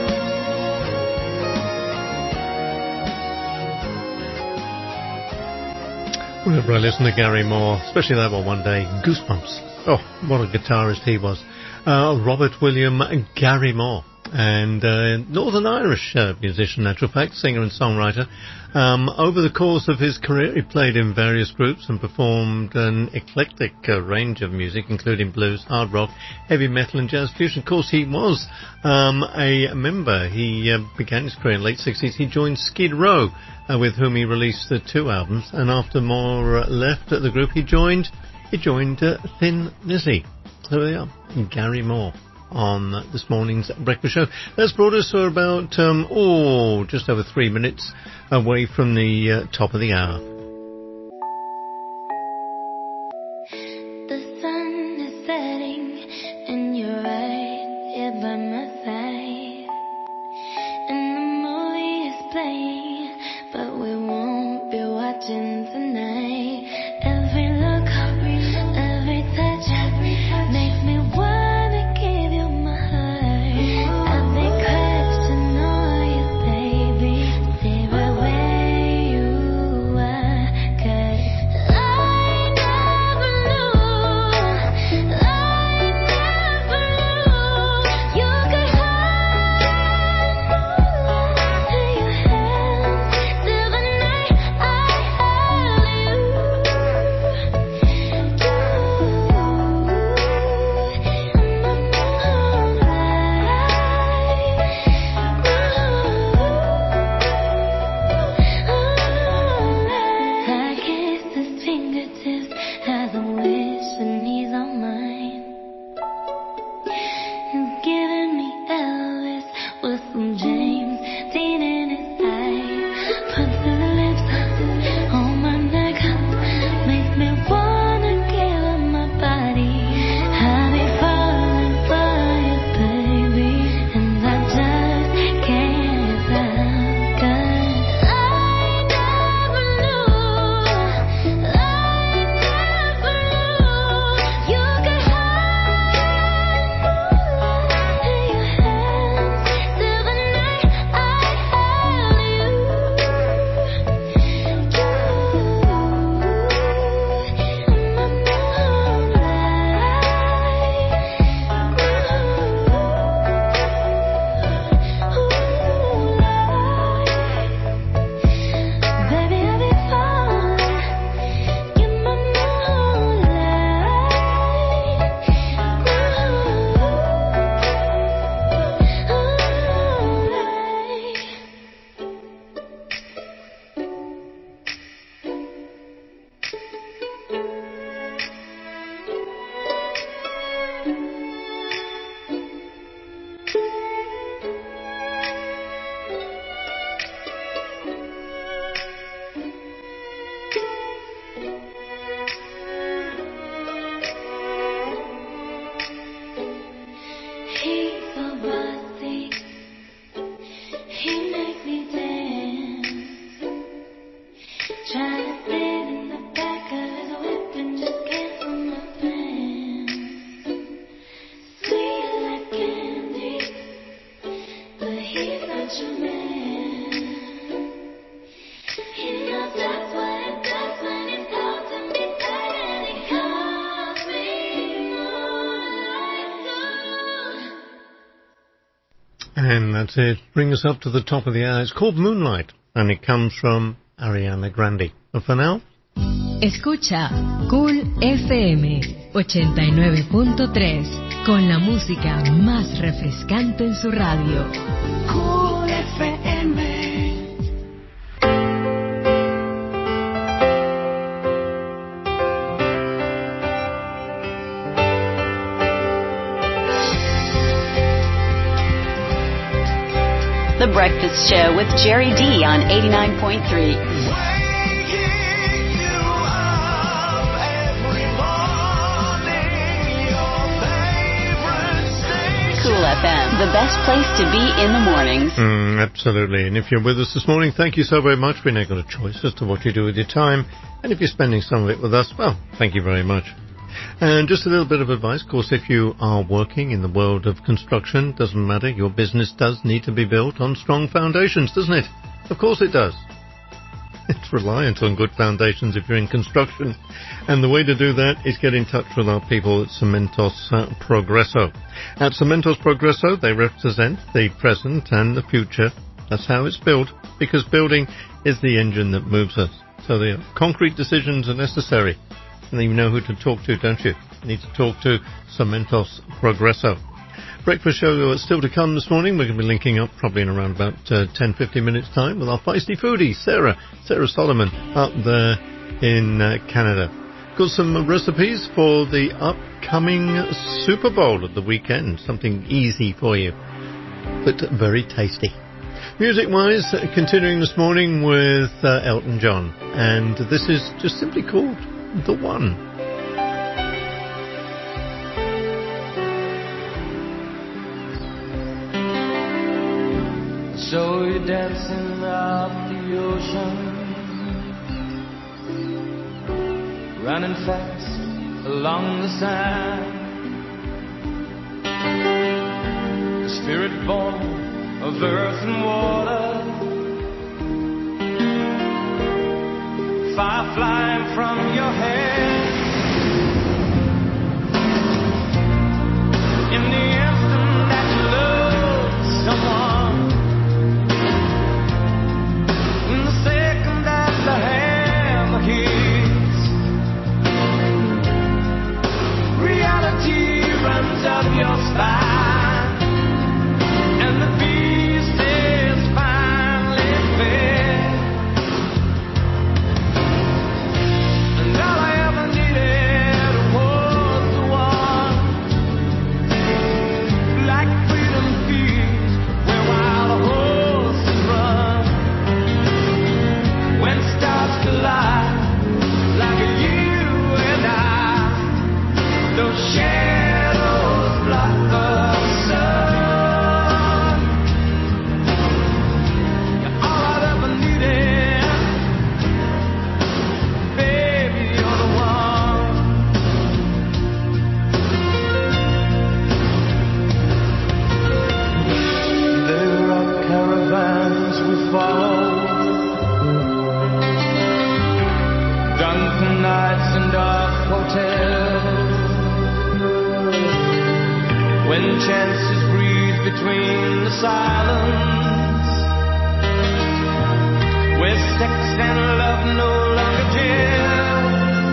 Whenever I listen to Gary Moore, especially that one one day, goosebumps. Oh, what a guitarist he was. Uh, Robert William Gary Moore. And uh, Northern Irish uh, musician, natural fact, singer and songwriter. Um, over the course of his career, he played in various groups and performed an eclectic uh, range of music, including blues, hard rock, heavy metal and jazz fusion. Of course, he was um, a member. He uh, began his career in the late sixties. He joined Skid Row, uh, with whom he released uh, two albums. And after Moore uh, left the group, he joined he joined uh, Thin Lizzy. So there we are, Gary Moore on this morning's breakfast show. That's brought us to about, um, oh, just over three minutes away from the uh, top of the hour. The sun is setting and you're right here by my side. And the movie is playing, but we won't be watching tonight. Every look, every touch makes me wanna give you my heart. I've been crushing on you, baby. Stay right where you are. he's not your man. He knows that's what it does when he's called to be bad, and he calls me moonlight. And that's it. Bring us up to the top of the hour. It's called Moonlight, and it comes from Ariana Grande. But for now, escucha Cool F M ochenta y nueve punto tres con la música más refrescante en su radio. Cool F M. The Breakfast Show with Jerry D on eighty-nine point three. Cool F M, the best place to be in the mornings. Mm, absolutely. And if you're with us this morning, thank you so very much. We've now got a choice as to what you do with your time. And if you're spending some of it with us, well, thank you very much. And just a little bit of advice, of course, if you are working in the world of construction, doesn't matter, your business does need to be built on strong foundations, doesn't it? Of course it does. It's reliant on good foundations if you're in construction. And the way to do that is get in touch with our people at Cementos uh, Progreso. At Cementos Progreso, they represent the present and the future. That's how it's built, because building is the engine that moves us. So the concrete decisions are necessary. And you know who to talk to, don't you? You need to talk to Cementos Progreso. Breakfast show still to come this morning. We're going to be linking up probably in around about uh, ten to fifteen minutes time with our feisty foodie, Sarah, Sarah Solomon, up there in uh, Canada. Got some recipes for the upcoming Super Bowl at the weekend. Something easy for you, but very tasty. Music-wise, uh, continuing this morning with uh, Elton John. And this is just simply called The One. So you're dancing up the ocean, running fast along the sand, the spirit born of earth and water, fire flying from your head. In the instant that you love someone, in the second that the hammer hits, reality runs up your spine, and the beast is finally fed. And all I ever needed was the one, like freedom feeds where wild horses run. When stars collide, like you and I, those shadows block the sun. You're all I've ever needed, baby, you're the one. There are caravans we follow, drunken nights and dark hotels, when chances breathe between the silence, where sex and love no longer jail.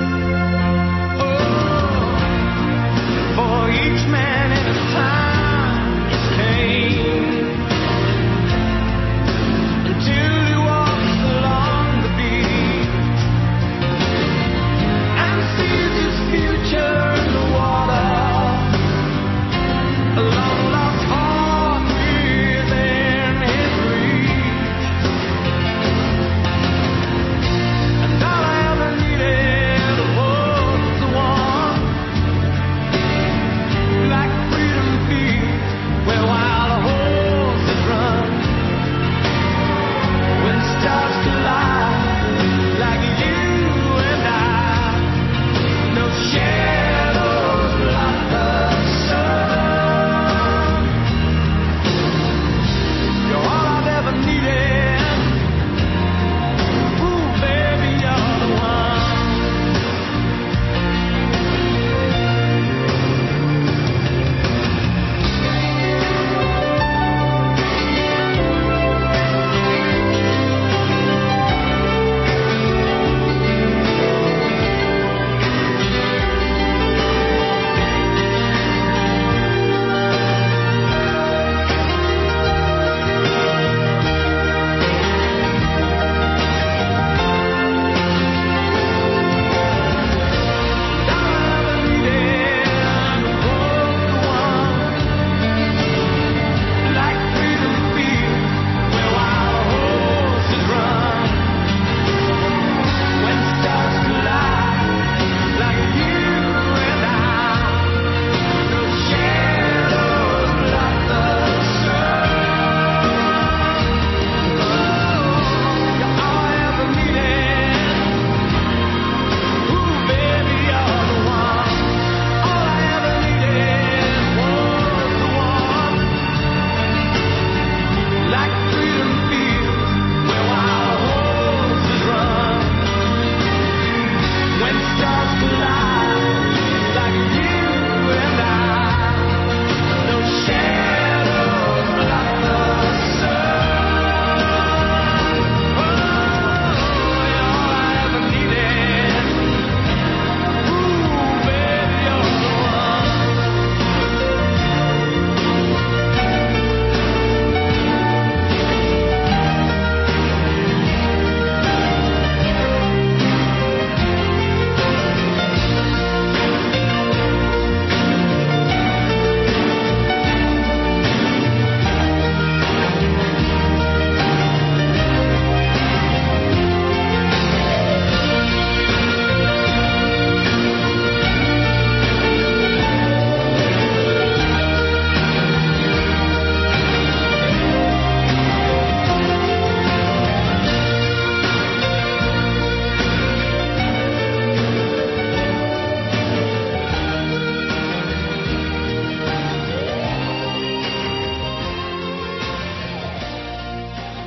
Oh, for each man in his time is pain, until he walks along the beach and sees his future in the water, a long lost heart within his reach. And all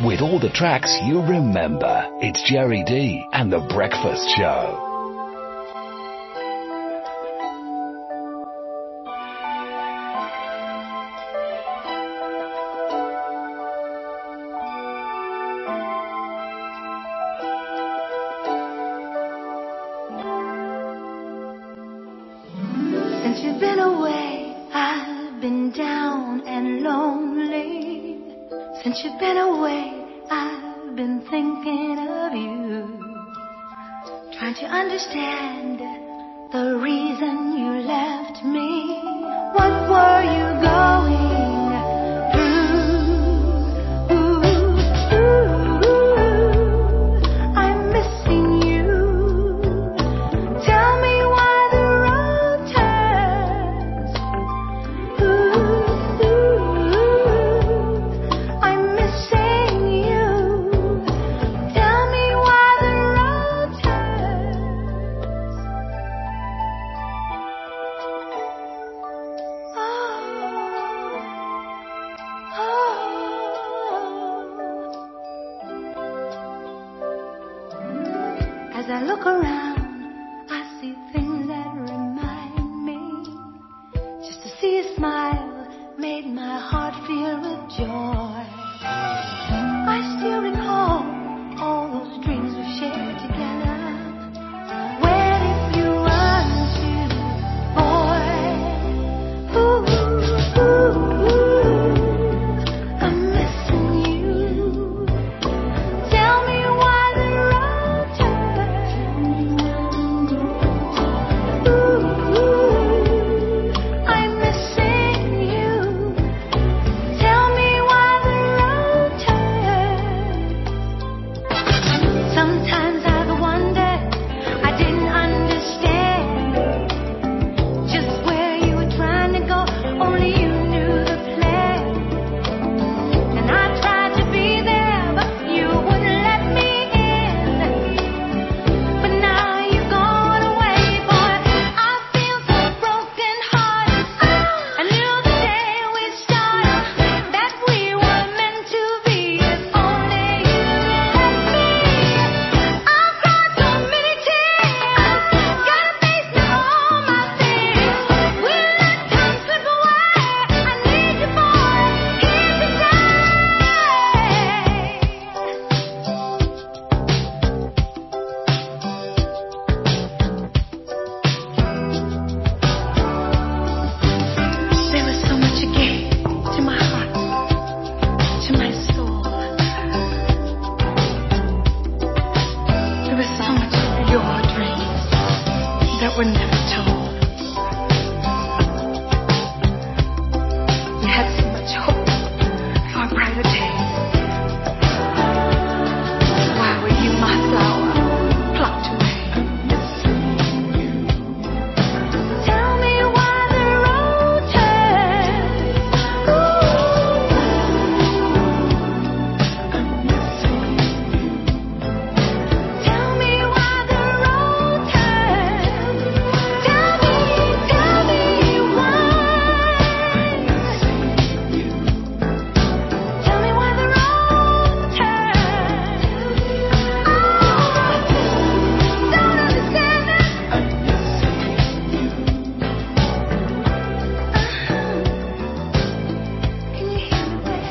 with all the tracks you remember. It's Jerry D and The Breakfast Show. Since you've been away, I've been down and lonely. Since you've been away, I've been thinking of you. Trying to understand the reason you left me. What were you going through? Ooh, ooh, ooh. I'm missing you. Tell me why the road turns. Ooh, ooh, I'm missing you. Tell me why the road turns. Oh, oh. As I look around, I see things that remind me. Just to see a smile made my heart feel with joy. I still recall all those dreams we shared together. Where did you run to, boy? Ooh, ooh, ooh, I'm missing you. Tell me why the road turns. Ooh, ooh, I'm missing you. Tell me why the road turns. Sometimes I've wondered, I didn't understand just where you were trying to go. Only you knew the plan. And I tried to be there, but you wouldn't let me in. But now you've gone away, boy. I feel so broken hearted. I knew the day we started that we were meant to be. If only you let me. I've cried so many tears. Gotta face now all my fears. We let time slip away. I need you, boy, here today. There was so much you gave to my heart, to my soul. There was so much of your dreams that were never told. You had so much hope for a brighter day. Why were you my flower plucked away? Tell me why the road turns. Ooh, I'm missing you. Tell me why the road turns. Tell me, tell me why. Tell me why the road turns. Oh, don't understand it. Can you hear me, baby?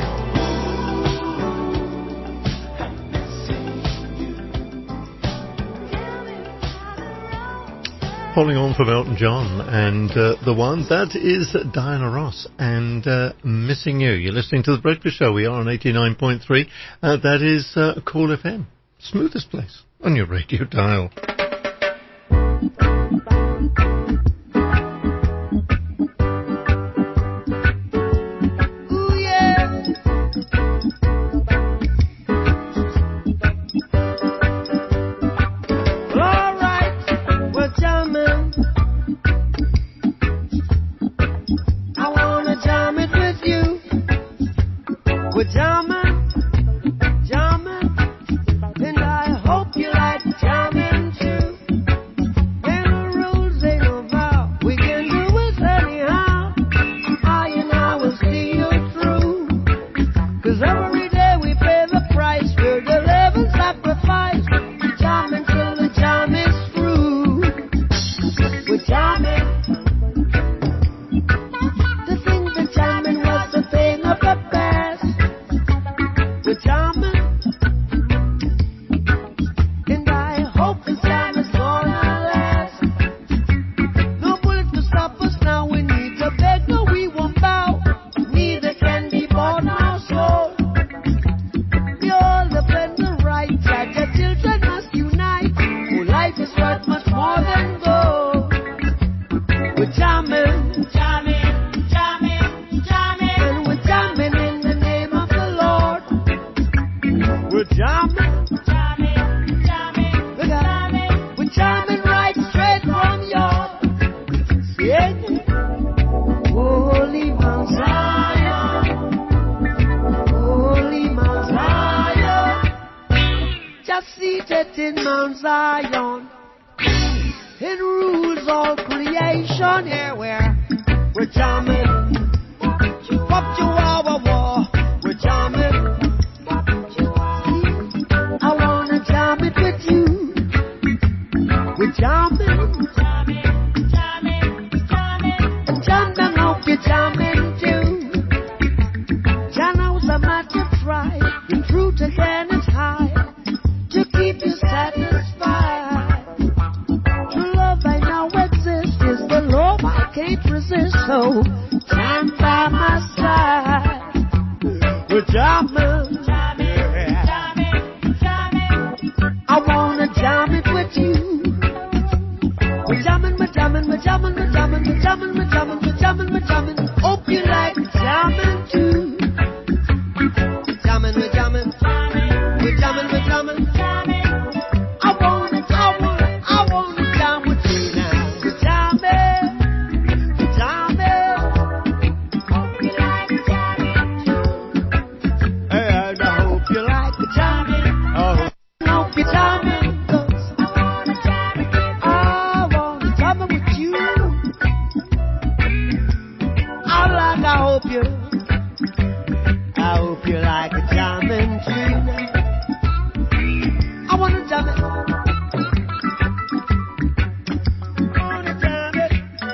Following on from Elton John and uh, the one, that is Diana Ross and uh, Missing You. You're listening to The Breakfast Show. We are on eighty-nine point three. Uh, that is uh, Cool F M. Smoothest place on your radio dial. Ooh, yeah. All right, well, jamming. I wanna jam it with you. We're jamming, jamming, and I hope you like jamming too. Ain't no rules, ain't no vow. We can do it anyhow. I and I will see you through. 'Cause every day we pay seated in Mount Zion, and rules all creation. Yeah, we're we're jamming. Wop chihuahua war, we're jamming. I wanna jam it with you. We're jamming. Jam them, hope you're jamming too. Jano's a matter try. The fruit again is high to keep you satisfied. True love I know exists is the love I can't resist. So jam by my side. We're jamming. I wanna jam it with you. We're jamming, we're jamming, we're jamming, we're jamming, we're jamming, we're jamming, we're jamming, we're jamming. Hope you like jamming too. Jamming, we're jamming, we're jamming, we're jamming. I wanna, I wanna, I wanna jam with you now. We're jamming, we're jamming. Hope you like jamming too. And I hope you like the jamming. I hope you're jamming. I hope you, I hope you like a jamming too. I wanna jam it. I wanna jam it.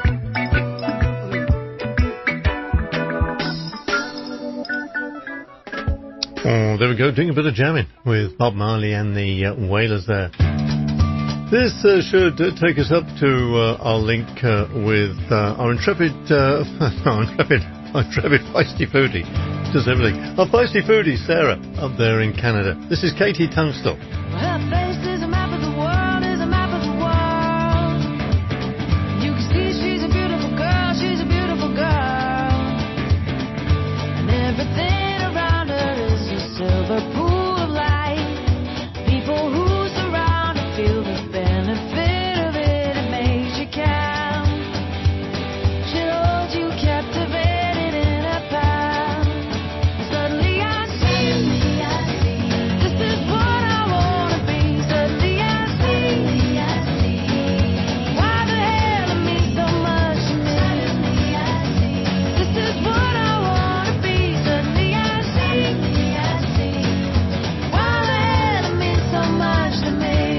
Oh, there we go, doing a bit of jamming with Bob Marley and the uh, Wailers there. This uh, should uh, take us up to uh, our link uh, with uh, our intrepid, uh, no, intrepid, our intrepid feisty foodie. Does everything. Our feisty foodie, Sarah, up there in Canada. This is Katie Tunstall. Her face is a map of the world, is a map of the world. You can see she's a beautiful girl, she's a beautiful girl. And everything around her is a silver pool of light. People who surround her feel the benefit of it, it makes you count. She holds you captivated in her palm. Suddenly I see, this is what I wanna be. Suddenly I see, why the hell it means so much to me. This is what I wanna be. Suddenly I see, why the hell it means so much to me.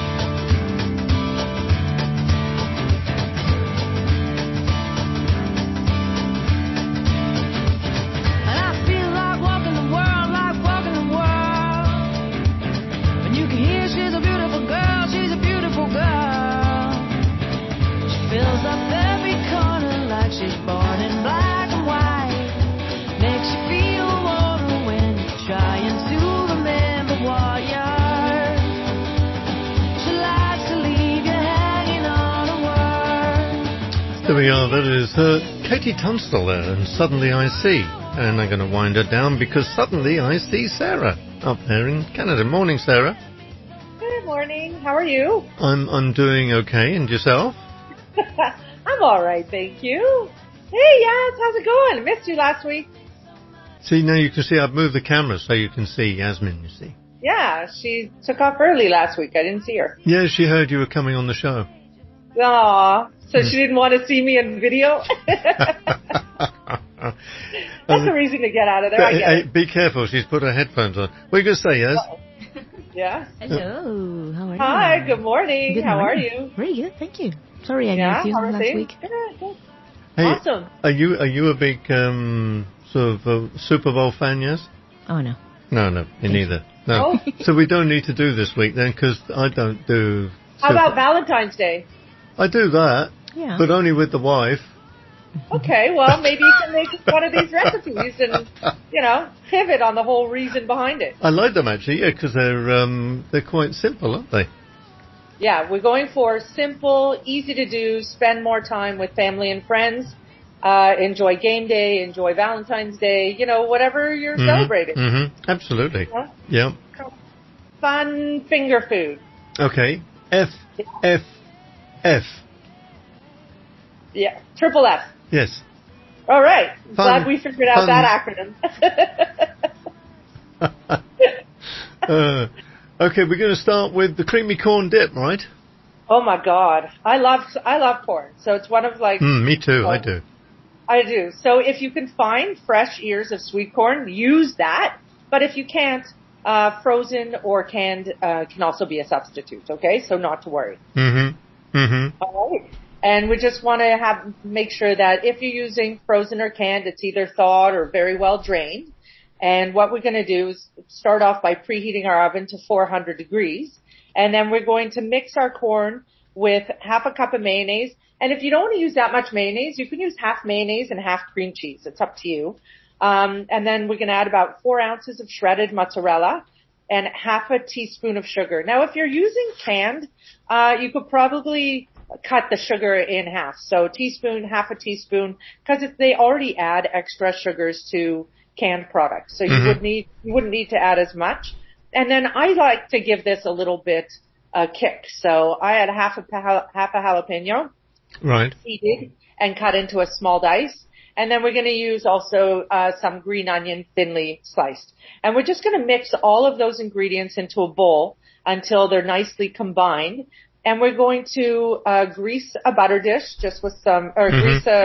And I feel like walking the world, like walking the world. And you can hear she's a beautiful girl, she's a beautiful girl. She fills up every corner like she's born in black and white. Makes you feel warmer when you're trying to remember what you're. She likes to leave you hanging on a word. There we are, that is uh, Katie Tunstall there, and Suddenly I See. And I'm going to wind her down because suddenly I see Sarah up there in Canada. Morning, Sarah. Good morning. How are you? I'm I'm doing okay, and yourself? I'm all right, thank you. Hey, Yas, how's it going? I missed you last week. See, now you can see I've moved the camera so you can see Yasmin, you see. Yeah, she took off early last week. I didn't see her. Yeah, she heard you were coming on the show. Aw, so she didn't want to see me in video? That's a reason to get out of there, I Hey, get hey, it. be careful, she's put her headphones on. What are you going to say, Yas? Yeah? Hello, how are you? Hi, good morning. Good How morning. are you? Very good, thank you. Sorry I Yeah, missed you how are last things? week. Good, good. Hey, Awesome. Are you are you a big um, sort of uh, Super Bowl fan, yes? Oh, no. No, no, me neither. No. Oh. So we don't need to do this week then, because I don't do. How Super- about Valentine's Day? I do that, Yeah. but only with the wife. Okay, well, maybe you can make one of these recipes and, you know, pivot on the whole reason behind it. I like them actually, yeah, because they're um, they're quite simple, aren't they? Yeah, we're going for simple, easy to do, spend more time with family and friends, uh, enjoy game day, enjoy Valentine's Day, you know, whatever you're Mhm, celebrating. mhm, absolutely. Huh? Yeah. Fun finger food. Okay. F F F. Yeah, triple F. Yes. All right. Fun- Glad we figured out fun- that acronym. uh, Okay, we're going to start with the creamy corn dip, right? Oh my God, I love I love corn. So it's one of like. Mm, me too. I do. I do. So if you can find fresh ears of sweet corn, use that. But if you can't, uh, frozen or canned uh, can also be a substitute. Okay, so not to worry. Mm-hmm. Mm-hmm. All right. And we just want to have make sure that if you're using frozen or canned, it's either thawed or very well drained. And what we're going to do is start off by preheating our oven to four hundred degrees. And then we're going to mix our corn with half a cup of mayonnaise. And if you don't want to use that much mayonnaise, you can use half mayonnaise and half cream cheese. It's up to you. Um, and then we're going to add about four ounces of shredded mozzarella and half a teaspoon of sugar. Now, if you're using canned, uh, you could probably cut the sugar in half. So teaspoon, half a teaspoon, because they already add extra sugars to canned products. So you Mhm. would need, you wouldn't need to add as much. And then I like to give this a little bit a kick. So I had half a, pa- half a jalapeno Right. seeded and cut into a small dice. And then we're going to use also uh, some green onion thinly sliced. And we're just going to mix all of those ingredients into a bowl until they're nicely combined. And we're going to uh, grease a butter dish just with some, or Mhm. grease a,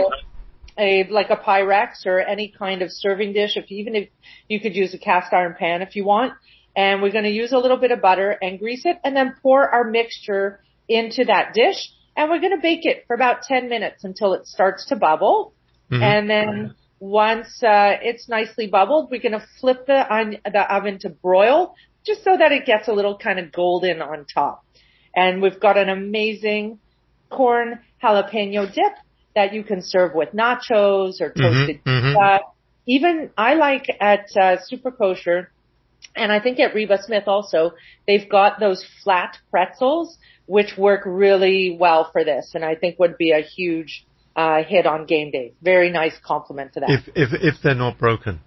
a like a Pyrex or any kind of serving dish. If even if you could use a cast iron pan if you want. And we're going to use a little bit of butter and grease it, and then pour our mixture into that dish. And we're going to bake it for about ten minutes until it starts to bubble. Mhm. And then once uh, it's nicely bubbled, we're going to flip the, on, the oven to broil just so that it gets a little kind of golden on top. And we've got an amazing corn jalapeno dip that you can serve with nachos or toasted Mhm, mhm. pizza. Even I like at uh, Super Kosher, and I think at Reba Smith also, they've got those flat pretzels, which work really well for this, and I think would be a huge uh, hit on game day. Very nice compliment to that. If if if they're not broken.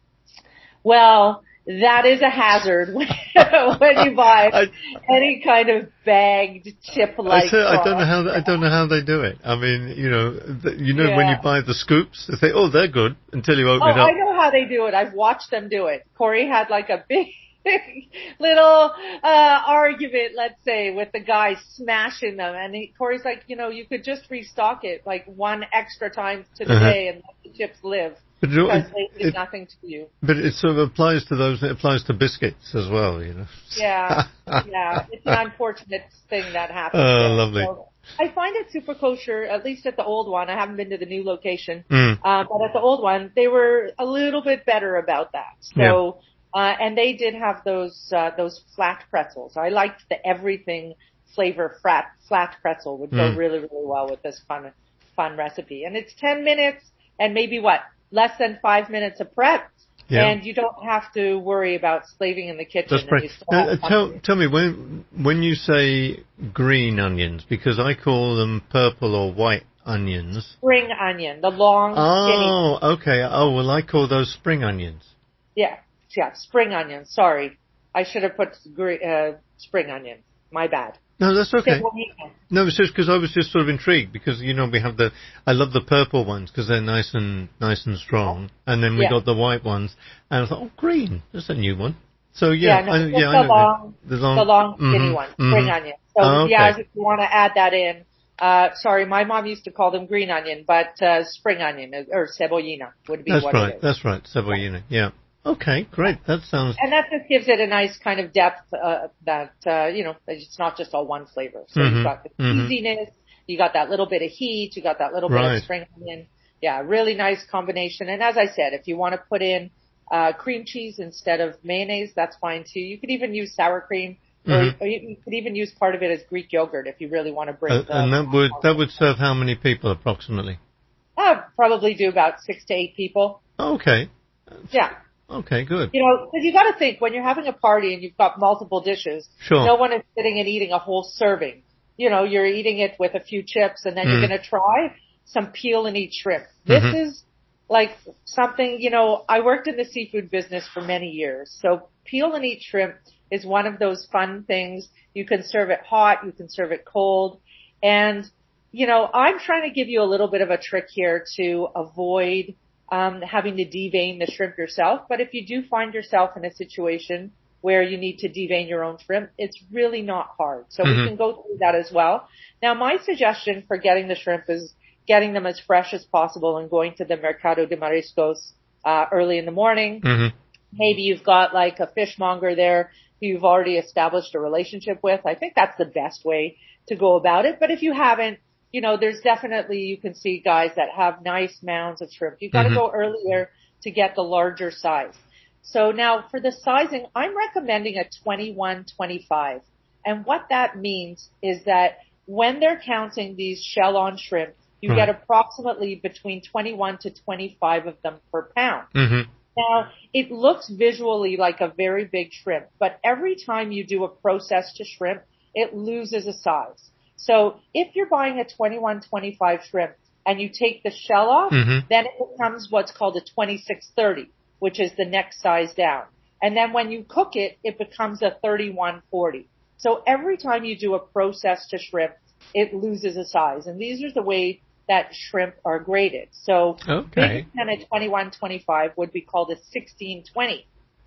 Well, that is a hazard when, when you buy any kind of bagged chip-like I, say, I don't know product. how I don't know how they do it. I mean, you know, the, you know when you Yeah. buy the scoops, they say, "Oh, they're good," until you open Oh, it up. I know how they do it. I've watched them do it. Corey had like a big little uh argument, let's say, with the guy smashing them, and he, Corey's like, you know, you could just restock it like one extra time to the Uh-huh. day and let the chips live But you know, because it- they did it- nothing to you. But it sort of applies to those. It applies to biscuits as well. You know. Yeah, yeah, it's an unfortunate thing that happens. Oh, there. lovely. So I find at Super Kosher, at least at the old one, I haven't been to the new location, Mm. uh, but at the old one, they were a little bit better about that. So, uh, and they did have those, uh, those flat pretzels. I liked the everything flavor flat, flat pretzel would go Mm. really, really well with this fun, fun recipe. And it's ten minutes and maybe what, less than five minutes of prep. Yeah. And you don't have to worry about slaving in the kitchen. That's and right. you still Now, have uh, fun. tell tell me when when you say green onions, because I call them purple or white onions. Spring onion, the long, skinny. Oh, okay. Oh, well, I call those spring onions. Yeah, yeah, spring onion. Sorry. I should have put gre- uh, spring onion. My bad. No, that's okay. Cebollina. No, it's just because I was just sort of intrigued because you know we have the I love the purple ones because they're nice and nice and strong, and then we Yeah. got the white ones, and I thought, oh, green, that's a new one. So yeah, Yeah, no, I, just yeah, I the know long, the long, the long skinny mhm, one, spring mhm. onion. So Oh, okay. yeah, if you want to add that in, uh, sorry, my mom used to call them green onion, but uh, spring onion is- or cebollina would be That's what right. it is. That's right. Cebollina. Yeah. Okay. Great. That sounds. And that just gives it a nice kind of depth uh, that, uh, you know, it's not just all one flavor. So Mhm, you've got the mhm. easiness, you got that little bit of heat, you got that little bit Right. of spring onion. Yeah, really nice combination. And as I said, if you want to put in uh, cream cheese instead of mayonnaise, that's fine too. You could even use sour cream, or, Mhm. or you you could even use part of it as Greek yogurt if you really want to bring Uh, the, and that would that would serve how many people approximately? uh, probably do about six to eight people. Okay. Yeah. Okay. Good. You know, 'cause you got to think when you're having a party and you've got multiple dishes, Sure. no one is sitting and eating a whole serving. You know, you're eating it with a few chips and then Mm. you're going to try some peel and eat shrimp. This Mhm. is like something, you know, I worked in the seafood business for many years. So peel and eat shrimp is one of those fun things. You can serve it hot, you can serve it cold. And, you know, I'm trying to give you a little bit of a trick here to avoid um, having to devein the shrimp yourself. But if you do find yourself in a situation where you need to devein your own shrimp, it's really not hard. So Mhm. we can go through that as well. Now, my suggestion for getting the shrimp is getting them as fresh as possible and going to the Mercado de Mariscos uh, early in the morning. Mm-hmm. Maybe you've got like a fishmonger there who you've already established a relationship with. I think that's the best way to go about it. But if you haven't, you know, there's definitely, you can see guys that have nice mounds of shrimp. You've got to Mhm. go earlier to get the larger size. So now for the sizing, I'm recommending a twenty-one twenty-five. And what that means is that when they're counting these shell-on shrimp, you Right. get approximately between twenty-one to twenty-five of them per pound. Mm-hmm. Now, it looks visually like a very big shrimp, but every time you do a process to shrimp, it loses a size. So if you're buying a twenty-one twenty-five shrimp and you take the shell off, Mhm. then it becomes what's called a twenty-six thirty, which is the next size down. And then when you cook it, it becomes a thirty-one forty. So every time you do a process to shrimp, it loses a size. And these are the way that shrimp are graded. So Okay. bigger than a twenty-one twenty-five would be called a sixteen twenty.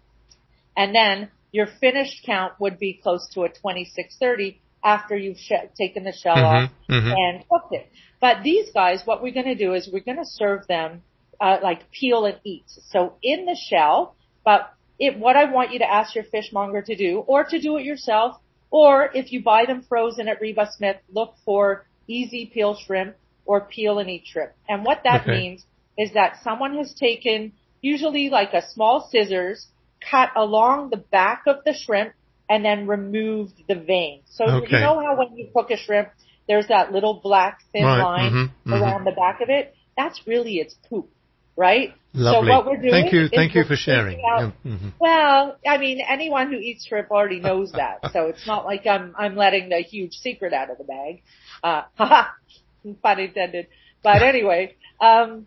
And then your finished count would be close to a twenty-six thirty after you've sh- taken the shell Mhm, off mhm. and cooked it. But these guys, what we're going to do is we're going to serve them uh, like peel and eat. So in the shell, but it, what I want you to ask your fishmonger to do, or to do it yourself, or if you buy them frozen at Reba Smith, look for easy peel shrimp or peel and eat shrimp. And what that Okay. means is that someone has taken usually like a small scissors, cut along the back of the shrimp, and then removed the vein. So Okay. you know how when you cook a shrimp, there's that little black thin Right. line Mhm, mhm. around the back of it? That's really its poop, right? Lovely. So what we're doing Thank you. is Thank you we're for sharing. taking out- Yeah, mhm. Well, I mean, anyone who eats shrimp already knows that, so it's not like I'm I'm letting the huge secret out of the bag. Uh, haha, pun intended. But anyway, um,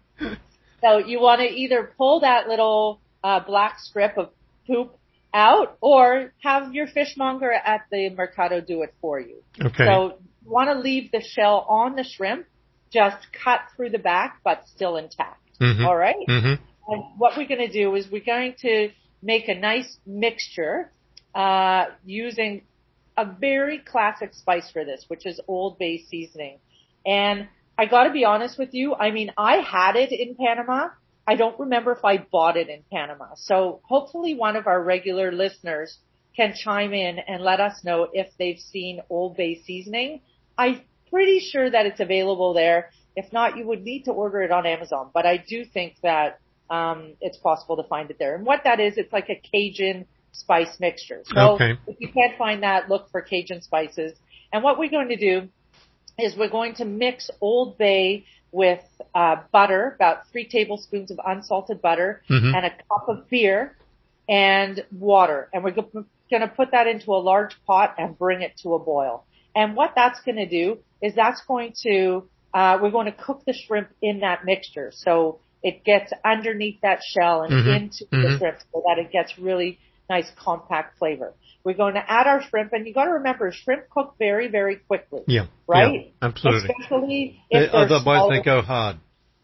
so you want to either pull that little uh, black strip of poop out, or have your fishmonger at the Mercado do it for you. Okay. So you want to leave the shell on the shrimp, just cut through the back, but still intact. Mhm. All right? Mhm. And what we're going to do is we're going to make a nice mixture uh, using a very classic spice for this, which is Old Bay seasoning. And I got to be honest with you. I mean, I had it in Panama. I don't remember if I bought it in Panama. So hopefully one of our regular listeners can chime in and let us know if they've seen Old Bay seasoning. I'm pretty sure that it's available there. If not, you would need to order it on Amazon. But I do think that um, it's possible to find it there. And what that is, it's like a Cajun spice mixture. So Okay. if you can't find that, look for Cajun spices. And what we're going to do is we're going to mix Old Bay with uh, butter, about three tablespoons of unsalted butter, Mhm. and a cup of beer and water. And we're going to put that into a large pot and bring it to a boil. And what that's going to do is that's going to, uh, we're going to cook the shrimp in that mixture. So it gets underneath that shell and Mhm. into the Mhm. shrimp so that it gets really nice compact flavor. We're going to add our shrimp, and you got to remember, shrimp cook very, very quickly. Yeah. Right? Yeah, absolutely. Especially They- if they're otherwise, smaller. they go hard.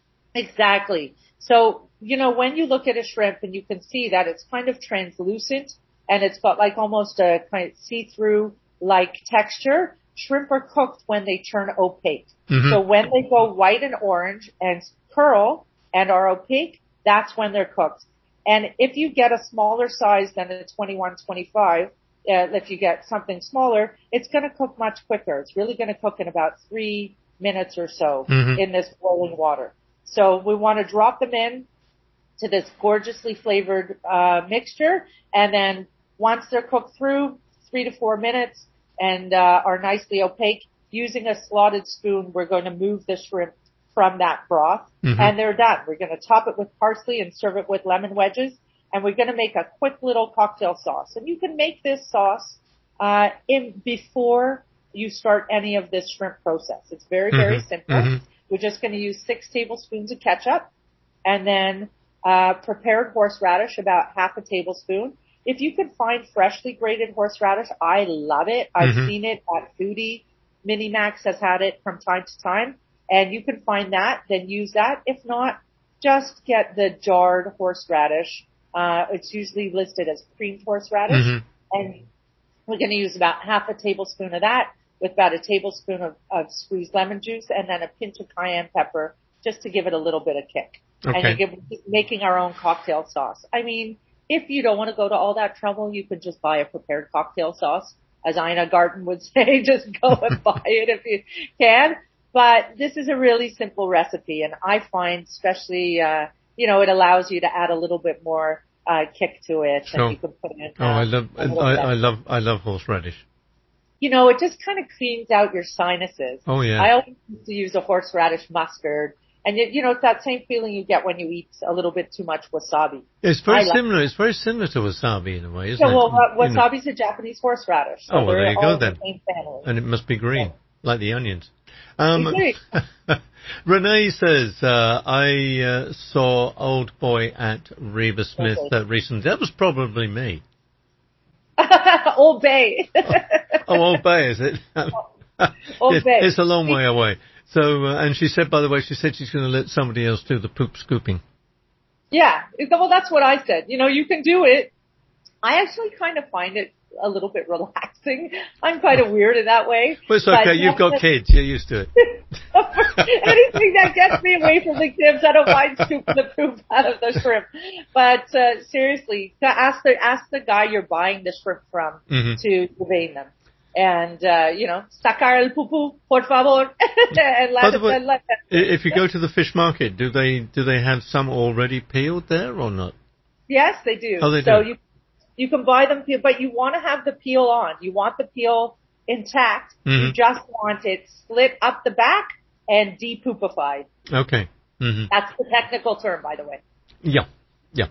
Exactly. So, you know, when you look at a shrimp and you can see that it's kind of translucent and it's got like almost a kind of see-through like texture, shrimp are cooked when they turn opaque. Mhm. So when they go white and orange and curl and are opaque, that's when they're cooked. And if you get a smaller size than a twenty-one twenty-five, uh, if you get something smaller, it's going to cook much quicker. It's really going to cook in about three minutes or so Mhm. in this boiling water. So we want to drop them in to this gorgeously flavored uh, mixture, and then once they're cooked through, three to four minutes, and uh, are nicely opaque, using a slotted spoon, we're going to move the shrimp from that broth, Mhm. and they're done. We're going to top it with parsley and serve it with lemon wedges, and we're going to make a quick little cocktail sauce. And you can make this sauce uh, in before you start any of this shrimp process. It's very, very Mhm. simple. Mhm. We're just going to use six tablespoons of ketchup, and then uh, prepared horseradish, about half a tablespoon. If you can find freshly grated horseradish, I love it. I've Mhm. seen it at Foodie. Minimax has had it from time to time, and you can find that, then use that. If not, just get the jarred horseradish. Uh, it's usually listed as creamed horseradish. Mhm. And we're going to use about half a tablespoon of that with about a tablespoon of, of squeezed lemon juice and then a pinch of cayenne pepper just to give it a little bit of kick. Okay. And you're give, making our own cocktail sauce. I mean, if you don't want to go to all that trouble, you could just buy a prepared cocktail sauce. As Ina Garten would say, just go and buy it if you can. But this is a really simple recipe, and I find especially, uh, you know, it allows you to add a little bit more uh, kick to it. Sure. And you can put in, oh, I uh, love, a I, little I bit. love, I love horseradish. You know, it just kind of cleans out your sinuses. Oh, yeah. I always used to use a horseradish mustard. And, you, you know, it's that same feeling you get when you eat a little bit too much wasabi. It's very I love similar. It's very similar to wasabi in a way, isn't So, it? well, uh, You know. wasabi's a Japanese horseradish. So Oh, well, they're there you all go in then. the same family. And it must be green, like the onions. Um, Okay. Renee says, uh, I uh, saw Old Boy at Reba Smith uh, recently. That was probably me. Old Bay. Oh, Old Bay, is it? Old It- Bay. It's a long way away. So, uh, and she said, by the way, she said she's going to let somebody else do the poop scooping. Yeah. Well, that's what I said. You know, you can do it. I actually kind of find it a little bit relaxing. I'm kind of weird in that way. Well, it's But okay. You've got definitely- kids. You're used to it. Anything that gets me away from the kids, I don't mind scooping the poop out of the shrimp. But uh, seriously, to ask the ask the guy you're buying the shrimp from Mhm. to vein them, and uh, you know, sacar el pupu, por favor, and By let the it, way, let it. I- if you go to the fish market, do they do they have some already peeled there or not? Yes, they do. Oh, they so do. you you can buy them, pe- but you want to have the peel on. You want the peel intact. You Mhm. just want it split up the back and depupified. Okay. hmm That's the technical term, by the way. Yeah. Yeah.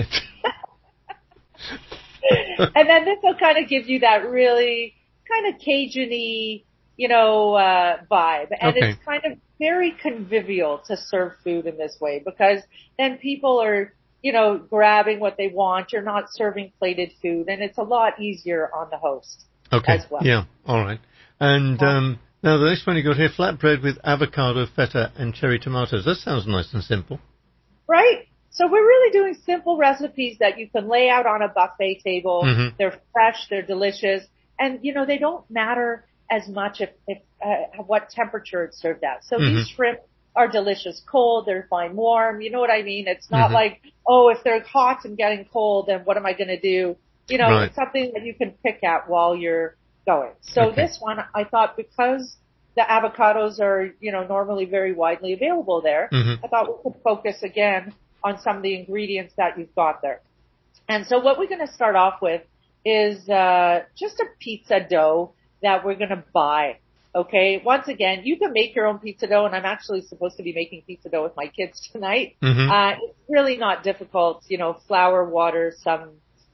And then this will kind of give you that really kind of Cajun-y, you know, uh, vibe. And Okay. it's kind of very convivial to serve food in this way because then people are, you know, grabbing what they want. You're not serving plated food and it's a lot easier on the host Okay. as well. Yeah. All right. And um, now the next one you got here, flatbread with avocado, feta, and cherry tomatoes. That sounds nice and simple. Right? So we're really doing simple recipes that you can lay out on a buffet table. Mhm. They're fresh, they're delicious, and you know, they don't matter as much if, if uh, what temperature it's served at. So Mhm. these shrimp are delicious cold, they're fine warm, you know what I mean? It's not Mhm. like, oh, if they're hot and getting cold, then what am I going to do? You know, Right. it's something that you can pick at while you're going. So Okay. this one, I thought because the avocados are, you know, normally very widely available there, Mhm. I thought we could focus again on some of the ingredients that you've got there. And so what we're going to start off with is uh, just a pizza dough that we're going to buy. Okay. Once again, you can make your own pizza dough, and I'm actually supposed to be making pizza dough with my kids tonight. Mhm. Uh, it's really not difficult. You know, flour, water, some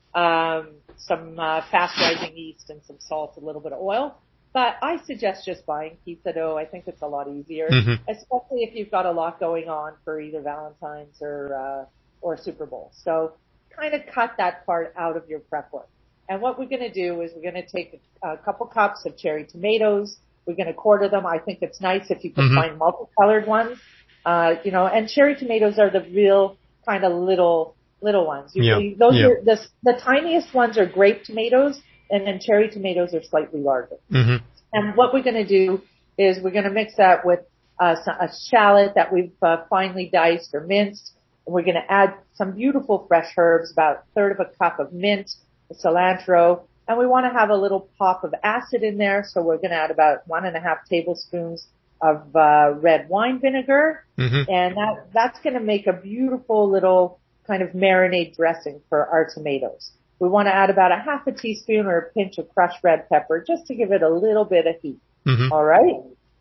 um, some uh, fast rising yeast, and some salt, a little bit of oil. But I suggest just buying pizza dough. I think it's a lot easier, Mhm. especially if you've got a lot going on for either Valentine's or uh, or Super Bowl. So kind of cut that part out of your prep work. And what we're going to do is we're going to take a, a couple cups of cherry tomatoes. We're going to quarter them. I think it's nice if you can Mhm. find multicolored ones. Uh, you know, and cherry tomatoes are the real kind of little little ones. You, Yeah, you- those yeah. are the the tiniest ones are grape tomatoes, and then cherry tomatoes are slightly larger. Mhm. And what we're going to do is we're going to mix that with uh, some, a shallot that we've uh, finely diced or minced. And we're going to add some beautiful fresh herbs, about a third of a cup of mint, cilantro, and we want to have a little pop of acid in there. So we're going to add about one and a half tablespoons of uh, red wine vinegar, Mhm. and that that's going to make a beautiful little kind of marinade dressing for our tomatoes. We want to add about a half a teaspoon or a pinch of crushed red pepper just to give it a little bit of heat. Mhm. All right.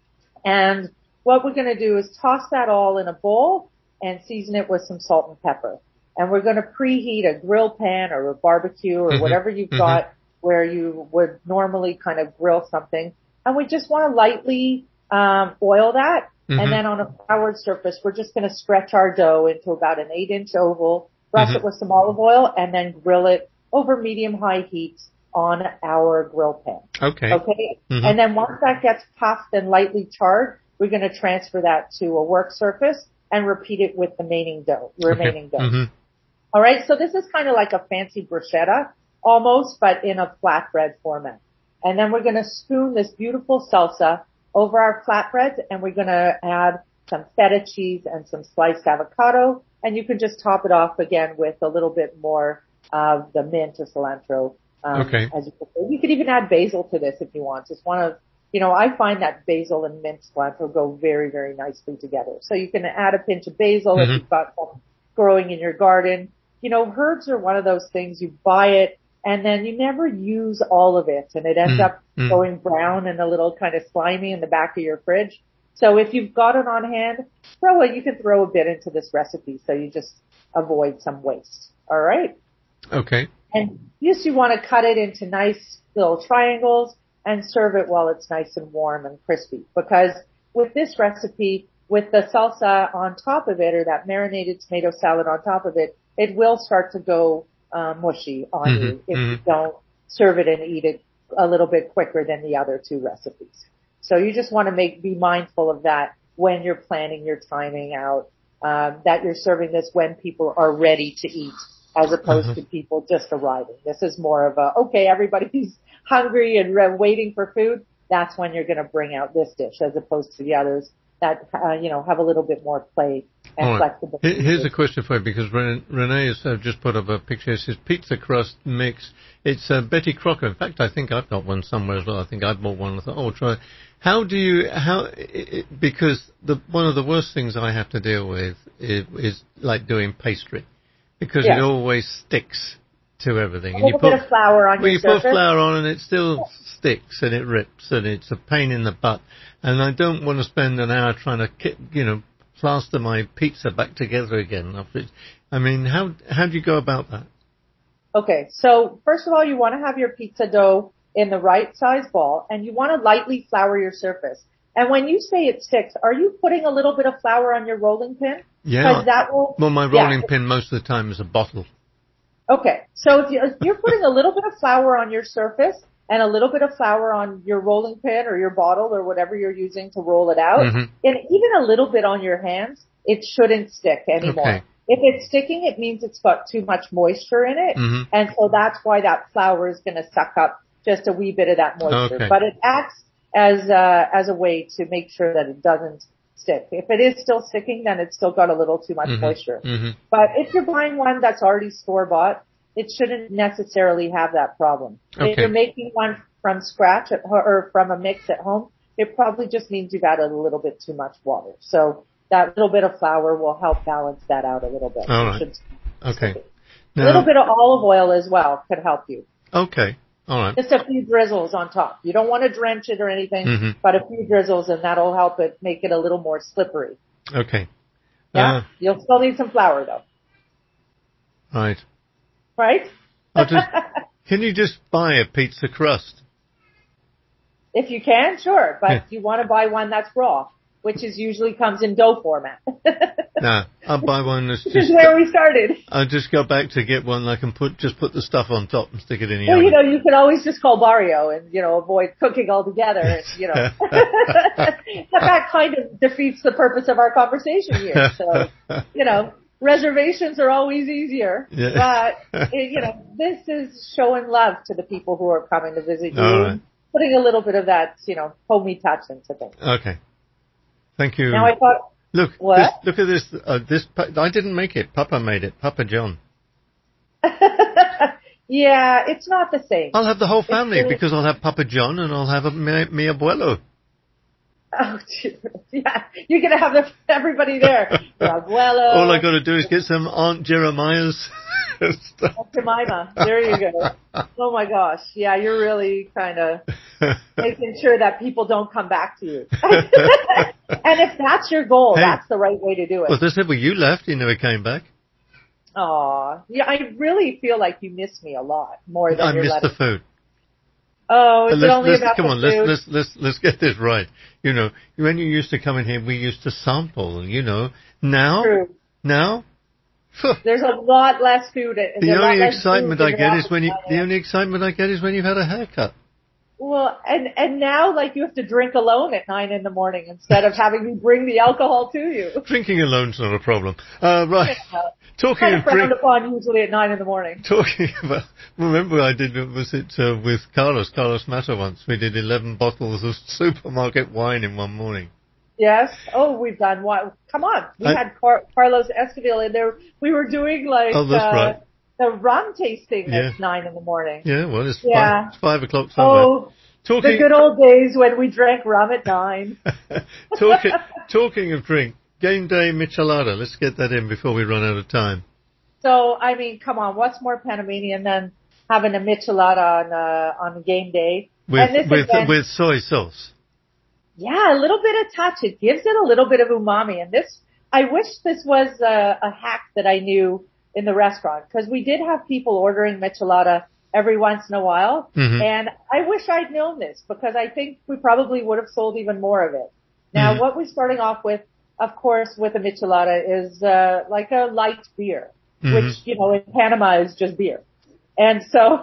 And what we're going to do is toss that all in a bowl and season it with some salt and pepper. And we're going to preheat a grill pan or a barbecue or Mhm. whatever you've Mhm. got where you would normally kind of grill something. And we just want to lightly um, oil that. Mhm. And then on a floured surface, we're just going to stretch our dough into about an eight inch oval, brush Mhm. it with some olive oil, and then grill it over medium-high heat on our grill pan. Okay. Okay? Mhm. And then once that gets puffed and lightly charred, we're going to transfer that to a work surface and repeat it with the remaining dough, remaining dough. Mhm. All right? So this is kind of like a fancy bruschetta, almost, but in a flatbread format. And then we're going to spoon this beautiful salsa over our flatbreads, and we're going to add some feta cheese and some sliced avocado, and you can just top it off again with a little bit more of the mint or cilantro. Um, Okay. As you, prefer. You could even add basil to this if you want. Just one of, you know, I find that basil and mint cilantro go very, very nicely together. So you can add a pinch of basil Mm-hmm. if you've got some growing in your garden. You know, herbs are one of those things, you buy it and then you never use all of it, and it ends Mm, up mm. going brown and a little kind of slimy in the back of your fridge. So if you've got it on hand, throw it. You can throw a bit into this recipe, so you just avoid some waste. All right. Okay. And yes, you want to cut it into nice little triangles and serve it while it's nice and warm and crispy. Because with this recipe, with the salsa on top of it, or that marinated tomato salad on top of it, it will start to go uh, mushy on Mhm, you if you mhm. don't serve it and eat it a little bit quicker than the other two recipes. So you just want to make be mindful of that when you're planning your timing out, um, that you're serving this when people are ready to eat, as opposed to people just arriving. This is more of a, okay, everybody's hungry and re- waiting for food. That's when you're going to bring out this dish, as opposed to the others that, uh, you know, have a little bit more play and All right. flexibility. Here- Here's a question for you, because Ren- Renee has uh, just put up a picture. It says pizza crust mix. It's uh, Betty Crocker. In fact, I think I've got one somewhere as well. I think I bought one. I thought, oh, try it. How do you, how, it, it, because the, one of the worst things I have to deal with is, is like doing pastry, because Yeah. it always sticks to everything. A And you little put, bit of flour on well, your you surface. put flour on and it still sticks and it rips and it's a pain in the butt. And I don't want to spend an hour trying to, ki- you know, plaster my pizza back together again. after it- I mean, how how do you go about that? Okay, so first of all, you want to have your pizza dough in the right size ball, and you want to lightly flour your surface. And when you say it sticks, are you putting a little bit of flour on your rolling pin? Yeah. Because that will. Well, my yeah. rolling pin most of the time is a bottle. Okay, so if you- if you're putting a little bit of flour on your surface and a little bit of flour on your rolling pin or your bottle or whatever you're using to roll it out, Mhm. and even a little bit on your hands, it shouldn't stick anymore. Okay. If it's sticking, it means it's got too much moisture in it, Mhm. and so that's why that flour is going to suck up just a wee bit of that moisture. Okay. But it acts as a, as a way to make sure that it doesn't stick. If it is still sticking, then it's still got a little too much Mhm. moisture. Mhm. But if you're buying one that's already store-bought, it shouldn't necessarily have that problem. If Okay. you're making one from scratch at, ho- or from a mix at home, it probably just means you've added a little bit too much water. So that little bit of flour will help balance that out a little bit. All It right. should- Okay. a little bit of olive oil as well could help you. Okay. All right. Just a few drizzles on top. You don't want to drench it or anything, Mhm. but a few drizzles, and that'll help it make it a little more slippery. Okay. Yeah? Uh, You'll still need some flour though. right. Right? I'll just, can you just buy a pizza crust? If you can, sure, but Yeah. you want to buy one that's raw, which is usually comes in dough format. No, I'll buy one that's This is just. where we started. I'll just go back to get one. I can put just put the stuff on top and stick it in the Well, oven. you know, you can always just call Barrio and, you know, avoid cooking altogether. And, you know, but that kind of defeats the purpose of our conversation here. So, you know, reservations are always easier. Yeah. But, it, you know, this is showing love to the people who are coming to visit you. All right. Putting a little bit of that, you know, homey touch into things. Okay. Thank you. Now I thought, Look, what? this, look at this. Uh, this pa- I didn't make it. Papa made it. Papa John. Yeah, it's not the same. I'll have the whole family really- because I'll have Papa John and I'll have a, mi, mi abuelo. Oh, yeah, you're gonna have the, everybody there. Your abuelo. All I got to do is get some Aunt Jeremiah's stuff. Jemima. There you go. Oh my gosh. Yeah, you're really kind of making sure that people don't come back to you. And if that's your goal, Hey. that's the right way to do Well, it. they said, well, you left. You never came back. Aw. Yeah, I really feel like you miss me a lot more than I you're missed letting. the food. Oh, is And it let's, only let's, about come the on, food? let's, let's, let's, let's get this right. You know, when you used to come in here, we used to sample, you know. Now, True. now, phew, There's a lot less food. and the a lot only less excitement food I in get the is when you, office. the only excitement I get is when you've had a haircut. Well, and, and now, like, you have to drink alone at nine in the morning instead of having me bring the alcohol to you. Drinking alone's not a problem. Uh, right. Yeah. Talking Kind of of frowned drink, upon usually at nine in the morning. talking about, remember I did, was it uh, with Carlos, Carlos Mata once, we did eleven bottles of supermarket wine in one morning. Yes. Oh, we've done one. Come on. We I- had Car- Carlos Esquivel in there. We were doing like, Oh, that's uh, right. the rum tasting Yeah. at nine in the morning. Yeah, well, it's, Yeah. Five, it's five o'clock somewhere. Oh, Talking- the good old days when we drank rum at nine. talking, talking of drink, game day michelada, let's get that in before we run out of time. So, I mean, come on. What's more Panamanian than having a michelada on, uh, on game day? With, and this with, again, with soy sauce. Yeah, a little bit of touch. It gives it a little bit of umami. And this, I wish this was a, a hack that I knew in the restaurant, because we did have people ordering michelada every once in a while. Mhm. And I wish I'd known this, because I think we probably would have sold even more of it. Now, Mhm. what we're starting off with, of course, with a michelada is, uh, like a light beer, Mhm. which, you know, in Panama is just beer. And so,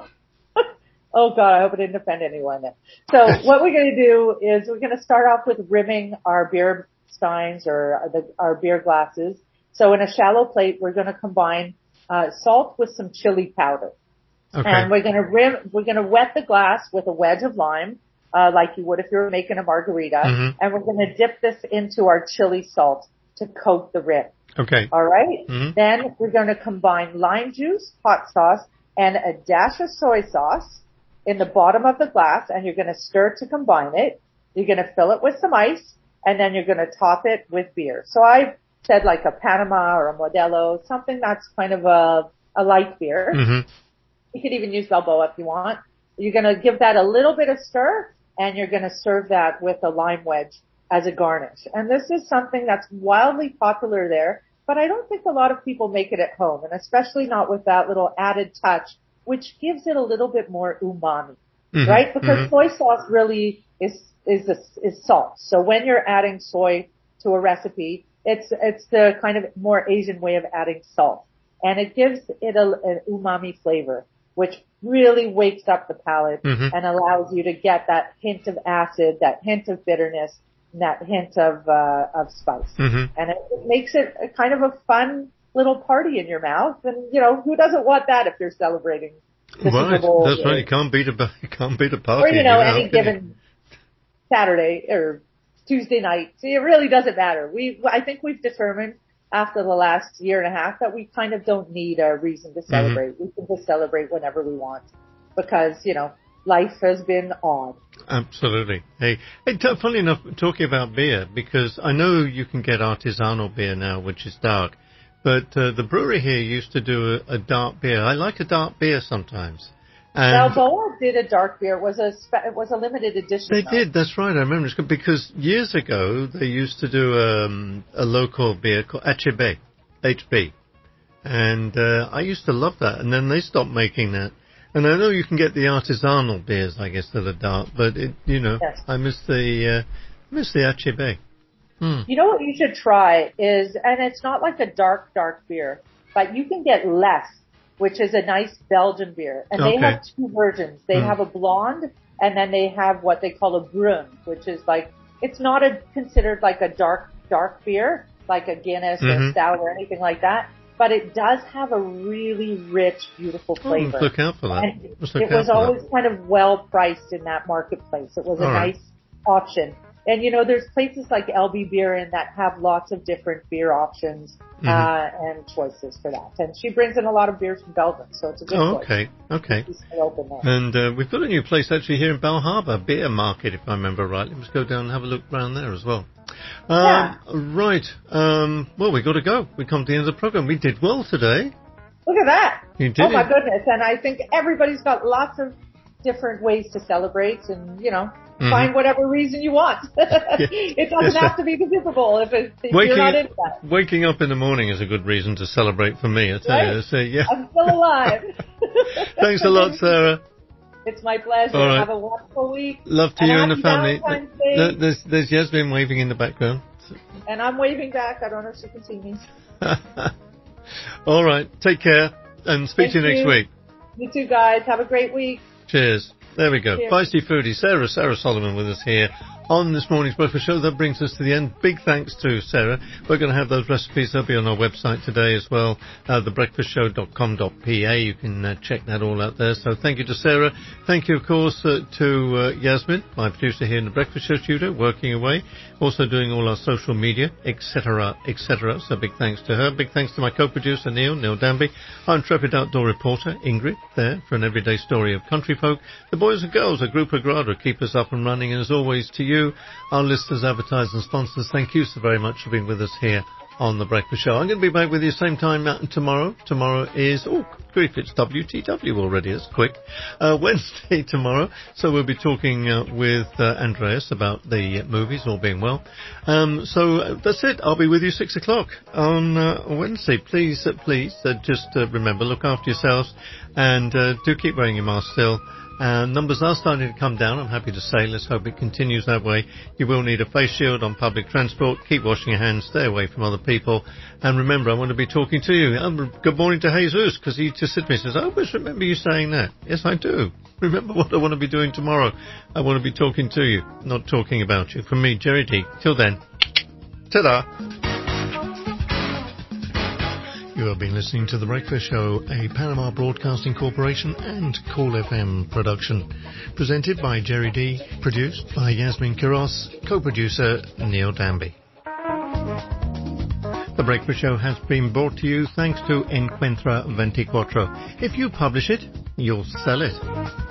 oh God, I hope I didn't offend anyone there. So what we're going to do is we're going to start off with rimming our beer steins or the, our beer glasses. So in a shallow plate, we're going to combine uh, salt with some chili powder. Okay. And we're going to rim, we're going to wet the glass with a wedge of lime, uh, like you would if you were making a margarita. Mhm. And we're going to dip this into our chili salt to coat the rim. Okay. All right. Mhm. Then we're going to combine lime juice, hot sauce, and a dash of soy sauce in the bottom of the glass, and you're going to stir to combine it. You're going to fill it with some ice, and then you're going to top it with beer. So I said like a Panama or a Modelo, something that's kind of a, a light beer. Mm-hmm. You could even use Balboa if you want. You're going to give that a little bit of stir, and you're going to serve that with a lime wedge as a garnish. And this is something that's wildly popular there, but I don't think a lot of people make it at home, and especially not with that little added touch, which gives it a little bit more umami, Mhm. right? Because Mhm. soy sauce really is is a, is salt. So when you're adding soy to a recipe, it's it's the kind of more Asian way of adding salt, and it gives it a, an umami flavor, which really wakes up the palate Mhm. and allows you to get that hint of acid, that hint of bitterness, and that hint of uh, of spice. Mhm. And it, it makes it a kind of a fun little party in your mouth. And, you know, who doesn't want that if you're celebrating the Super Right, Bowl? that's or, right. You can't beat a ba- you can't beat a Or, party. you know, you any can you? given Saturday or Tuesday night. See, it really doesn't matter. We, I think we've determined after the last year and a half that we kind of don't need a reason to celebrate. We can just celebrate whenever we want because, you know, life has been on. Absolutely. Hey, hey, t- funny enough, talking about beer, because I know you can get artisanal beer now, which is dark, but uh, the brewery here used to do a, a dark beer. I like a dark beer sometimes. And Balboa did a dark beer. It was a spe- it was a limited edition. they though. did, that's right, I remember. It's good because years ago they used to do um, a local beer called H B, H B. And uh, I used to love that, and then they stopped making that. And I know you can get the artisanal beers, I guess, that are dark, but it, you know, Yes. I miss the uh, miss the H B. Hmm. You know what you should try is, and it's not like a dark, dark beer, but you can get Less, which is a nice Belgian beer. And they Okay. have two versions. They Hmm. have a blonde, and then they have what they call a brun, which is like, it's not a, considered like a dark, dark beer, like a Guinness or Mhm. stout or anything like that. But it does have a really rich, beautiful Oh, flavor. let's look out for that. And Let's look it out was for that. always kind of well priced in that marketplace. It was a All right. nice option. And you know, there's places like L B Beer in that have lots of different beer options, Mhm. uh, and choices for that. And she brings in a lot of beers from Belgium, so it's a good Oh, choice. okay, okay. She's still open there. And uh, we've got a new place actually here in Bell Harbour, Beer Market, if I remember rightly. Let's go down and have a look round there as well. Um, Right. Um, well, we've got to go. We come to the end of the programme. We did well today. Look at that. You did Oh my it. goodness. And I think everybody's got lots of different ways to celebrate and, you know, Mhm. find whatever reason you want. It doesn't Yes, have sir. to be the Super Bowl if, it, if Waking, you're not into that. waking up in the morning is a good reason to celebrate for me, I tell Right? you. So, yeah. I'm still alive. Thanks a lot, Sarah. It's my pleasure. All right. Have a wonderful week. Love to And you and the happy family. Valentine's Day. There- There's, there's Yasmin waving in the background. And I'm waving back. I don't know if she can see me. All right. Take care and speak to you Thank next you. week. You too, guys. Have a great week. Cheers. There we go. Cheers. Feisty Foodie, Sarah, Sarah Solomon with us here on this morning's breakfast show. That brings us to the end. Big thanks to Sarah. We're going to have those recipes. They'll be on our website today as well, uh, the breakfast show dot com dot p a. You can uh, check that all out there. So thank you to Sarah. Thank you, of course, uh, to uh, Yasmin, my producer here in the Breakfast Show studio, working away, also doing all our social media, et cetera, et cetera. So big thanks to her. Big thanks to my co-producer, Neil, Neil Danby, our intrepid outdoor reporter, Ingrid, there for an everyday story of country folk. The boys and girls at Group Agrada keep us up and running, and as always to you, our listeners, advertisers and sponsors, thank you so very much for being with us here on The Breakfast Show. I'm going to be back with you same time uh, tomorrow. Tomorrow is, oh, grief, it's W T W already. It's quick. Uh, Wednesday tomorrow. So we'll be talking uh, with uh, Andreas about the uh, movies, all being well. Um, so uh, that's it. I'll be with you six o'clock on uh, Wednesday. Please, uh, please, uh, just uh, remember, look after yourselves and uh, do keep wearing your mask still. Uh, numbers are starting to come down, I'm happy to say. Let's hope it continues that way. You will need a face shield on public transport. Keep washing your hands. Stay away from other people. And remember, I want to be talking to you. Um, good morning to Jesus, because he just said to me, he says, I always remember you saying that. Yes, I do. Remember what I want to be doing tomorrow. I want to be talking to you, not talking about you. From me, Jerry D. Till then, ta-da. You have been listening to The Breakfast Show, a Panama Broadcasting Corporation and Cool F M production. Presented by Jerry D, produced by Yasmin Quiros, co-producer Neil Danby. The Breakfast Show has been brought to you thanks to Encuentra veinticuatro. If you publish it, you'll sell it.